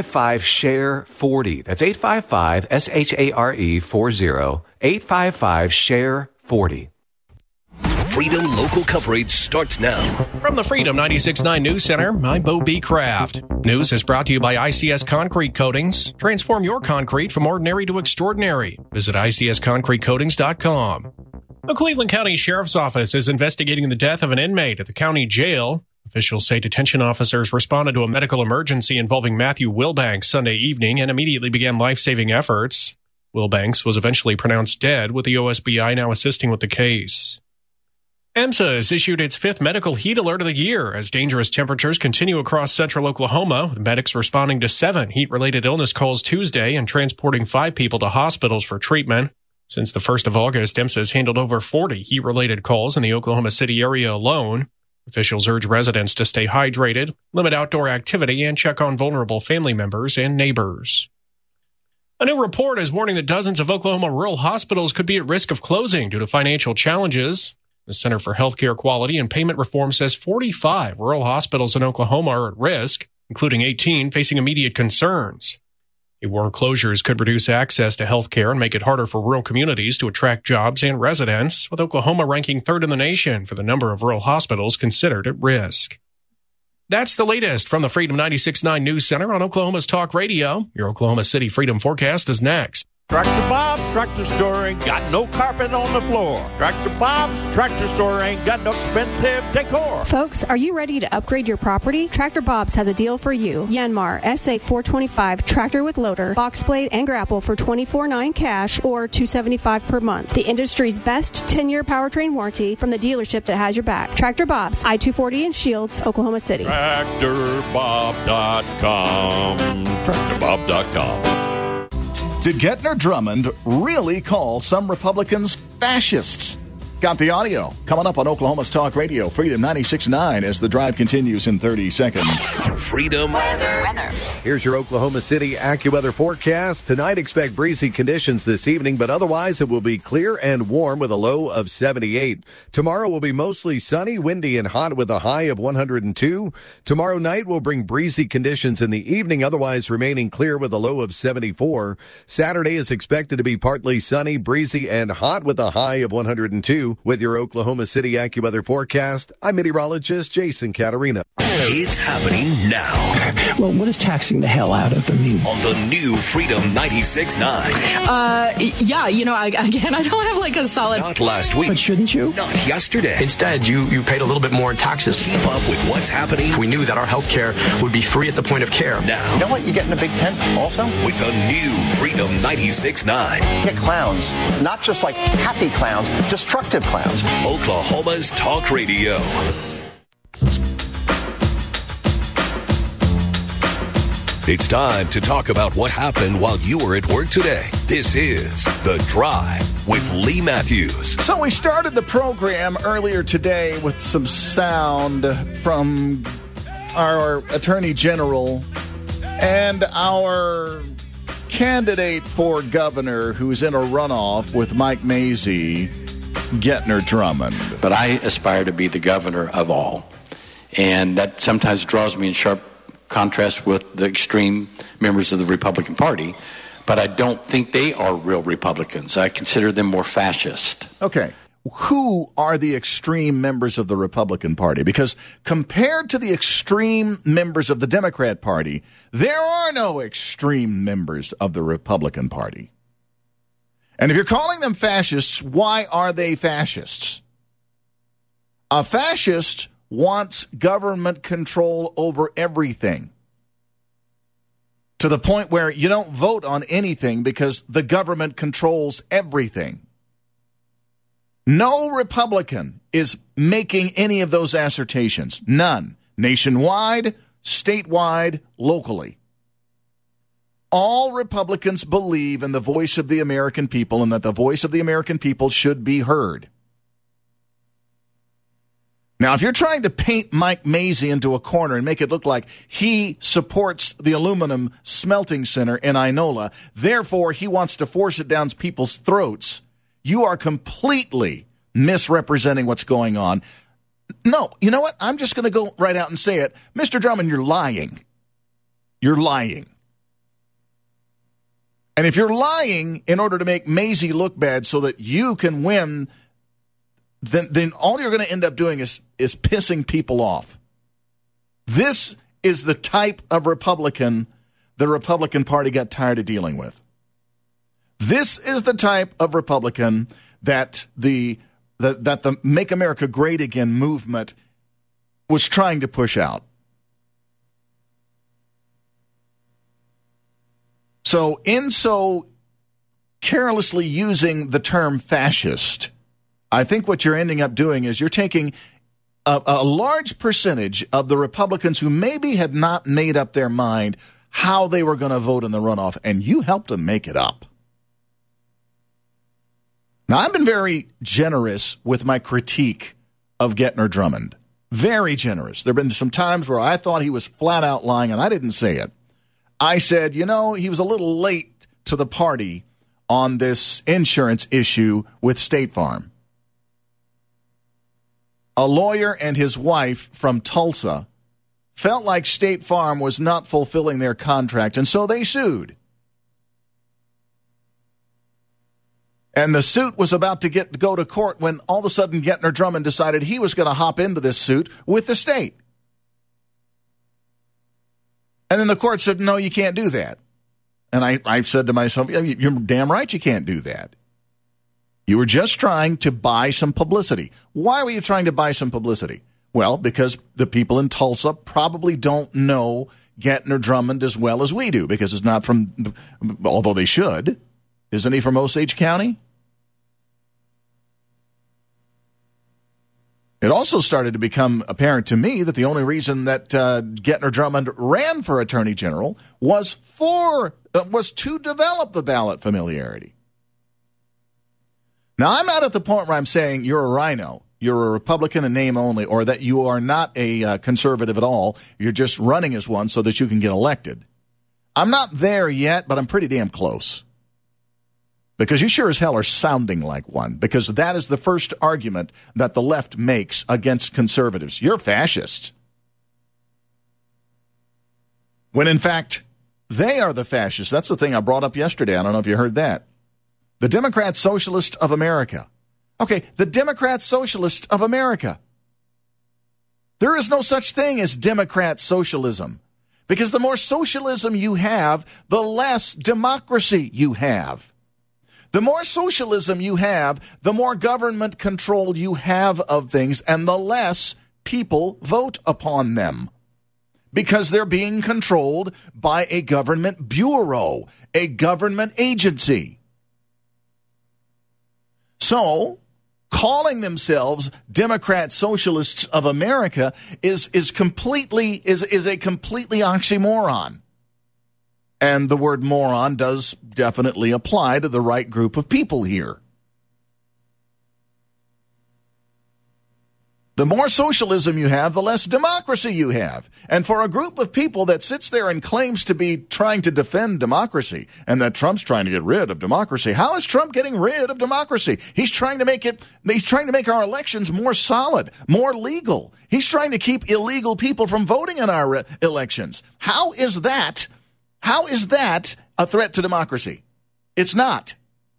855-SHARE-40. That's 855-SHARE-40. 855-SHARE-40. Freedom local coverage starts now. From the Freedom 96.9 News Center, I'm Bo B. Kraft. News is brought to you by ICS Concrete Coatings. Transform your concrete from ordinary to extraordinary. Visit ICSConcreteCoatings.com. The Cleveland County Sheriff's Office is investigating the death of an inmate at the county jail. Officials say detention officers responded to a medical emergency involving Matthew Wilbanks Sunday evening and immediately began life-saving efforts. Wilbanks was eventually pronounced dead, with the OSBI now assisting with the case. EMSA has issued its 5th medical heat alert of the year as dangerous temperatures continue across central Oklahoma, with medics responding to 7 heat-related illness calls Tuesday and transporting 5 people to hospitals for treatment. Since the 1st of August, EMSA has handled over 40 heat-related calls in the Oklahoma City area alone. Officials urge residents to stay hydrated, limit outdoor activity, and check on vulnerable family members and neighbors. A new report is warning that dozens of Oklahoma rural hospitals could be at risk of closing due to financial challenges. The Center for Healthcare Quality and Payment Reform says 45 rural hospitals in Oklahoma are at risk, including 18 facing immediate concerns. They warn closures could reduce access to health care and make it harder for rural communities to attract jobs and residents, with Oklahoma ranking 3rd in the nation for the number of rural hospitals considered at risk. That's the latest from the Freedom 96.9 News Center on Oklahoma's Talk Radio. Your Oklahoma City Freedom Forecast is next. Tractor Bob's Tractor Store ain't got no carpet on the floor. Tractor Bob's Tractor Store ain't got no expensive decor. Folks, are you ready to upgrade your property? Tractor Bob's has a deal for you. Yanmar SA425 tractor with loader, box blade, and grapple for $24,900 cash or $275 per month. The industry's best 10-year powertrain warranty from the dealership that has your back. Tractor Bob's, I-240 in Shields, Oklahoma City. TractorBob.com. TractorBob.com. Did Gettner Drummond really call some Republicans fascists? Got the audio coming up on Oklahoma's Talk Radio, Freedom 96.9, as the drive continues in 30 seconds. Freedom weather. Here's your Oklahoma City AccuWeather forecast. Tonight, expect breezy conditions this evening, but otherwise it will be clear and warm with a low of 78. Tomorrow will be mostly sunny, windy, and hot with a high of 102. Tomorrow night will bring breezy conditions in the evening, otherwise remaining clear with a low of 74. Saturday is expected to be partly sunny, breezy, and hot with a high of 102. With your Oklahoma City AccuWeather forecast, I'm meteorologist Jason Caterina. It's happening now. Well, what does taxing the hell out of them mean? On the new Freedom 96.9. Yeah, I don't have like a solid... Not last week. But shouldn't you? Not yesterday. Instead, you paid a little bit more in taxes. Keep up with what's happening. If we knew that our health care would be free at the point of care. Now. You know what? You get in a big tent also? With the new Freedom 96.9. Get clowns. Not just like happy clowns, destructive clowns. Oklahoma's Talk Radio. It's time to talk about what happened while you were at work today. This is The Drive with Lee Matthews. So we started the program earlier today with some sound from our Attorney General and our candidate for governor who's in a runoff with Mike Mazzei, Gettner Drummond. But I aspire to be the governor of all. And that sometimes draws me in sharp contrast with the extreme members of the Republican Party. But I don't think they are real Republicans. I consider them more fascist. Okay. Who are the extreme members of the Republican Party? Because compared to the extreme members of the Democrat Party, there are no extreme members of the Republican Party. And if you're calling them fascists, why are they fascists? A fascist wants government control over everything, to the point where you don't vote on anything because the government controls everything. No Republican is making any of those assertions. None. Nationwide, statewide, locally. All Republicans believe in the voice of the American people and that the voice of the American people should be heard. Now, if you're trying to paint Mike Mazzei into a corner and make it look like he supports the aluminum smelting center in Inola, therefore he wants to force it down people's throats, you are completely misrepresenting what's going on. No, you know what? I'm just going to go right out and say it. Mr. Drummond, you're lying. You're lying. And if you're lying in order to make Mazzei look bad so that you can win, then all you're going to end up doing is pissing people off. This is the type of Republican the Republican Party got tired of dealing with. This is the type of Republican that the Make America Great Again movement was trying to push out. So in so carelessly using the term fascist, I think what you're ending up doing is you're taking a large percentage of the Republicans who maybe had not made up their mind how they were going to vote in the runoff, and you helped them make it up. Now, I've been very generous with my critique of Gettner Drummond. Very generous. There have been some times where I thought he was flat out lying, and I didn't say it. I said, he was a little late to the party on this insurance issue with State Farm. A lawyer and his wife from Tulsa felt like State Farm was not fulfilling their contract, and so they sued. And the suit was about to go to court when all of a sudden Gettner Drummond decided he was going to hop into this suit with the state. And then the court said, no, you can't do that. And I said to myself, you're damn right you can't do that. You were just trying to buy some publicity. Why were you trying to buy some publicity? Well, because the people in Tulsa probably don't know Gentner Drummond as well as we do, because it's not from, although they should. Isn't he from Osage County? It also started to become apparent to me that the only reason that Gentner Drummond ran for Attorney General was to develop the ballot familiarity. Now, I'm not at the point where I'm saying you're a rhino, you're a Republican in name only, or that you are not a conservative at all. You're just running as one so that you can get elected. I'm not there yet, but I'm pretty damn close. Because you sure as hell are sounding like one, because that is the first argument that the left makes against conservatives. You're fascist. When, in fact, they are the fascists. That's the thing I brought up yesterday. I don't know if you heard that. The Democrat Socialist of America. Okay, the Democrat Socialist of America. There is no such thing as Democrat socialism, because the more socialism you have, the less democracy you have. The more socialism you have, the more government control you have of things, and the less people vote upon them, because they're being controlled by a government bureau, a government agency. So, calling themselves Democrat Socialists of America is a completely oxymoron. And the word moron does definitely apply to the right group of people here. The more socialism you have, the less democracy you have. And for a group of people that sits there and claims to be trying to defend democracy, and that Trump's trying to get rid of democracy, how is Trump getting rid of democracy? He's trying to make our elections more solid, more legal. He's trying to keep illegal people from voting in our elections. How is that a threat to democracy? It's not.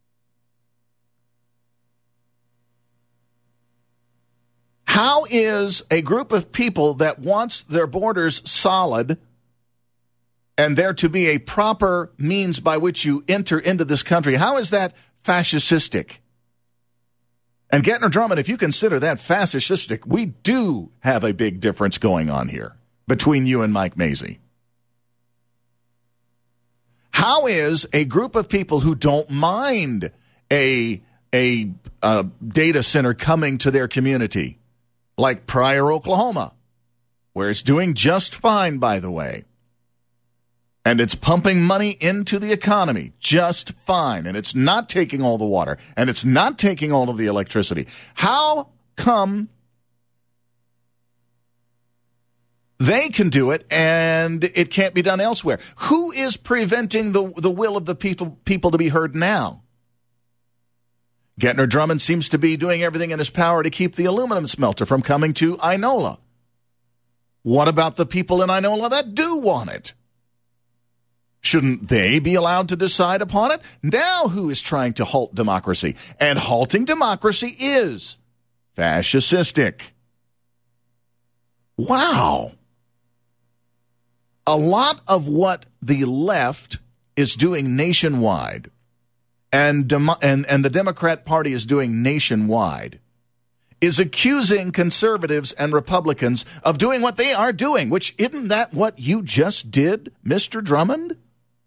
How is a group of people that wants their borders solid and there to be a proper means by which you enter into this country, how is that fascistic? And Gentner Drummond, if you consider that fascistic, we do have a big difference going on here between you and Mike Mazzei. How is a group of people who don't mind a data center coming to their community, like Pryor, Oklahoma, where it's doing just fine, by the way, and it's pumping money into the economy just fine, and it's not taking all the water, and it's not taking all of the electricity. How come they can do it and it can't be done elsewhere? Who is preventing the will of the people to be heard now? Gentner Drummond seems to be doing everything in his power to keep the aluminum smelter from coming to Inola. What about the people in Inola that do want it? Shouldn't they be allowed to decide upon it? Now who is trying to halt democracy? And halting democracy is fascistic. Wow. A lot of what the left is doing nationwide and the Democrat Party is doing nationwide is accusing conservatives and Republicans of doing what they are doing, which isn't that what you just did, Mr. Drummond?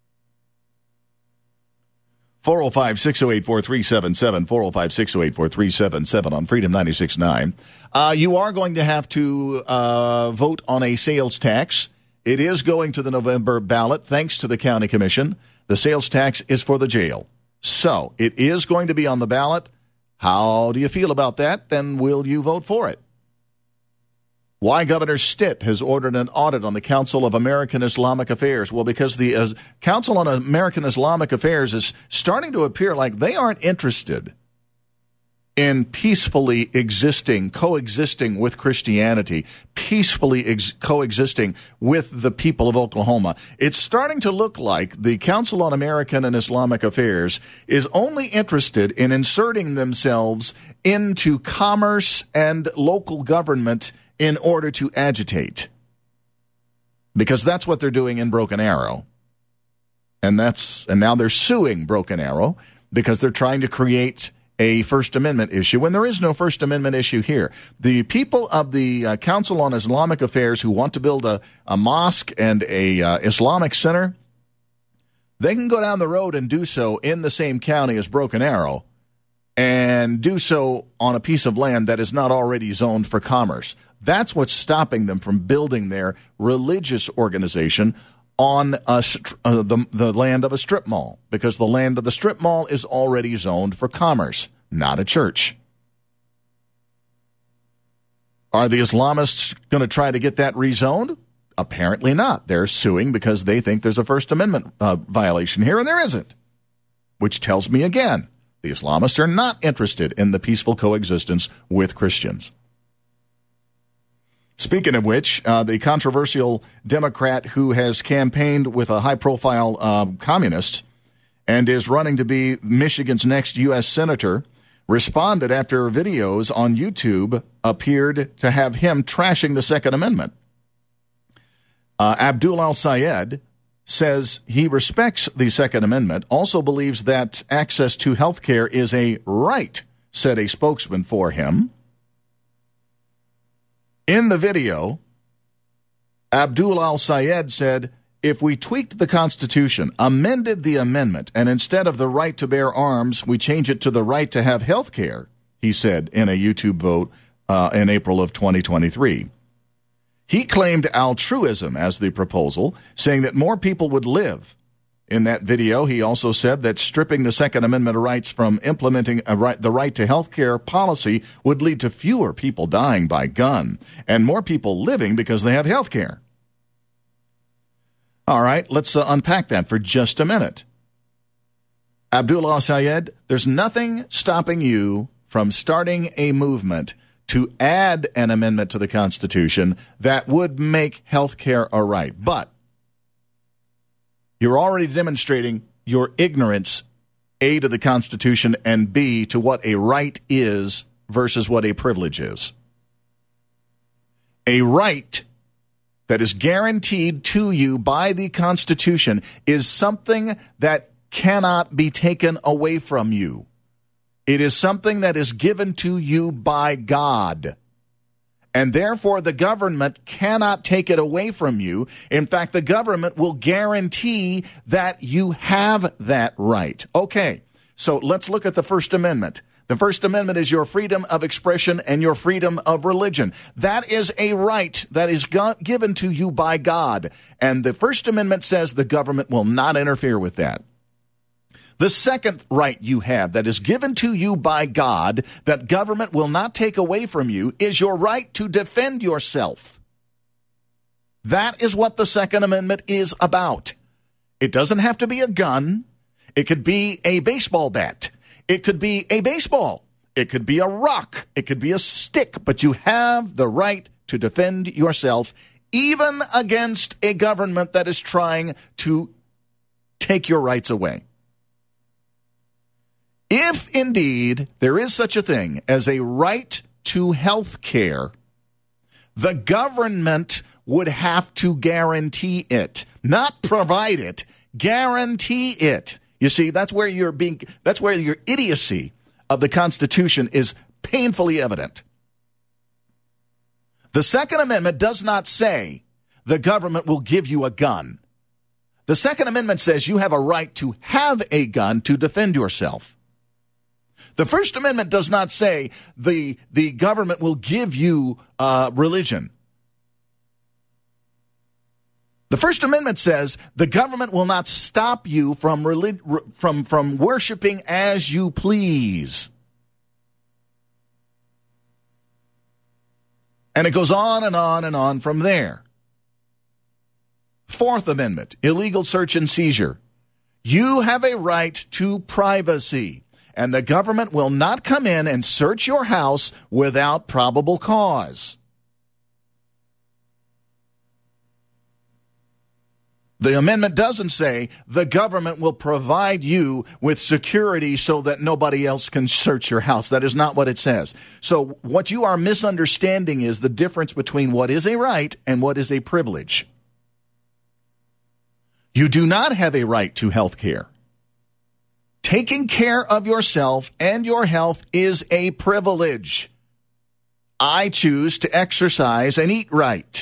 405-608-4377, 405-608-4377 on Freedom 96.9. You are going to have to vote on a sales tax. It is going to the November ballot, thanks to the county commission. The sales tax is for the jail. So it is going to be on the ballot. How do you feel about that? And will you vote for it? Why Governor Stitt has ordered an audit on the Council of American Islamic Affairs. Well, because the Council on American Islamic Affairs is starting to appear like they aren't interested in peacefully coexisting with Christianity, peacefully coexisting with the people of Oklahoma. It's starting to look like the Council on American and Islamic Affairs is only interested in inserting themselves into commerce and local government in order to agitate. because that's what they're doing in Broken Arrow. And now they're suing Broken Arrow because they're trying to create a First Amendment issue when there is no First Amendment issue here. The people of the Council on Islamic Affairs who want to build a mosque and a Islamic center, they can go down the road and do so in the same county as Broken Arrow and do so on a piece of land that is not already zoned for commerce. That's what's stopping them from building their religious organization on the land of a strip mall, because the land of the strip mall is already zoned for commerce, not a church. Are the Islamists going to try to get that rezoned? Apparently not. They're suing because they think there's a First Amendment violation here, and there isn't, which tells me again, the Islamists are not interested in the peaceful coexistence with Christians. Speaking of which, the controversial Democrat who has campaigned with a high-profile communist and is running to be Michigan's next U.S. senator responded after videos on YouTube appeared to have him trashing the Second Amendment. Abdul al-Sayed says he respects the Second Amendment, also believes that access to health care is a right, said a spokesman for him. In the video, Abdul al-Sayed said, if we tweaked the Constitution, amended the amendment, and instead of the right to bear arms, we change it to the right to have health care, he said in a YouTube vote in April of 2023. He claimed altruism as the proposal, saying that more people would live. In that video, he also said that stripping the Second Amendment rights from implementing the right to health care policy would lead to fewer people dying by gun and more people living because they have health care. All right, let's unpack that for just a minute. Abdul al-Sayed, there's nothing stopping you from starting a movement to add an amendment to the Constitution that would make health care a right. But you're already demonstrating your ignorance, A, to the Constitution, and B, to what a right is versus what a privilege is. A right that is guaranteed to you by the Constitution is something that cannot be taken away from you. It is something that is given to you by God. And therefore, the government cannot take it away from you. In fact, the government will guarantee that you have that right. Okay, so let's look at the First Amendment. The First Amendment is your freedom of expression and your freedom of religion. That is a right that is given to you by God. And the First Amendment says the government will not interfere with that. The second right you have that is given to you by God that government will not take away from you is your right to defend yourself. That is what the Second Amendment is about. It doesn't have to be a gun. It could be a baseball bat. It could be a baseball. It could be a rock. It could be a stick. But you have the right to defend yourself even against a government that is trying to take your rights away. If indeed there is such a thing as a right to health care, the government would have to guarantee it, not provide it, guarantee it. You see, that's where your idiocy of the Constitution is painfully evident. The Second Amendment does not say the government will give you a gun. The Second Amendment says you have a right to have a gun to defend yourself. The First Amendment does not say the government will give you religion. The First Amendment says the government will not stop you from worshiping as you please. And it goes on and on and on from there. Fourth Amendment, illegal search and seizure. You have a right to privacy. And the government will not come in and search your house without probable cause. The amendment doesn't say the government will provide you with security so that nobody else can search your house. That is not what it says. So what you are misunderstanding is the difference between what is a right and what is a privilege. You do not have a right to health care. Taking care of yourself and your health is a privilege. I choose to exercise and eat right.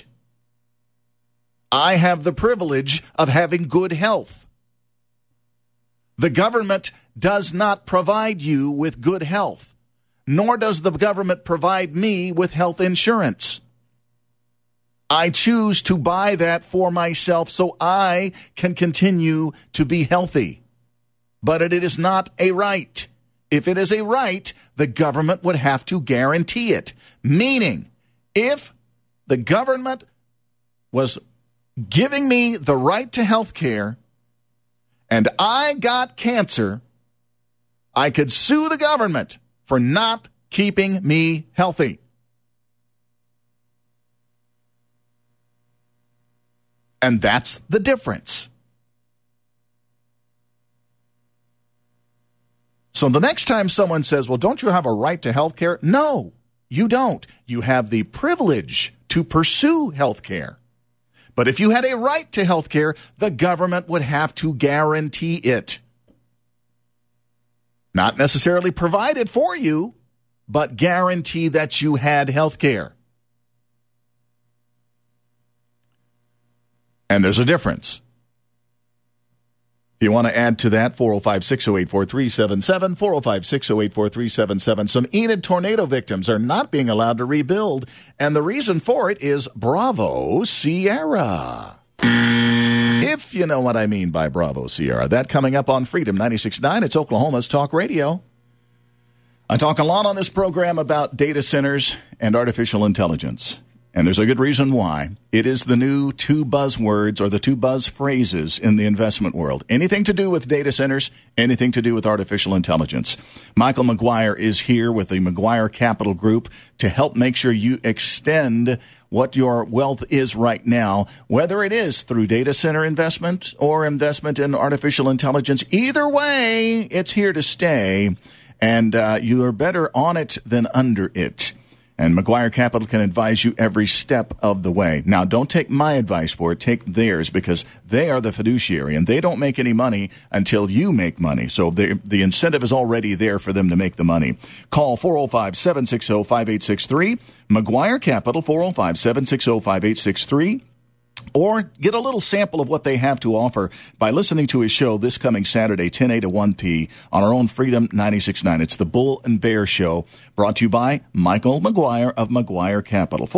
I have the privilege of having good health. The government does not provide you with good health, nor does the government provide me with health insurance. I choose to buy that for myself so I can continue to be healthy. But it is not a right. If it is a right, the government would have to guarantee it. Meaning, if the government was giving me the right to health care and I got cancer, I could sue the government for not keeping me healthy. And that's the difference. So the next time someone says, well, don't you have a right to health care? No, you don't. You have the privilege to pursue health care. But if you had a right to health care, the government would have to guarantee it. Not necessarily provide it for you, but guarantee that you had health care. And there's a difference. If you want to add to that, 405-608-4377, 405-608-4377. Some Enid tornado victims are not being allowed to rebuild, and the reason for it is Bravo Sierra. If you know what I mean by Bravo Sierra. That coming up on Freedom 96.9. It's Oklahoma's Talk Radio. I talk a lot on this program about data centers and artificial intelligence. And there's a good reason why. It is the new two buzzwords or the two buzz phrases in the investment world. Anything to do with data centers, anything to do with artificial intelligence. Michael McGuire is here with the McGuire Capital Group to help make sure you extend what your wealth is right now, whether it is through data center investment or investment in artificial intelligence. Either way, it's here to stay, and you are better on it than under it. And McGuire Capital can advise you every step of the way. Now, don't take my advice for it. Take theirs, because they are the fiduciary, and they don't make any money until you make money. So the incentive is already there for them to make the money. Call 405-760-5863. McGuire Capital, 405-760-5863. Or get a little sample of what they have to offer by listening to his show this coming Saturday, 10 a to 1 p. on our own Freedom 96.9. It's the Bull and Bear Show, brought to you by Michael McGuire of McGuire Capital.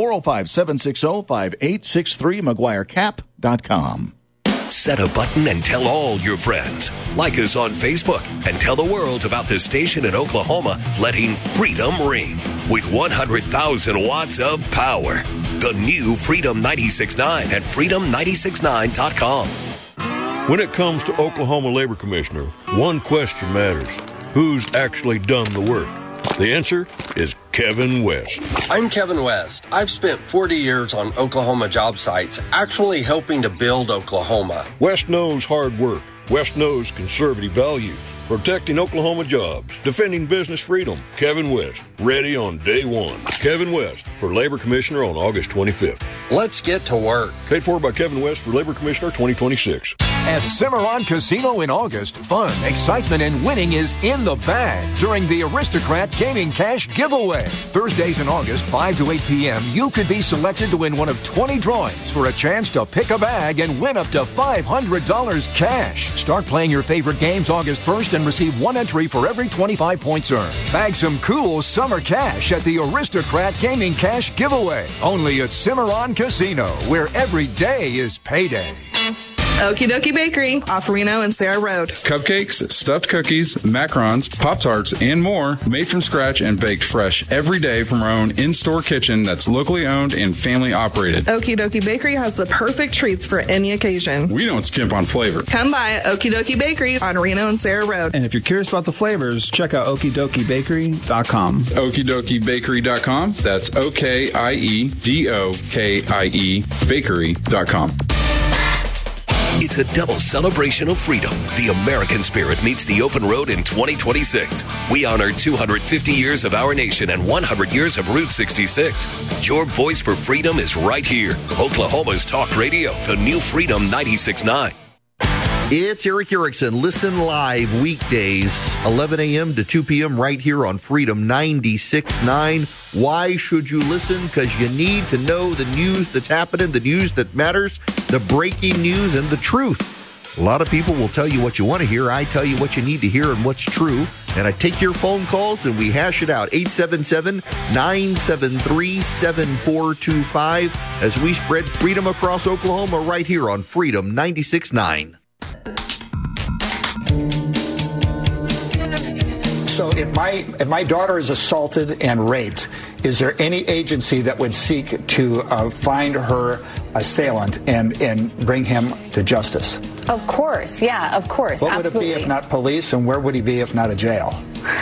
405-760-5863, McGuireCap.com. Set a button and tell all your friends. Like us on Facebook and tell the world about this station in Oklahoma letting freedom ring with 100,000 watts of power. The new Freedom 96.9 at freedom969.com. When it comes to Oklahoma Labor Commissioner, one question matters. Who's actually done the work? The answer is Kevin West. I'm Kevin West. I've spent 40 years on Oklahoma job sites actually helping to build Oklahoma. West knows hard work. West knows conservative values. Protecting Oklahoma jobs. Defending business freedom. Kevin West. Ready on day one. Kevin West for Labor Commissioner on August 25th. Let's get to work. Paid for by Kevin West for Labor Commissioner 2026. At Cimarron Casino in August, fun, excitement, and winning is in the bag during the Aristocrat Gaming Cash Giveaway. Thursdays in August, 5 to 8 p.m., you could be selected to win one of 20 drawings for a chance to pick a bag and win up to $500 cash. Start playing your favorite games August 1st and receive one entry for every 25 points earned. Bag some cool summer cash at the Aristocrat Gaming Cash Giveaway. Only at Cimarron Casino, where every day is payday. Okie Dokie Bakery, off Reno and Sarah Road. Cupcakes, stuffed cookies, macarons, Pop-Tarts, and more made from scratch and baked fresh every day from our own in-store kitchen that's locally owned and family operated. Okie Dokie Bakery has the perfect treats for any occasion. We don't skimp on flavor. Come by Okie Dokie Bakery on Reno and Sarah Road. And if you're curious about the flavors, check out okiedokie.com. okiedokie.com. That's OKIEDOKIE bakery.com. It's a double celebration of freedom. The American spirit meets the open road in 2026. We honor 250 years of our nation and 100 years of Route 66. Your voice for freedom is right here. Oklahoma's Talk Radio, the new Freedom 96.9. It's Eric Erickson. Listen live weekdays, 11 a.m. to 2 p.m. right here on Freedom 96.9. Why should you listen? Because you need to know the news that's happening, the news that matters, the breaking news, and the truth. A lot of people will tell you what you want to hear. I tell you what you need to hear and what's true. And I take your phone calls and we hash it out. 877-973-7425 as we spread freedom across Oklahoma right here on Freedom 96.9. So if my daughter is assaulted and raped, is there any agency that would seek to find her assailant and bring him to justice? Of course, yeah, of course. What absolutely. would it be if not police, and where would he be if not a jail?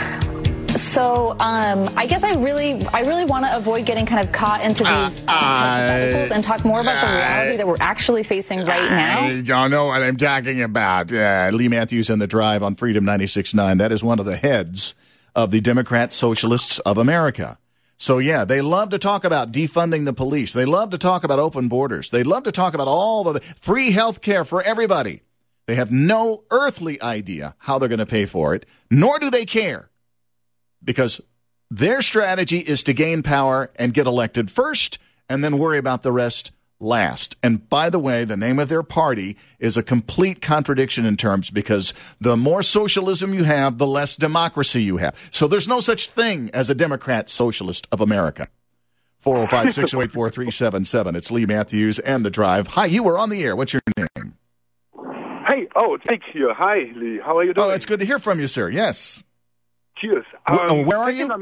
So I guess I really want to avoid getting kind of caught into these hypotheticals and talk more about the reality that we're actually facing right now. I don't know what I'm talking about. Lee Matthews and The Drive on Freedom 96.9. That is one of the heads of the Democrat Socialists of America. So, yeah, they love to talk about defunding the police. They love to talk about open borders. They love to talk about all the free health care for everybody. They have no earthly idea how they're going to pay for it, nor do they care, because their strategy is to gain power and get elected first and then worry about the rest last. And by the way, the name of their party is a complete contradiction in terms, because the more socialism you have, the less democracy you have. So there's no such thing as a Democrat Socialist of America. 405-608-4377. It's Lee Matthews and The Drive. Hi, you were on the air. What's your name? Hey, it's Nick here. Hi, Lee. How are you doing? Oh, it's good to hear from you, sir. Yes. Cheers. Where are you?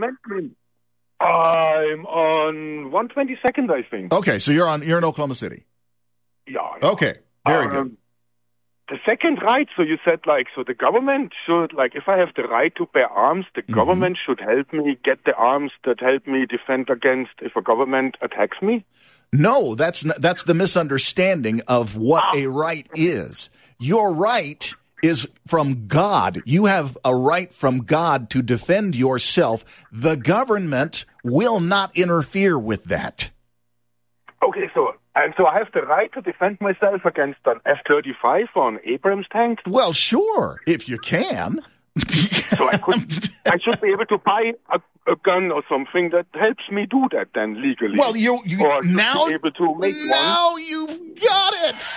I'm on 122nd, I think. Okay, so you're in Oklahoma City. Yeah. Okay, very good. The second right, so you said, so the government should, if I have the right to bear arms, the government should help me get the arms that help me defend against if a government attacks me? No, that's the misunderstanding of what a right is. Your right is from God. You have a right from God to defend yourself. The government will not interfere with that. Okay, so I have the right to defend myself against an F-35 or an Abrams tank? Well, sure, if you can. So I should be able to buy a gun or something that helps me do that then legally. Well, you now be able to make now you've got it.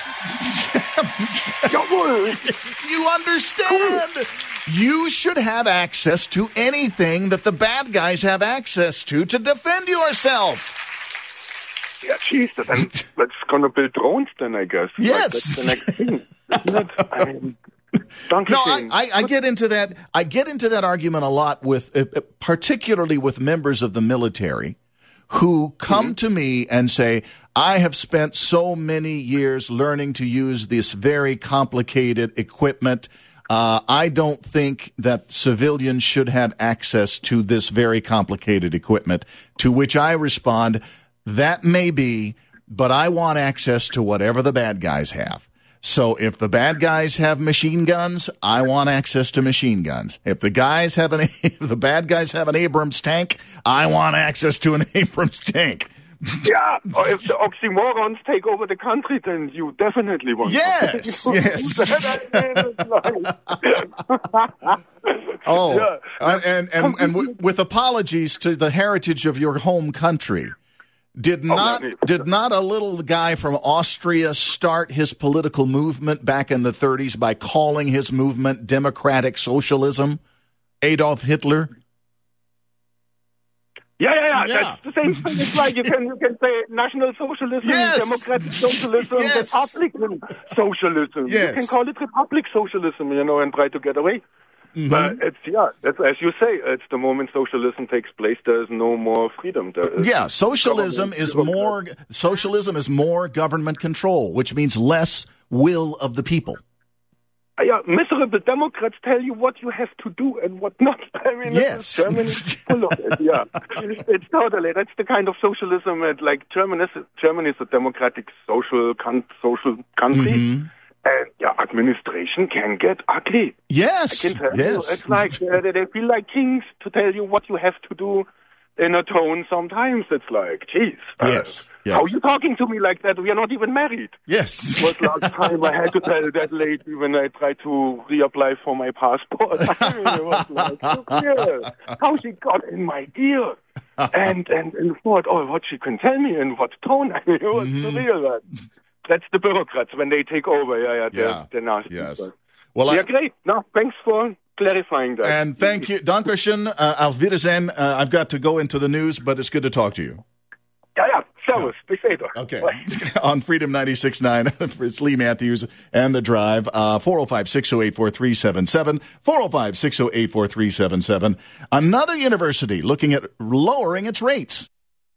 You understand. Cool. You should have access to anything that the bad guys have access to defend yourself. Yeah, geez, that's going to build drones then, I guess. Yes. That's the next thing, isn't it? I mean, no, I get into that. I get into that argument a lot with, particularly with members of the military, who come to me and say, "I have spent so many years learning to use this very complicated equipment. I don't think that civilians should have access to this very complicated equipment." To which I respond, "That may be, but I want access to whatever the bad guys have. So if the bad guys have machine guns, I want access to machine guns. If the bad guys have an Abrams tank, I want access to an Abrams tank." Yeah, or if the oxymorons take over the country, then you definitely want. Yes, yes. And with apologies to the heritage of your home country. Did not a little guy from Austria start his political movement back in the 30s by calling his movement democratic socialism? Adolf Hitler? Yeah. That's the same thing. It's like you can say National Socialism, Democratic Socialism, Republican Socialism. Yes. You can call it Republic Socialism, and try to get away. Mm-hmm. But it's as you say, it's the moment socialism takes place, there is no more freedom. Socialism is more government control, which means less will of the people. Yeah, miserable Democrats tell you what you have to do and what not. I mean, yes. Germany is full of it, yeah. It's totally, that's the kind of socialism, Germany is a democratic social country. Mm-hmm. And administration can get ugly. Yes. I can tell you. It's like they feel like kings to tell you what you have to do. in a tone sometimes it's like, geez, yes. How are you talking to me like that? We are not even married. Yes. It was last time I had to tell that lady when I tried to reapply for my passport. It was like, look here, how she got in my ear. And thought, what she can tell me in what tone. I mean, it was surreal. That's the bureaucrats when they take over. They're nasty. Yes. Well, great. No, thanks for clarifying that. And thank you. Dankeschön. Auf Wiedersehen. I've got to go into the news, but it's good to talk to you. Yeah. Servus. Bis later. Okay. On Freedom 96.9, it's Lee Matthews and The Drive. 405-608-4377. 405-608-4377. Another university looking at lowering its rates.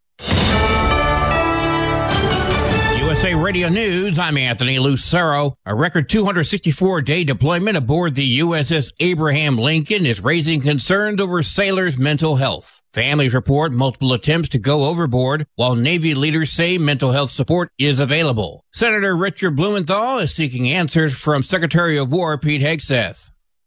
USA Radio News, I'm Anthony Lucero. A record 264-day deployment aboard the USS Abraham Lincoln is raising concerns over sailors' mental health. Families report multiple attempts to go overboard, while Navy leaders say mental health support is available. Senator Richard Blumenthal is seeking answers from Secretary of War Pete Hegseth.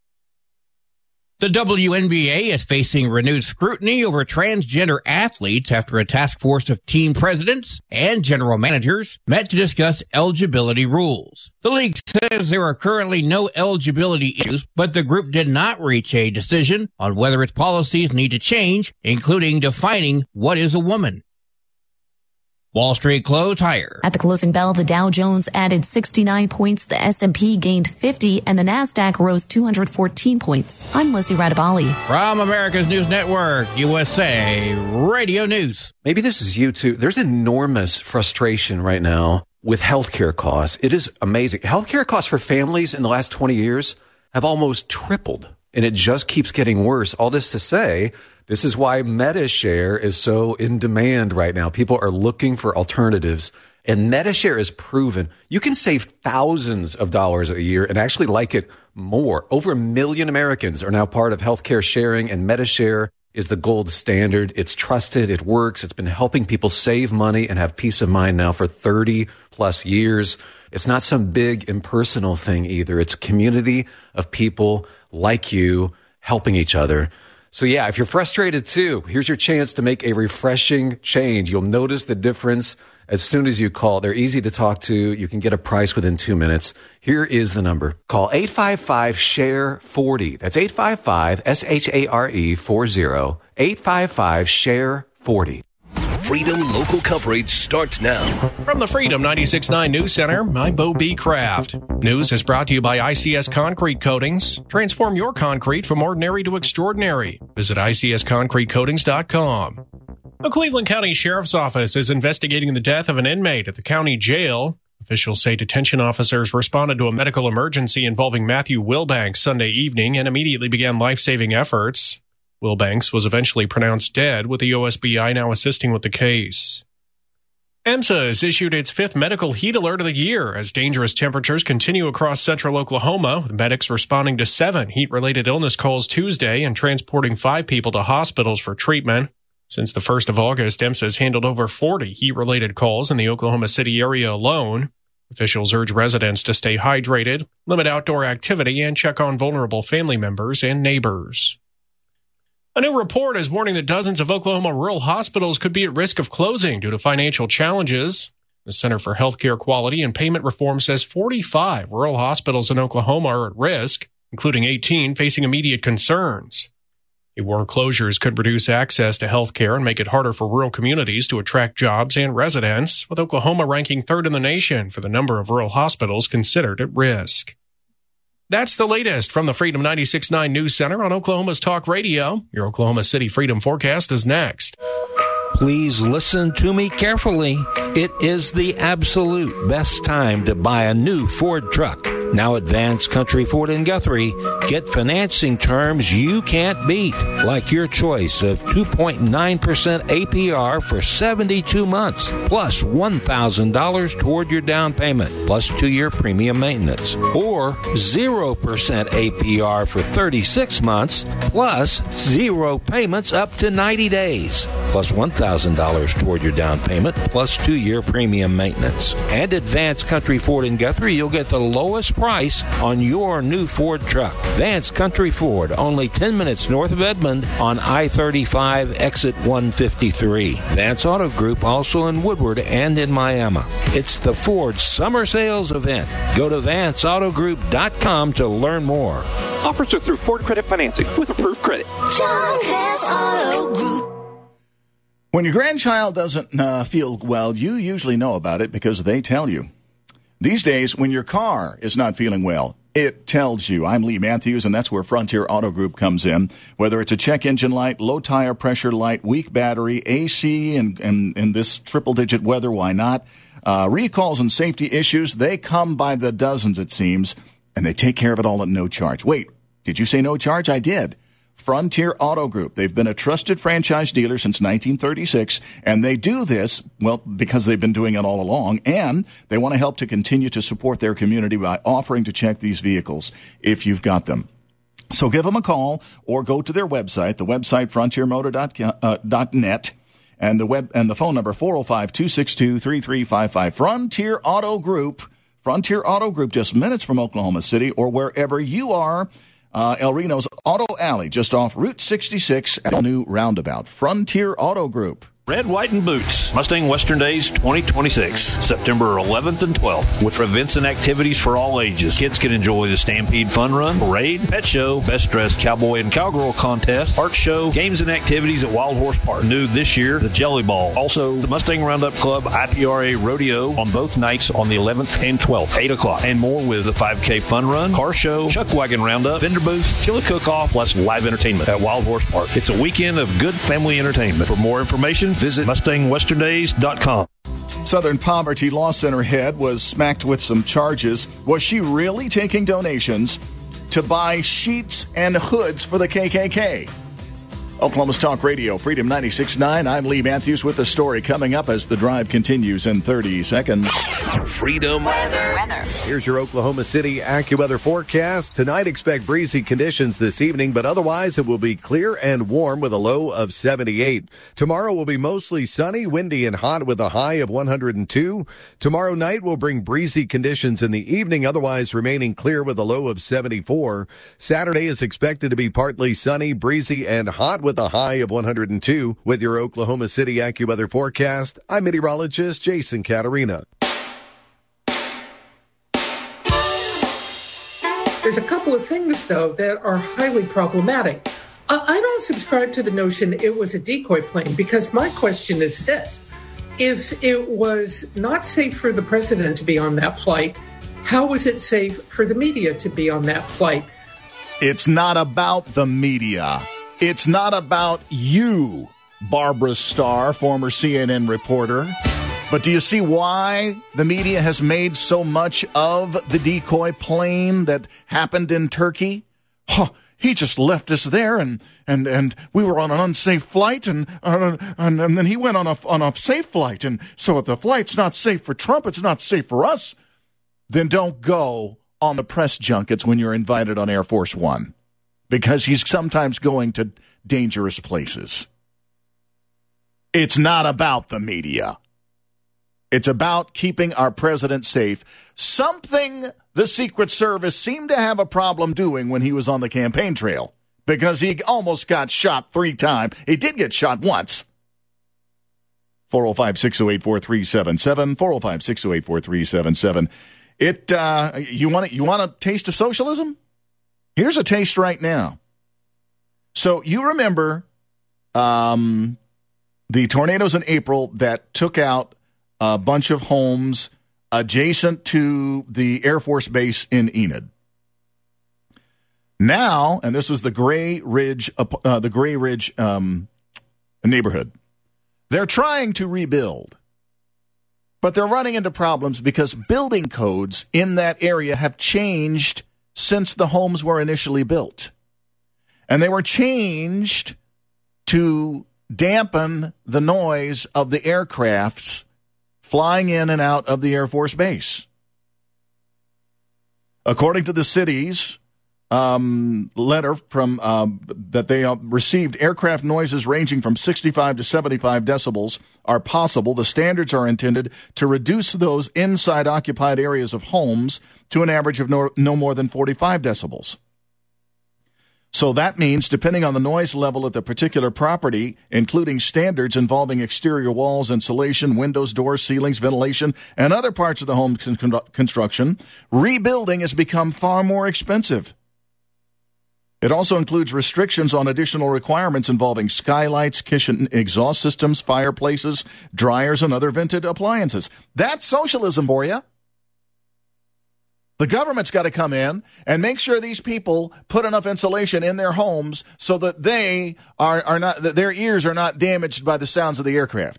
The WNBA is facing renewed scrutiny over transgender athletes after a task force of team presidents and general managers met to discuss eligibility rules. The league says there are currently no eligibility issues, but the group did not reach a decision on whether its policies need to change, including defining what is a woman. Wall Street closed higher. At the closing bell, the Dow Jones added 69 points, the S&P gained 50, and the Nasdaq rose 214 points. I'm Lizzie Radabali. From America's News Network, USA Radio News. Maybe this is you too. There's enormous frustration right now with healthcare costs. It is amazing. Healthcare costs for families in the last 20 years have almost tripled, and it just keeps getting worse. All this to say, this is why MediShare is so in demand right now. People are looking for alternatives, and MediShare is proven. You can save thousands of dollars a year and actually like it more. Over 1 million Americans are now part of healthcare sharing, and MediShare is the gold standard. It's trusted. It works. It's been helping people save money and have peace of mind now for 30 plus years. It's not some big impersonal thing either. It's a community of people like you helping each other. So yeah, if you're frustrated too, here's your chance to make a refreshing change. You'll notice the difference as soon as you call. They're easy to talk to. You can get a price within 2 minutes. Here is the number. Call 855-SHARE-40. That's 855-SHARE-40. 855-SHARE-40. Freedom local coverage starts now. From the Freedom 96.9 News Center, I'm Bo B. Kraft. News is brought to you by ICS Concrete Coatings. Transform your concrete from ordinary to extraordinary. Visit ICSConcreteCoatings.com. The Cleveland County Sheriff's Office is investigating the death of an inmate at the county jail. Officials say detention officers responded to a medical emergency involving Matthew Wilbanks Sunday evening and immediately began life-saving efforts. Wilbanks was eventually pronounced dead, with the OSBI now assisting with the case. EMSA has issued its 5th medical heat alert of the year as dangerous temperatures continue across central Oklahoma, with medics responding to 7 heat-related illness calls Tuesday and transporting 5 people to hospitals for treatment. Since the 1st of August, EMSA has handled over 40 heat-related calls in the Oklahoma City area alone. Officials urge residents to stay hydrated, limit outdoor activity, and check on vulnerable family members and neighbors. A new report is warning that dozens of Oklahoma rural hospitals could be at risk of closing due to financial challenges. The Center for Healthcare Quality and Payment Reform says 45 rural hospitals in Oklahoma are at risk, including 18 facing immediate concerns. They warn closures could reduce access to health care and make it harder for rural communities to attract jobs and residents, with Oklahoma ranking 3rd in the nation for the number of rural hospitals considered at risk. That's the latest from the Freedom 96.9 News Center on Oklahoma's Talk Radio. Your Oklahoma City Freedom Forecast is next. Please listen to me carefully. It is the absolute best time to buy a new Ford truck. Now Advanced Country Ford in Guthrie. Get financing terms you can't beat, like your choice of 2.9% APR for 72 months, plus $1,000 toward your down payment, plus 2-year premium maintenance. Or 0% APR for 36 months, plus 0 payments up to 90 days, plus $1,000 toward your down payment, plus 2-year premium maintenance. And Advanced Country Ford in Guthrie, you'll get the lowest price on your new Ford truck. Vance Country Ford, only 10 minutes north of Edmond on I-35 exit 153. Vance Auto Group also in Woodward and in Miami. It's the Ford Summer Sales Event. Go to VanceAutoGroup.com to learn more. Offers are through Ford Credit Financing with approved credit. John Vance Auto Group. When your grandchild doesn't feel well, you usually know about it because they tell you. These days, when your car is not feeling well, it tells you. I'm Lee Matthews, and that's where Frontier Auto Group comes in. Whether it's a check engine light, low tire pressure light, weak battery, AC, and in this triple-digit weather, why not? Recalls and safety issues, they come by the dozens, it seems, and they take care of it all at no charge. Wait, did you say no charge? I did. Frontier Auto Group. They've been a trusted franchise dealer since 1936, and they do this, well, because they've been doing it all along, and they want to help to continue to support their community by offering to check these vehicles if you've got them. So give them a call or go to their website, the website frontiermotor.net, and the phone number 405-262-3355. Frontier Auto Group, just minutes from Oklahoma City or wherever you are. El Reno's Auto Alley, just off Route 66 at a new roundabout. Frontier Auto Group. Red, White, and Boots, Mustang Western Days 2026, September 11th and 12th, with events and activities for all ages. Kids can enjoy the Stampede Fun Run, Parade, Pet Show, Best Dressed Cowboy and Cowgirl Contest, Art Show, games and activities at Wild Horse Park. New this year, the Jelly Ball. Also, the Mustang Roundup Club IPRA Rodeo on both nights on the 11th and 12th, 8 o'clock. And more with the 5K Fun Run, Car Show, Chuck Wagon Roundup, vendor booth, chili cook-off, plus live entertainment at Wild Horse Park. It's a weekend of good family entertainment. For more information, visit MustangWesternDays.com. Southern Poverty Law Center head was smacked with some charges. Was she really taking donations to buy sheets and hoods for the KKK? Oklahoma's Talk Radio, Freedom 96.9. I'm Lee Matthews with the story coming up as the drive continues in 30 seconds. Freedom Weather. Here's your Oklahoma City AccuWeather forecast. Tonight, expect breezy conditions this evening, but otherwise it will be clear and warm with a low of 78. Tomorrow will be mostly sunny, windy, and hot with a high of 102. Tomorrow night will bring breezy conditions in the evening, otherwise remaining clear with a low of 74. Saturday is expected to be partly sunny, breezy, and hot with a high of 102. With your Oklahoma City AccuWeather forecast, I'm meteorologist Jason Caterina. There's a couple of things, though, that are highly problematic. I don't subscribe to the notion it was a decoy plane, because my question is this. If it was not safe for the president to be on that flight, how was it safe for the media to be on that flight? It's not about the media. It's not about you, Barbara Starr, former CNN reporter. But do you see why the media has made so much of the decoy plane that happened in Turkey? He just left us there, and we were on an unsafe flight, and then he went on a safe flight. And so if the flight's not safe for Trump, it's not safe for us. Then don't go on the press junkets when you're invited on Air Force One, because he's sometimes going to dangerous places. It's not about the media. It's about keeping our president safe, something the Secret Service seemed to have a problem doing when he was on the campaign trail, because he almost got shot 3 times. He did get shot once. 405-608-4377, 405-608-4377. You want a taste of socialism? Here's a taste right now. So you remember the tornadoes in April that took out a bunch of homes adjacent to the Air Force Base in Enid. Now, and this was the Gray Ridge neighborhood, they're trying to rebuild, but they're running into problems because building codes in that area have changed since the homes were initially built. And they were changed to dampen the noise of the aircrafts flying in and out of the Air Force Base. According to the city's letter from that they received. Aircraft noises ranging from 65 to 75 decibels are possible. The standards are intended to reduce those inside occupied areas of homes to an average of no more than 45 decibels. So that means, depending on the noise level at the particular property, including standards involving exterior walls, insulation, windows, doors, ceilings, ventilation, and other parts of the home construction, rebuilding has become far more expensive. It also includes restrictions on additional requirements involving skylights, kitchen exhaust systems, fireplaces, dryers, and other vented appliances. That's socialism for you. The government's got to come in and make sure these people put enough insulation in their homes so that they are not, that their ears are not damaged by the sounds of the aircraft.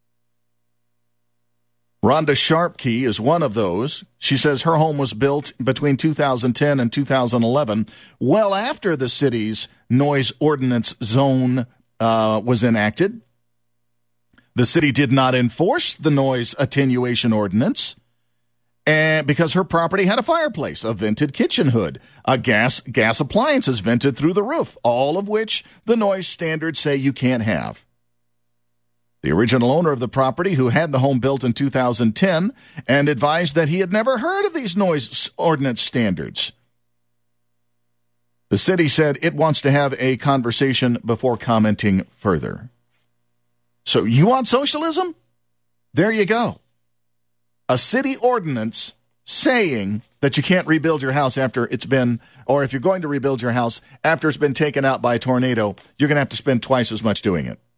Rhonda Sharpkey is one of those. She says her home was built between 2010 and 2011, well after the city's noise ordinance zone was enacted. The city did not enforce the noise attenuation ordinance, and because her property had a fireplace, a vented kitchen hood, a gas appliances vented through the roof, all of which the noise standards say you can't have. The original owner of the property, who had the home built in 2010, and advised that he had never heard of these noise ordinance standards. The city said it wants to have a conversation before commenting further. So you want socialism? There you go. A city ordinance saying that you can't rebuild your house after it's been, or if you're going to rebuild your house after it's been taken out by a tornado, you're going to have to spend twice as much doing it.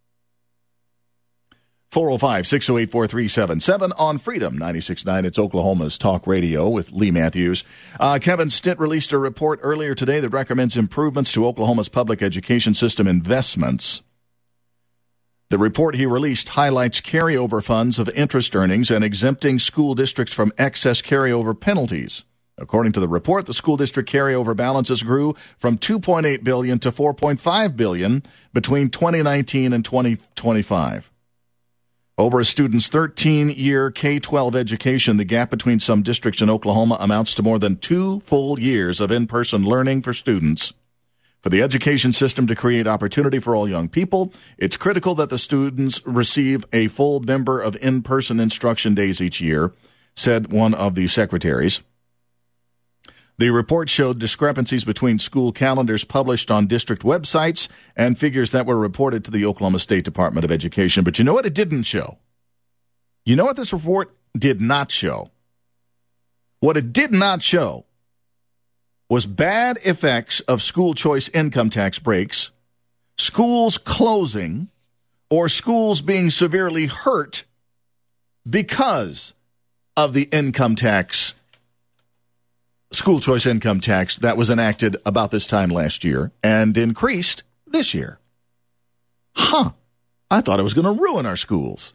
405-608-4377 on Freedom 96.9. It's Oklahoma's Talk Radio with Lee Matthews. Kevin Stitt released a report earlier today that recommends improvements to Oklahoma's public education system investments. The report he released highlights carryover funds of interest earnings and exempting school districts from excess carryover penalties. According to the report, the school district carryover balances grew from $2.8 billion to $4.5 billion between 2019 and 2025. Over a student's 13-year K-12 education, the gap between some districts in Oklahoma amounts to more than 2 full years of in-person learning for students. For the education system to create opportunity for all young people, it's critical that the students receive a full number of in-person instruction days each year, said one of the secretaries. The report showed discrepancies between school calendars published on district websites and figures that were reported to the Oklahoma State Department of Education. But you know what it didn't show? You know what this report did not show? What it did not show was bad effects of school choice income tax breaks, schools closing, or schools being severely hurt because of the income tax, school choice income tax that was enacted about this time last year and increased this year. I thought it was going to ruin our schools.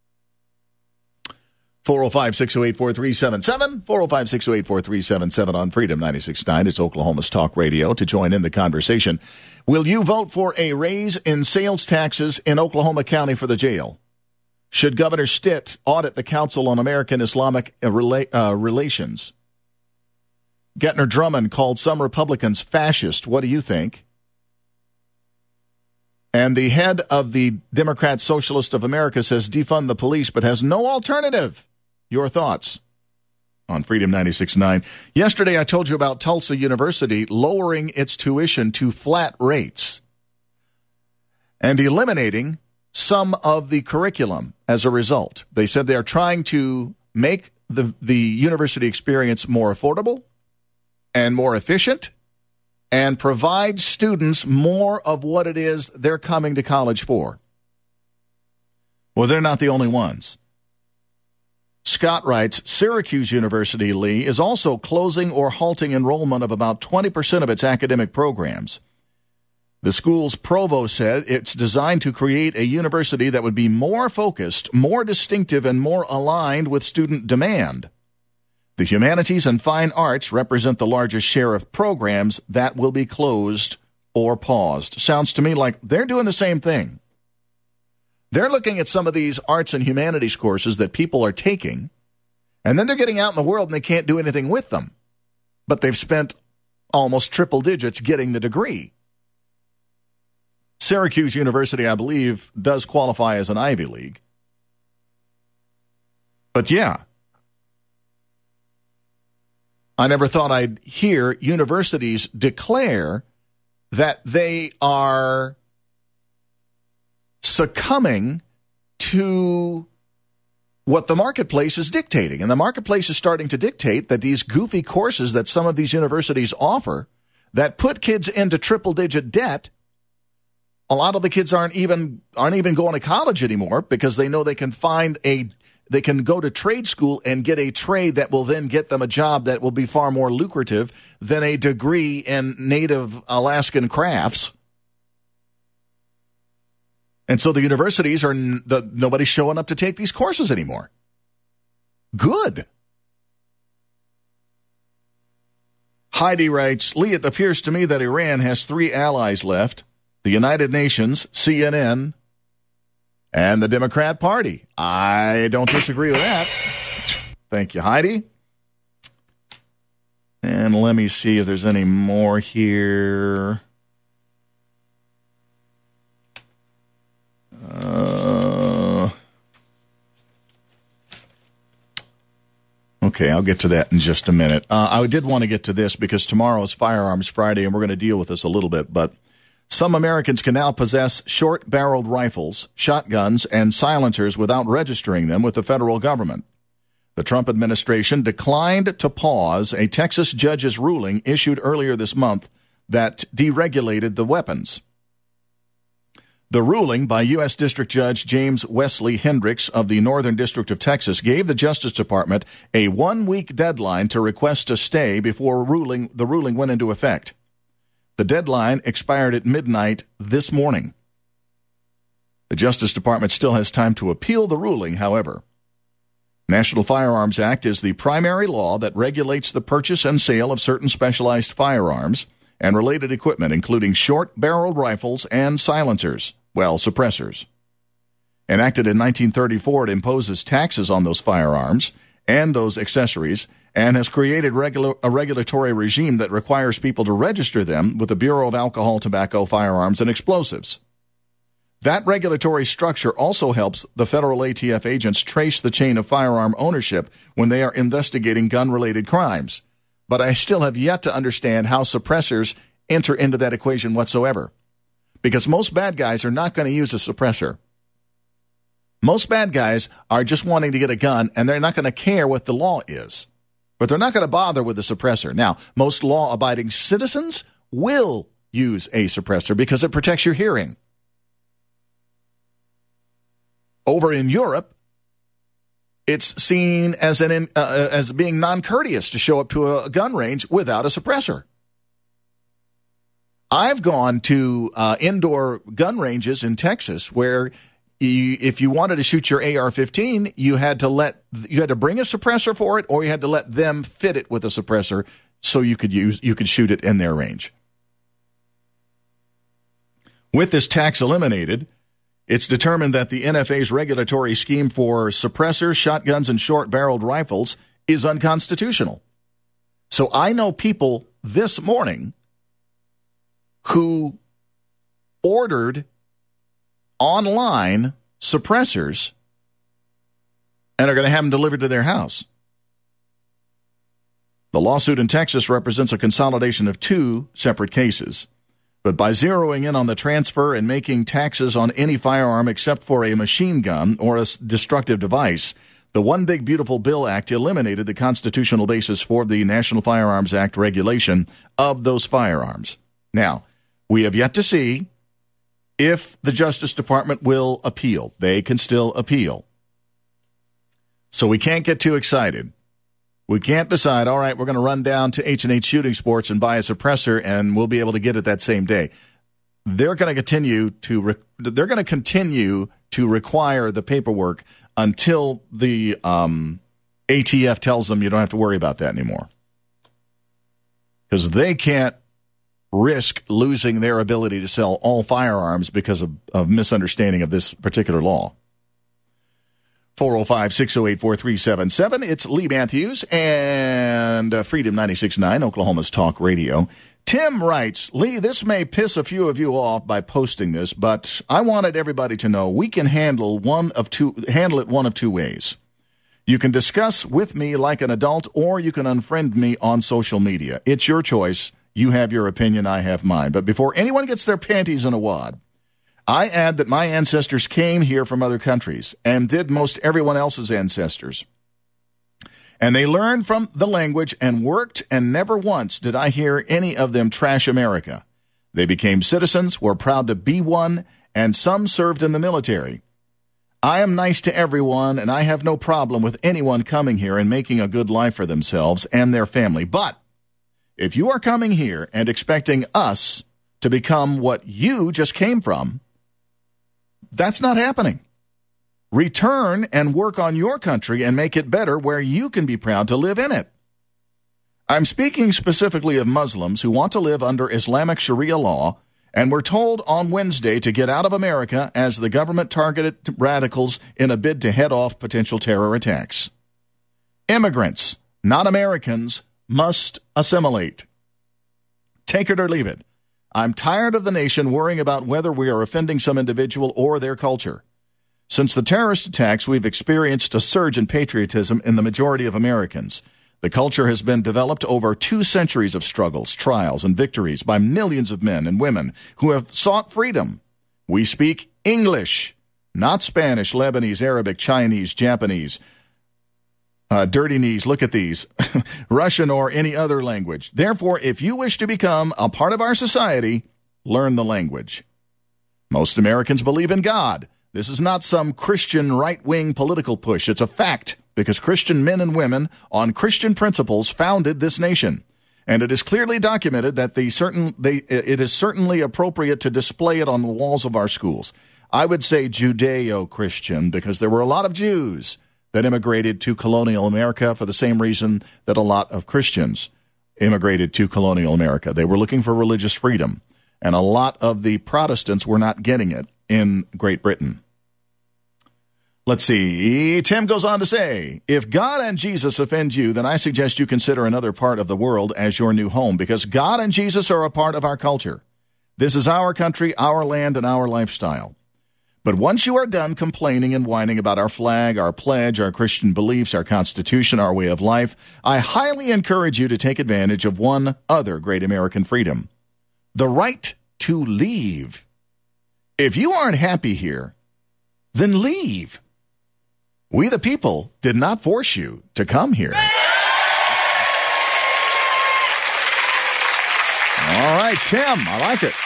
405-608-4377, 405-608-4377 on Freedom 96.9. It's Oklahoma's Talk Radio. To join in the conversation, will you vote for a raise in sales taxes in Oklahoma County for the jail? Should Governor Stitt audit the Council on American-Islamic Relations? Getner Drummond called some Republicans fascist. What do you think? And the head of the Democrat Socialist of America says defund the police but has no alternative. Your thoughts on Freedom 96.9. Yesterday I told you about Tulsa University lowering its tuition to flat rates and eliminating some of the curriculum as a result. They said they're trying to make the university experience more affordable and more efficient and provide students more of what it is they're coming to college for. Well, they're not the only ones. Scott writes, Syracuse University, Lee, is also closing or halting enrollment of about 20% of its academic programs. The school's provost said it's designed to create a university that would be more focused, more distinctive, and more aligned with student demand. The humanities and fine arts represent the largest share of programs that will be closed or paused. Sounds to me like they're doing the same thing. They're looking at some of these arts and humanities courses that people are taking, and then they're getting out in the world and they can't do anything with them. But they've spent almost triple digits getting the degree. Syracuse University, I believe, does qualify as an Ivy League. But yeah, I never thought I'd hear universities declare that they are succumbing to what the marketplace is dictating. And the marketplace is starting to dictate that these goofy courses that some of these universities offer that put kids into triple-digit debt, a lot of the kids aren't even going to college anymore because they know they can go to trade school and get a trade that will then get them a job that will be far more lucrative than a degree in native Alaskan crafts. And so the universities nobody's showing up to take these courses anymore. Good. Heidi writes, Lee, it appears to me that Iran has 3 allies left: the United Nations, CNN, and the Democrat Party. I don't disagree with that. Thank you, Heidi. And let me see if there's any more here. Okay, I'll get to that in just a minute. I did want to get to this because tomorrow is Firearms Friday, and we're going to deal with this a little bit, but some Americans can now possess short-barreled rifles, shotguns, and silencers without registering them with the federal government. The Trump administration declined to pause a Texas judge's ruling issued earlier this month that deregulated the weapons. The ruling by U.S. District Judge James Wesley Hendricks of the Northern District of Texas gave the Justice Department a 1-week deadline to request a stay before the ruling went into effect. The deadline expired at midnight this morning. The Justice Department still has time to appeal the ruling, however. National Firearms Act is the primary law that regulates the purchase and sale of certain specialized firearms and related equipment, including short-barreled rifles and silencers, suppressors. Enacted in 1934, it imposes taxes on those firearms and those accessories and has created a regulatory regime that requires people to register them with the Bureau of Alcohol, Tobacco, Firearms, and Explosives. That regulatory structure also helps the federal ATF agents trace the chain of firearm ownership when they are investigating gun-related crimes. But I still have yet to understand how suppressors enter into that equation whatsoever. Because most bad guys are not going to use a suppressor. Most bad guys are just wanting to get a gun, and they're not going to care what the law is. But they're not going to bother with the suppressor. Now, most law-abiding citizens will use a suppressor because it protects your hearing. Over in Europe, it's seen as being non-courteous to show up to a gun range without a suppressor. I've gone to indoor gun ranges in Texas where if you wanted to shoot your AR-15, you had to bring a suppressor for it, or you had to let them fit it with a suppressor so you could shoot it in their range. With this tax eliminated, it's determined that the NFA's regulatory scheme for suppressors, shotguns, and short-barreled rifles is unconstitutional. So I know people this morning who ordered online suppressors and are going to have them delivered to their house. The lawsuit in Texas represents a consolidation of 2 separate cases. But by zeroing in on the transfer and making taxes on any firearm except for a machine gun or a destructive device, the One Big Beautiful Bill Act eliminated the constitutional basis for the National Firearms Act regulation of those firearms. Now, we have yet to see if the Justice Department will appeal. They can still appeal. So we can't get too excited. We can't decide, all right, we're going to run down to H&H Shooting Sports and buy a suppressor and we'll be able to get it that same day. They're going to continue to require the paperwork until the ATF tells them you don't have to worry about that anymore. Because they can't risk losing their ability to sell all firearms because of misunderstanding of this particular law. 405-608-4377. It's Lee Matthews and Freedom 96.9, Oklahoma's Talk Radio. Tim writes, Lee, this may piss a few of you off by posting this, but I wanted everybody to know we can handle it one of two ways. You can discuss with me like an adult, or you can unfriend me on social media. It's your choice. You have your opinion, I have mine. But before anyone gets their panties in a wad, I add that my ancestors came here from other countries and did most everyone else's ancestors. And they learned from the language and worked, and never once did I hear any of them trash America. They became citizens, were proud to be one, and some served in the military. I am nice to everyone, and I have no problem with anyone coming here and making a good life for themselves and their family. But if you are coming here and expecting us to become what you just came from, that's not happening. Return and work on your country and make it better where you can be proud to live in it. I'm speaking specifically of Muslims who want to live under Islamic Sharia law and were told on Wednesday to get out of America as the government targeted radicals in a bid to head off potential terror attacks. Immigrants, not Americans, must assimilate. Take it or leave it. I'm tired of the nation worrying about whether we are offending some individual or their culture. Since the terrorist attacks, we've experienced a surge in patriotism in the majority of Americans. The culture has been developed over 2 centuries of struggles, trials, and victories by millions of men and women who have sought freedom. We speak English, not Spanish, Lebanese, Arabic, Chinese, Japanese, dirty knees, look at these, Russian or any other language. Therefore, if you wish to become a part of our society, learn the language. Most Americans believe in God. This is not some Christian right-wing political push. It's a fact, because Christian men and women on Christian principles founded this nation. And it is clearly documented that it is certainly appropriate to display it on the walls of our schools. I would say Judeo-Christian, because there were a lot of Jews that immigrated to colonial America for the same reason that a lot of Christians immigrated to colonial America. They were looking for religious freedom, and a lot of the Protestants were not getting it in Great Britain. Let's see. Tim goes on to say, if God and Jesus offend you, then I suggest you consider another part of the world as your new home, because God and Jesus are a part of our culture. This is our country, our land, and our lifestyle. But once you are done complaining and whining about our flag, our pledge, our Christian beliefs, our Constitution, our way of life, I highly encourage you to take advantage of one other great American freedom: the right to leave. If you aren't happy here, then leave. We the people did not force you to come here. All right, Tim, I like it.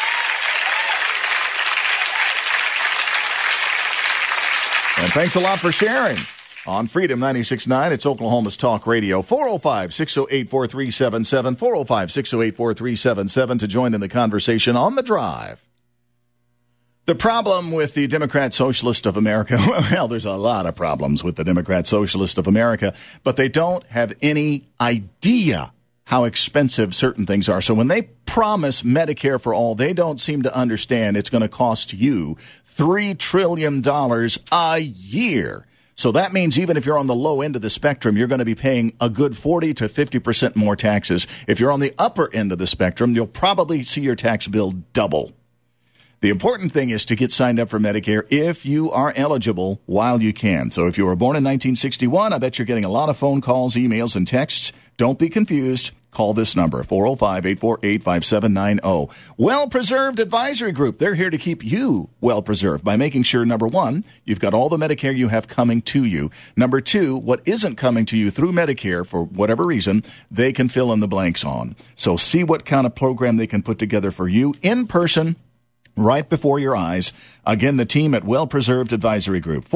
And thanks a lot for sharing on Freedom 96.9. It's Oklahoma's Talk Radio. 405-608-4377, 405-608-4377 to join in the conversation on the drive. The problem with the Democrat Socialist of America, well, there's a lot of problems with the Democrat Socialist of America, but they don't have any idea how expensive certain things are. So when they promise Medicare for all, they don't seem to understand it's going to cost you $3 trillion a year. So that means even if you're on the low end of the spectrum, you're going to be paying a good 40 to 50% more taxes. If you're on the upper end of the spectrum, you'll probably see your tax bill double. The important thing is to get signed up for Medicare if you are eligible while you can. So if you were born in 1961, I bet you're getting a lot of phone calls, emails, and texts. Don't be confused. Call this number, 405-848-5790. Well-Preserved Advisory Group. They're here to keep you well-preserved by making sure, number one, you've got all the Medicare you have coming to you. Number two, what isn't coming to you through Medicare, for whatever reason, they can fill in the blanks on. So see what kind of program they can put together for you in person, right before your eyes. Again, the team at Well-Preserved Advisory Group,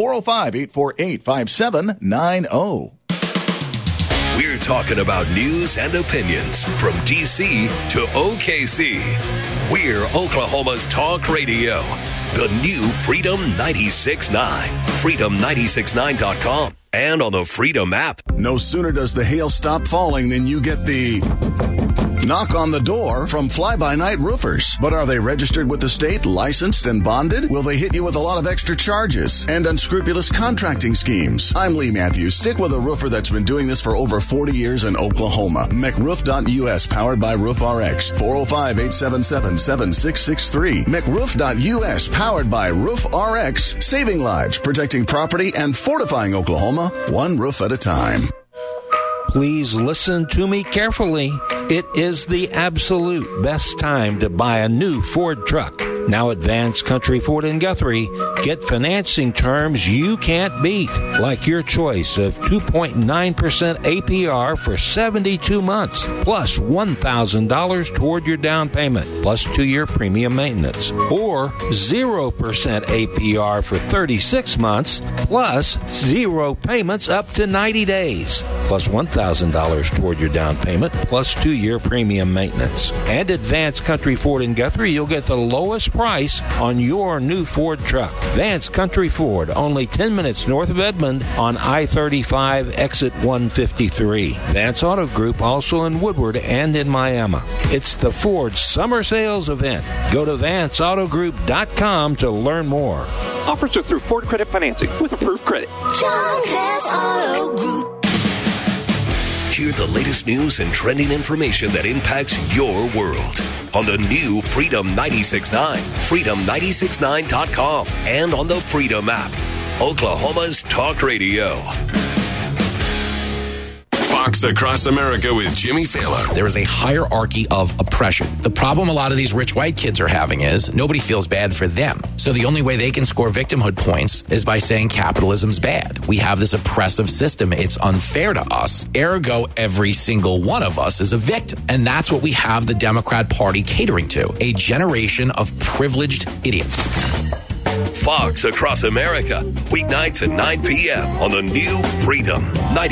405-848-5790. We're talking about news and opinions from D.C. to OKC. We're Oklahoma's Talk Radio. The new Freedom 96.9. Freedom969.com. And on the Freedom app. No sooner does the hail stop falling than you get the Knock on the door from Fly-By-Night Roofers. But are they registered with the state, licensed and bonded? Will they hit you with a lot of extra charges and unscrupulous contracting schemes? I'm Lee Matthews. Stick with a roofer that's been doing this for over 40 years in Oklahoma. McRoof.us, powered by RoofRx. 405-877-7663. McRoof.us, powered by RoofRx. Saving lives, protecting property, and fortifying Oklahoma, one roof at a time. Please listen to me carefully. It is the absolute best time to buy a new Ford truck. Now at Vance Country Ford in Guthrie, get financing terms you can't beat, like your choice of 2.9% APR for 72 months, plus $1,000 toward your down payment, plus 2-year premium maintenance, or 0% APR for 36 months, plus 0 payments up to 90 days, plus $1,000 toward your down payment, plus 2-year premium maintenance. And at Vance Country Ford in Guthrie, you'll get the lowest price on your new Ford truck. Vance Country Ford, only 10 minutes north of Edmond on I-35 exit 153. Vance Auto Group also in Woodward and in Miami. It's the Ford Summer Sales Event. Go to VanceAutoGroup.com to learn more. Offers are through Ford Credit Financing with approved credit. John Vance Auto Group. Hear the latest news and trending information that impacts your world on the new Freedom 96.9, freedom969.com, and on the Freedom app, Oklahoma's talk radio. Fox Across America with Jimmy Fallon. There is a hierarchy of oppression. The problem a lot of these rich white kids are having is nobody feels bad for them. So the only way they can score victimhood points is by saying capitalism's bad. We have this oppressive system. It's unfair to us. Ergo, every single one of us is a victim. And that's what we have the Democrat Party catering to. A generation of privileged idiots. Fox Across America, weeknights at 9 p.m. on the new Freedom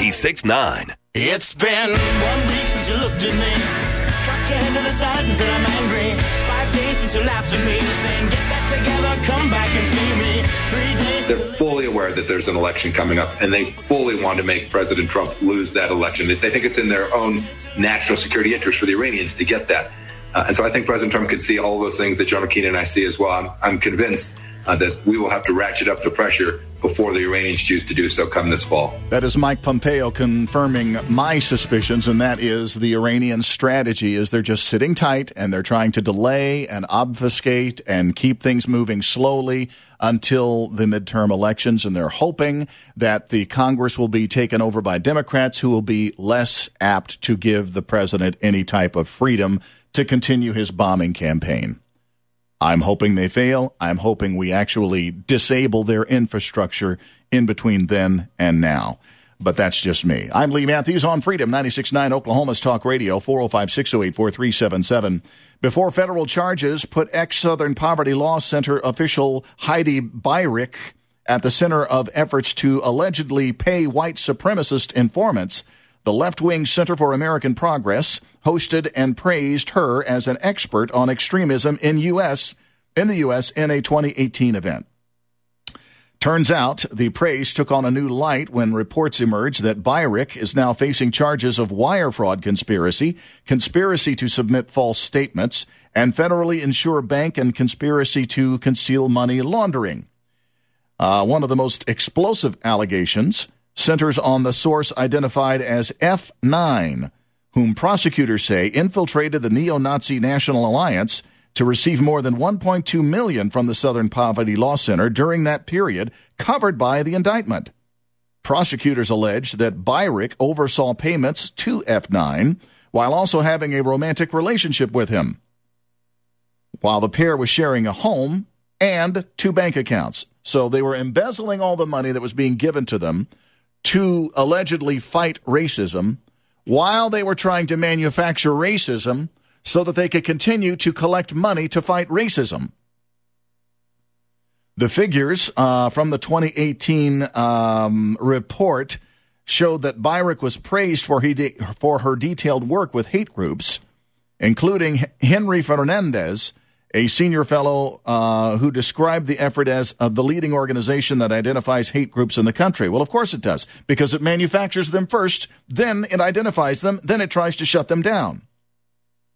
96.9. It's been 1 week since you looked at me, cocked your head to the side and said I'm angry. 5 days since you laughed at me, saying get that together, come back and see me. 3 days. They're fully aware that there's an election coming up, and they fully want to make President Trump lose that election. They think it's in their own national security interest for the Iranians to get that. And so I think President Trump could see all those things that Jonah Keenan and I see as well. I'm convinced that we will have to ratchet up the pressure before the Iranians choose to do so come this fall. That is Mike Pompeo confirming my suspicions, and that is the Iranian strategy is they're just sitting tight and they're trying to delay and obfuscate and keep things moving slowly until the midterm elections, and they're hoping that the Congress will be taken over by Democrats who will be less apt to give the president any type of freedom to continue his bombing campaign. I'm hoping they fail. I'm hoping we actually disable their infrastructure in between then and now. But that's just me. I'm Lee Matthews on Freedom 96.9, Oklahoma's Talk Radio, 405-608-4377. Before federal charges put ex-Southern Poverty Law Center official Heidi Beirich at the center of efforts to allegedly pay white supremacist informants, the left-wing Center for American Progress hosted and praised her as an expert on extremism in the U.S. in a 2018 event. Turns out the praise took on a new light when reports emerged that Beirich is now facing charges of wire fraud conspiracy, conspiracy to submit false statements, and federally insure bank and conspiracy to conceal money laundering. One of the most explosive allegations centers on the source identified as F9, whom prosecutors say infiltrated the neo-Nazi National Alliance to receive more than $1.2 million from the Southern Poverty Law Center during that period covered by the indictment. Prosecutors allege that Beirich oversaw payments to F9 while also having a romantic relationship with him, while the pair was sharing a home and 2 bank accounts. So they were embezzling all the money that was being given to them to allegedly fight racism while they were trying to manufacture racism so that they could continue to collect money to fight racism. The figures from the 2018 report showed that Beirich was praised for her detailed work with hate groups, including Henry Fernandez, a senior fellow who described the effort as the leading organization that identifies hate groups in the country. Well, of course it does, because it manufactures them first, then it identifies them, then it tries to shut them down.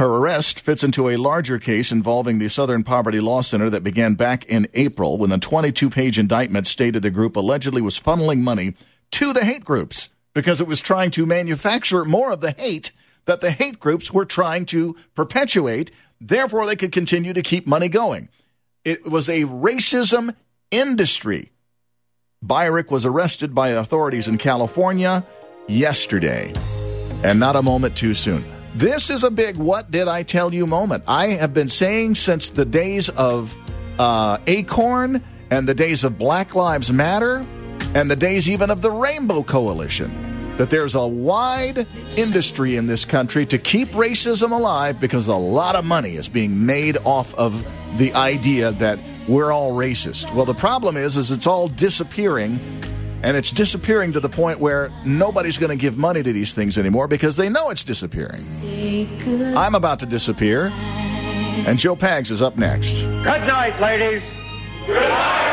Her arrest fits into a larger case involving the Southern Poverty Law Center that began back in April when a 22-page indictment stated the group allegedly was funneling money to the hate groups because it was trying to manufacture more of the hate that the hate groups were trying to perpetuate. Therefore, they could continue to keep money going. It was a racism industry. Byrick was arrested by authorities in California yesterday, and not a moment too soon. This is a big what did I tell you moment. I have been saying since the days of Acorn and the days of Black Lives Matter and the days even of the Rainbow Coalition that there's a wide industry in this country to keep racism alive because a lot of money is being made off of the idea that we're all racist. Well, the problem is it's all disappearing, and it's disappearing to the point where nobody's going to give money to these things anymore because they know it's disappearing. I'm about to disappear, and Joe Pags is up next. Good night, ladies. Good night.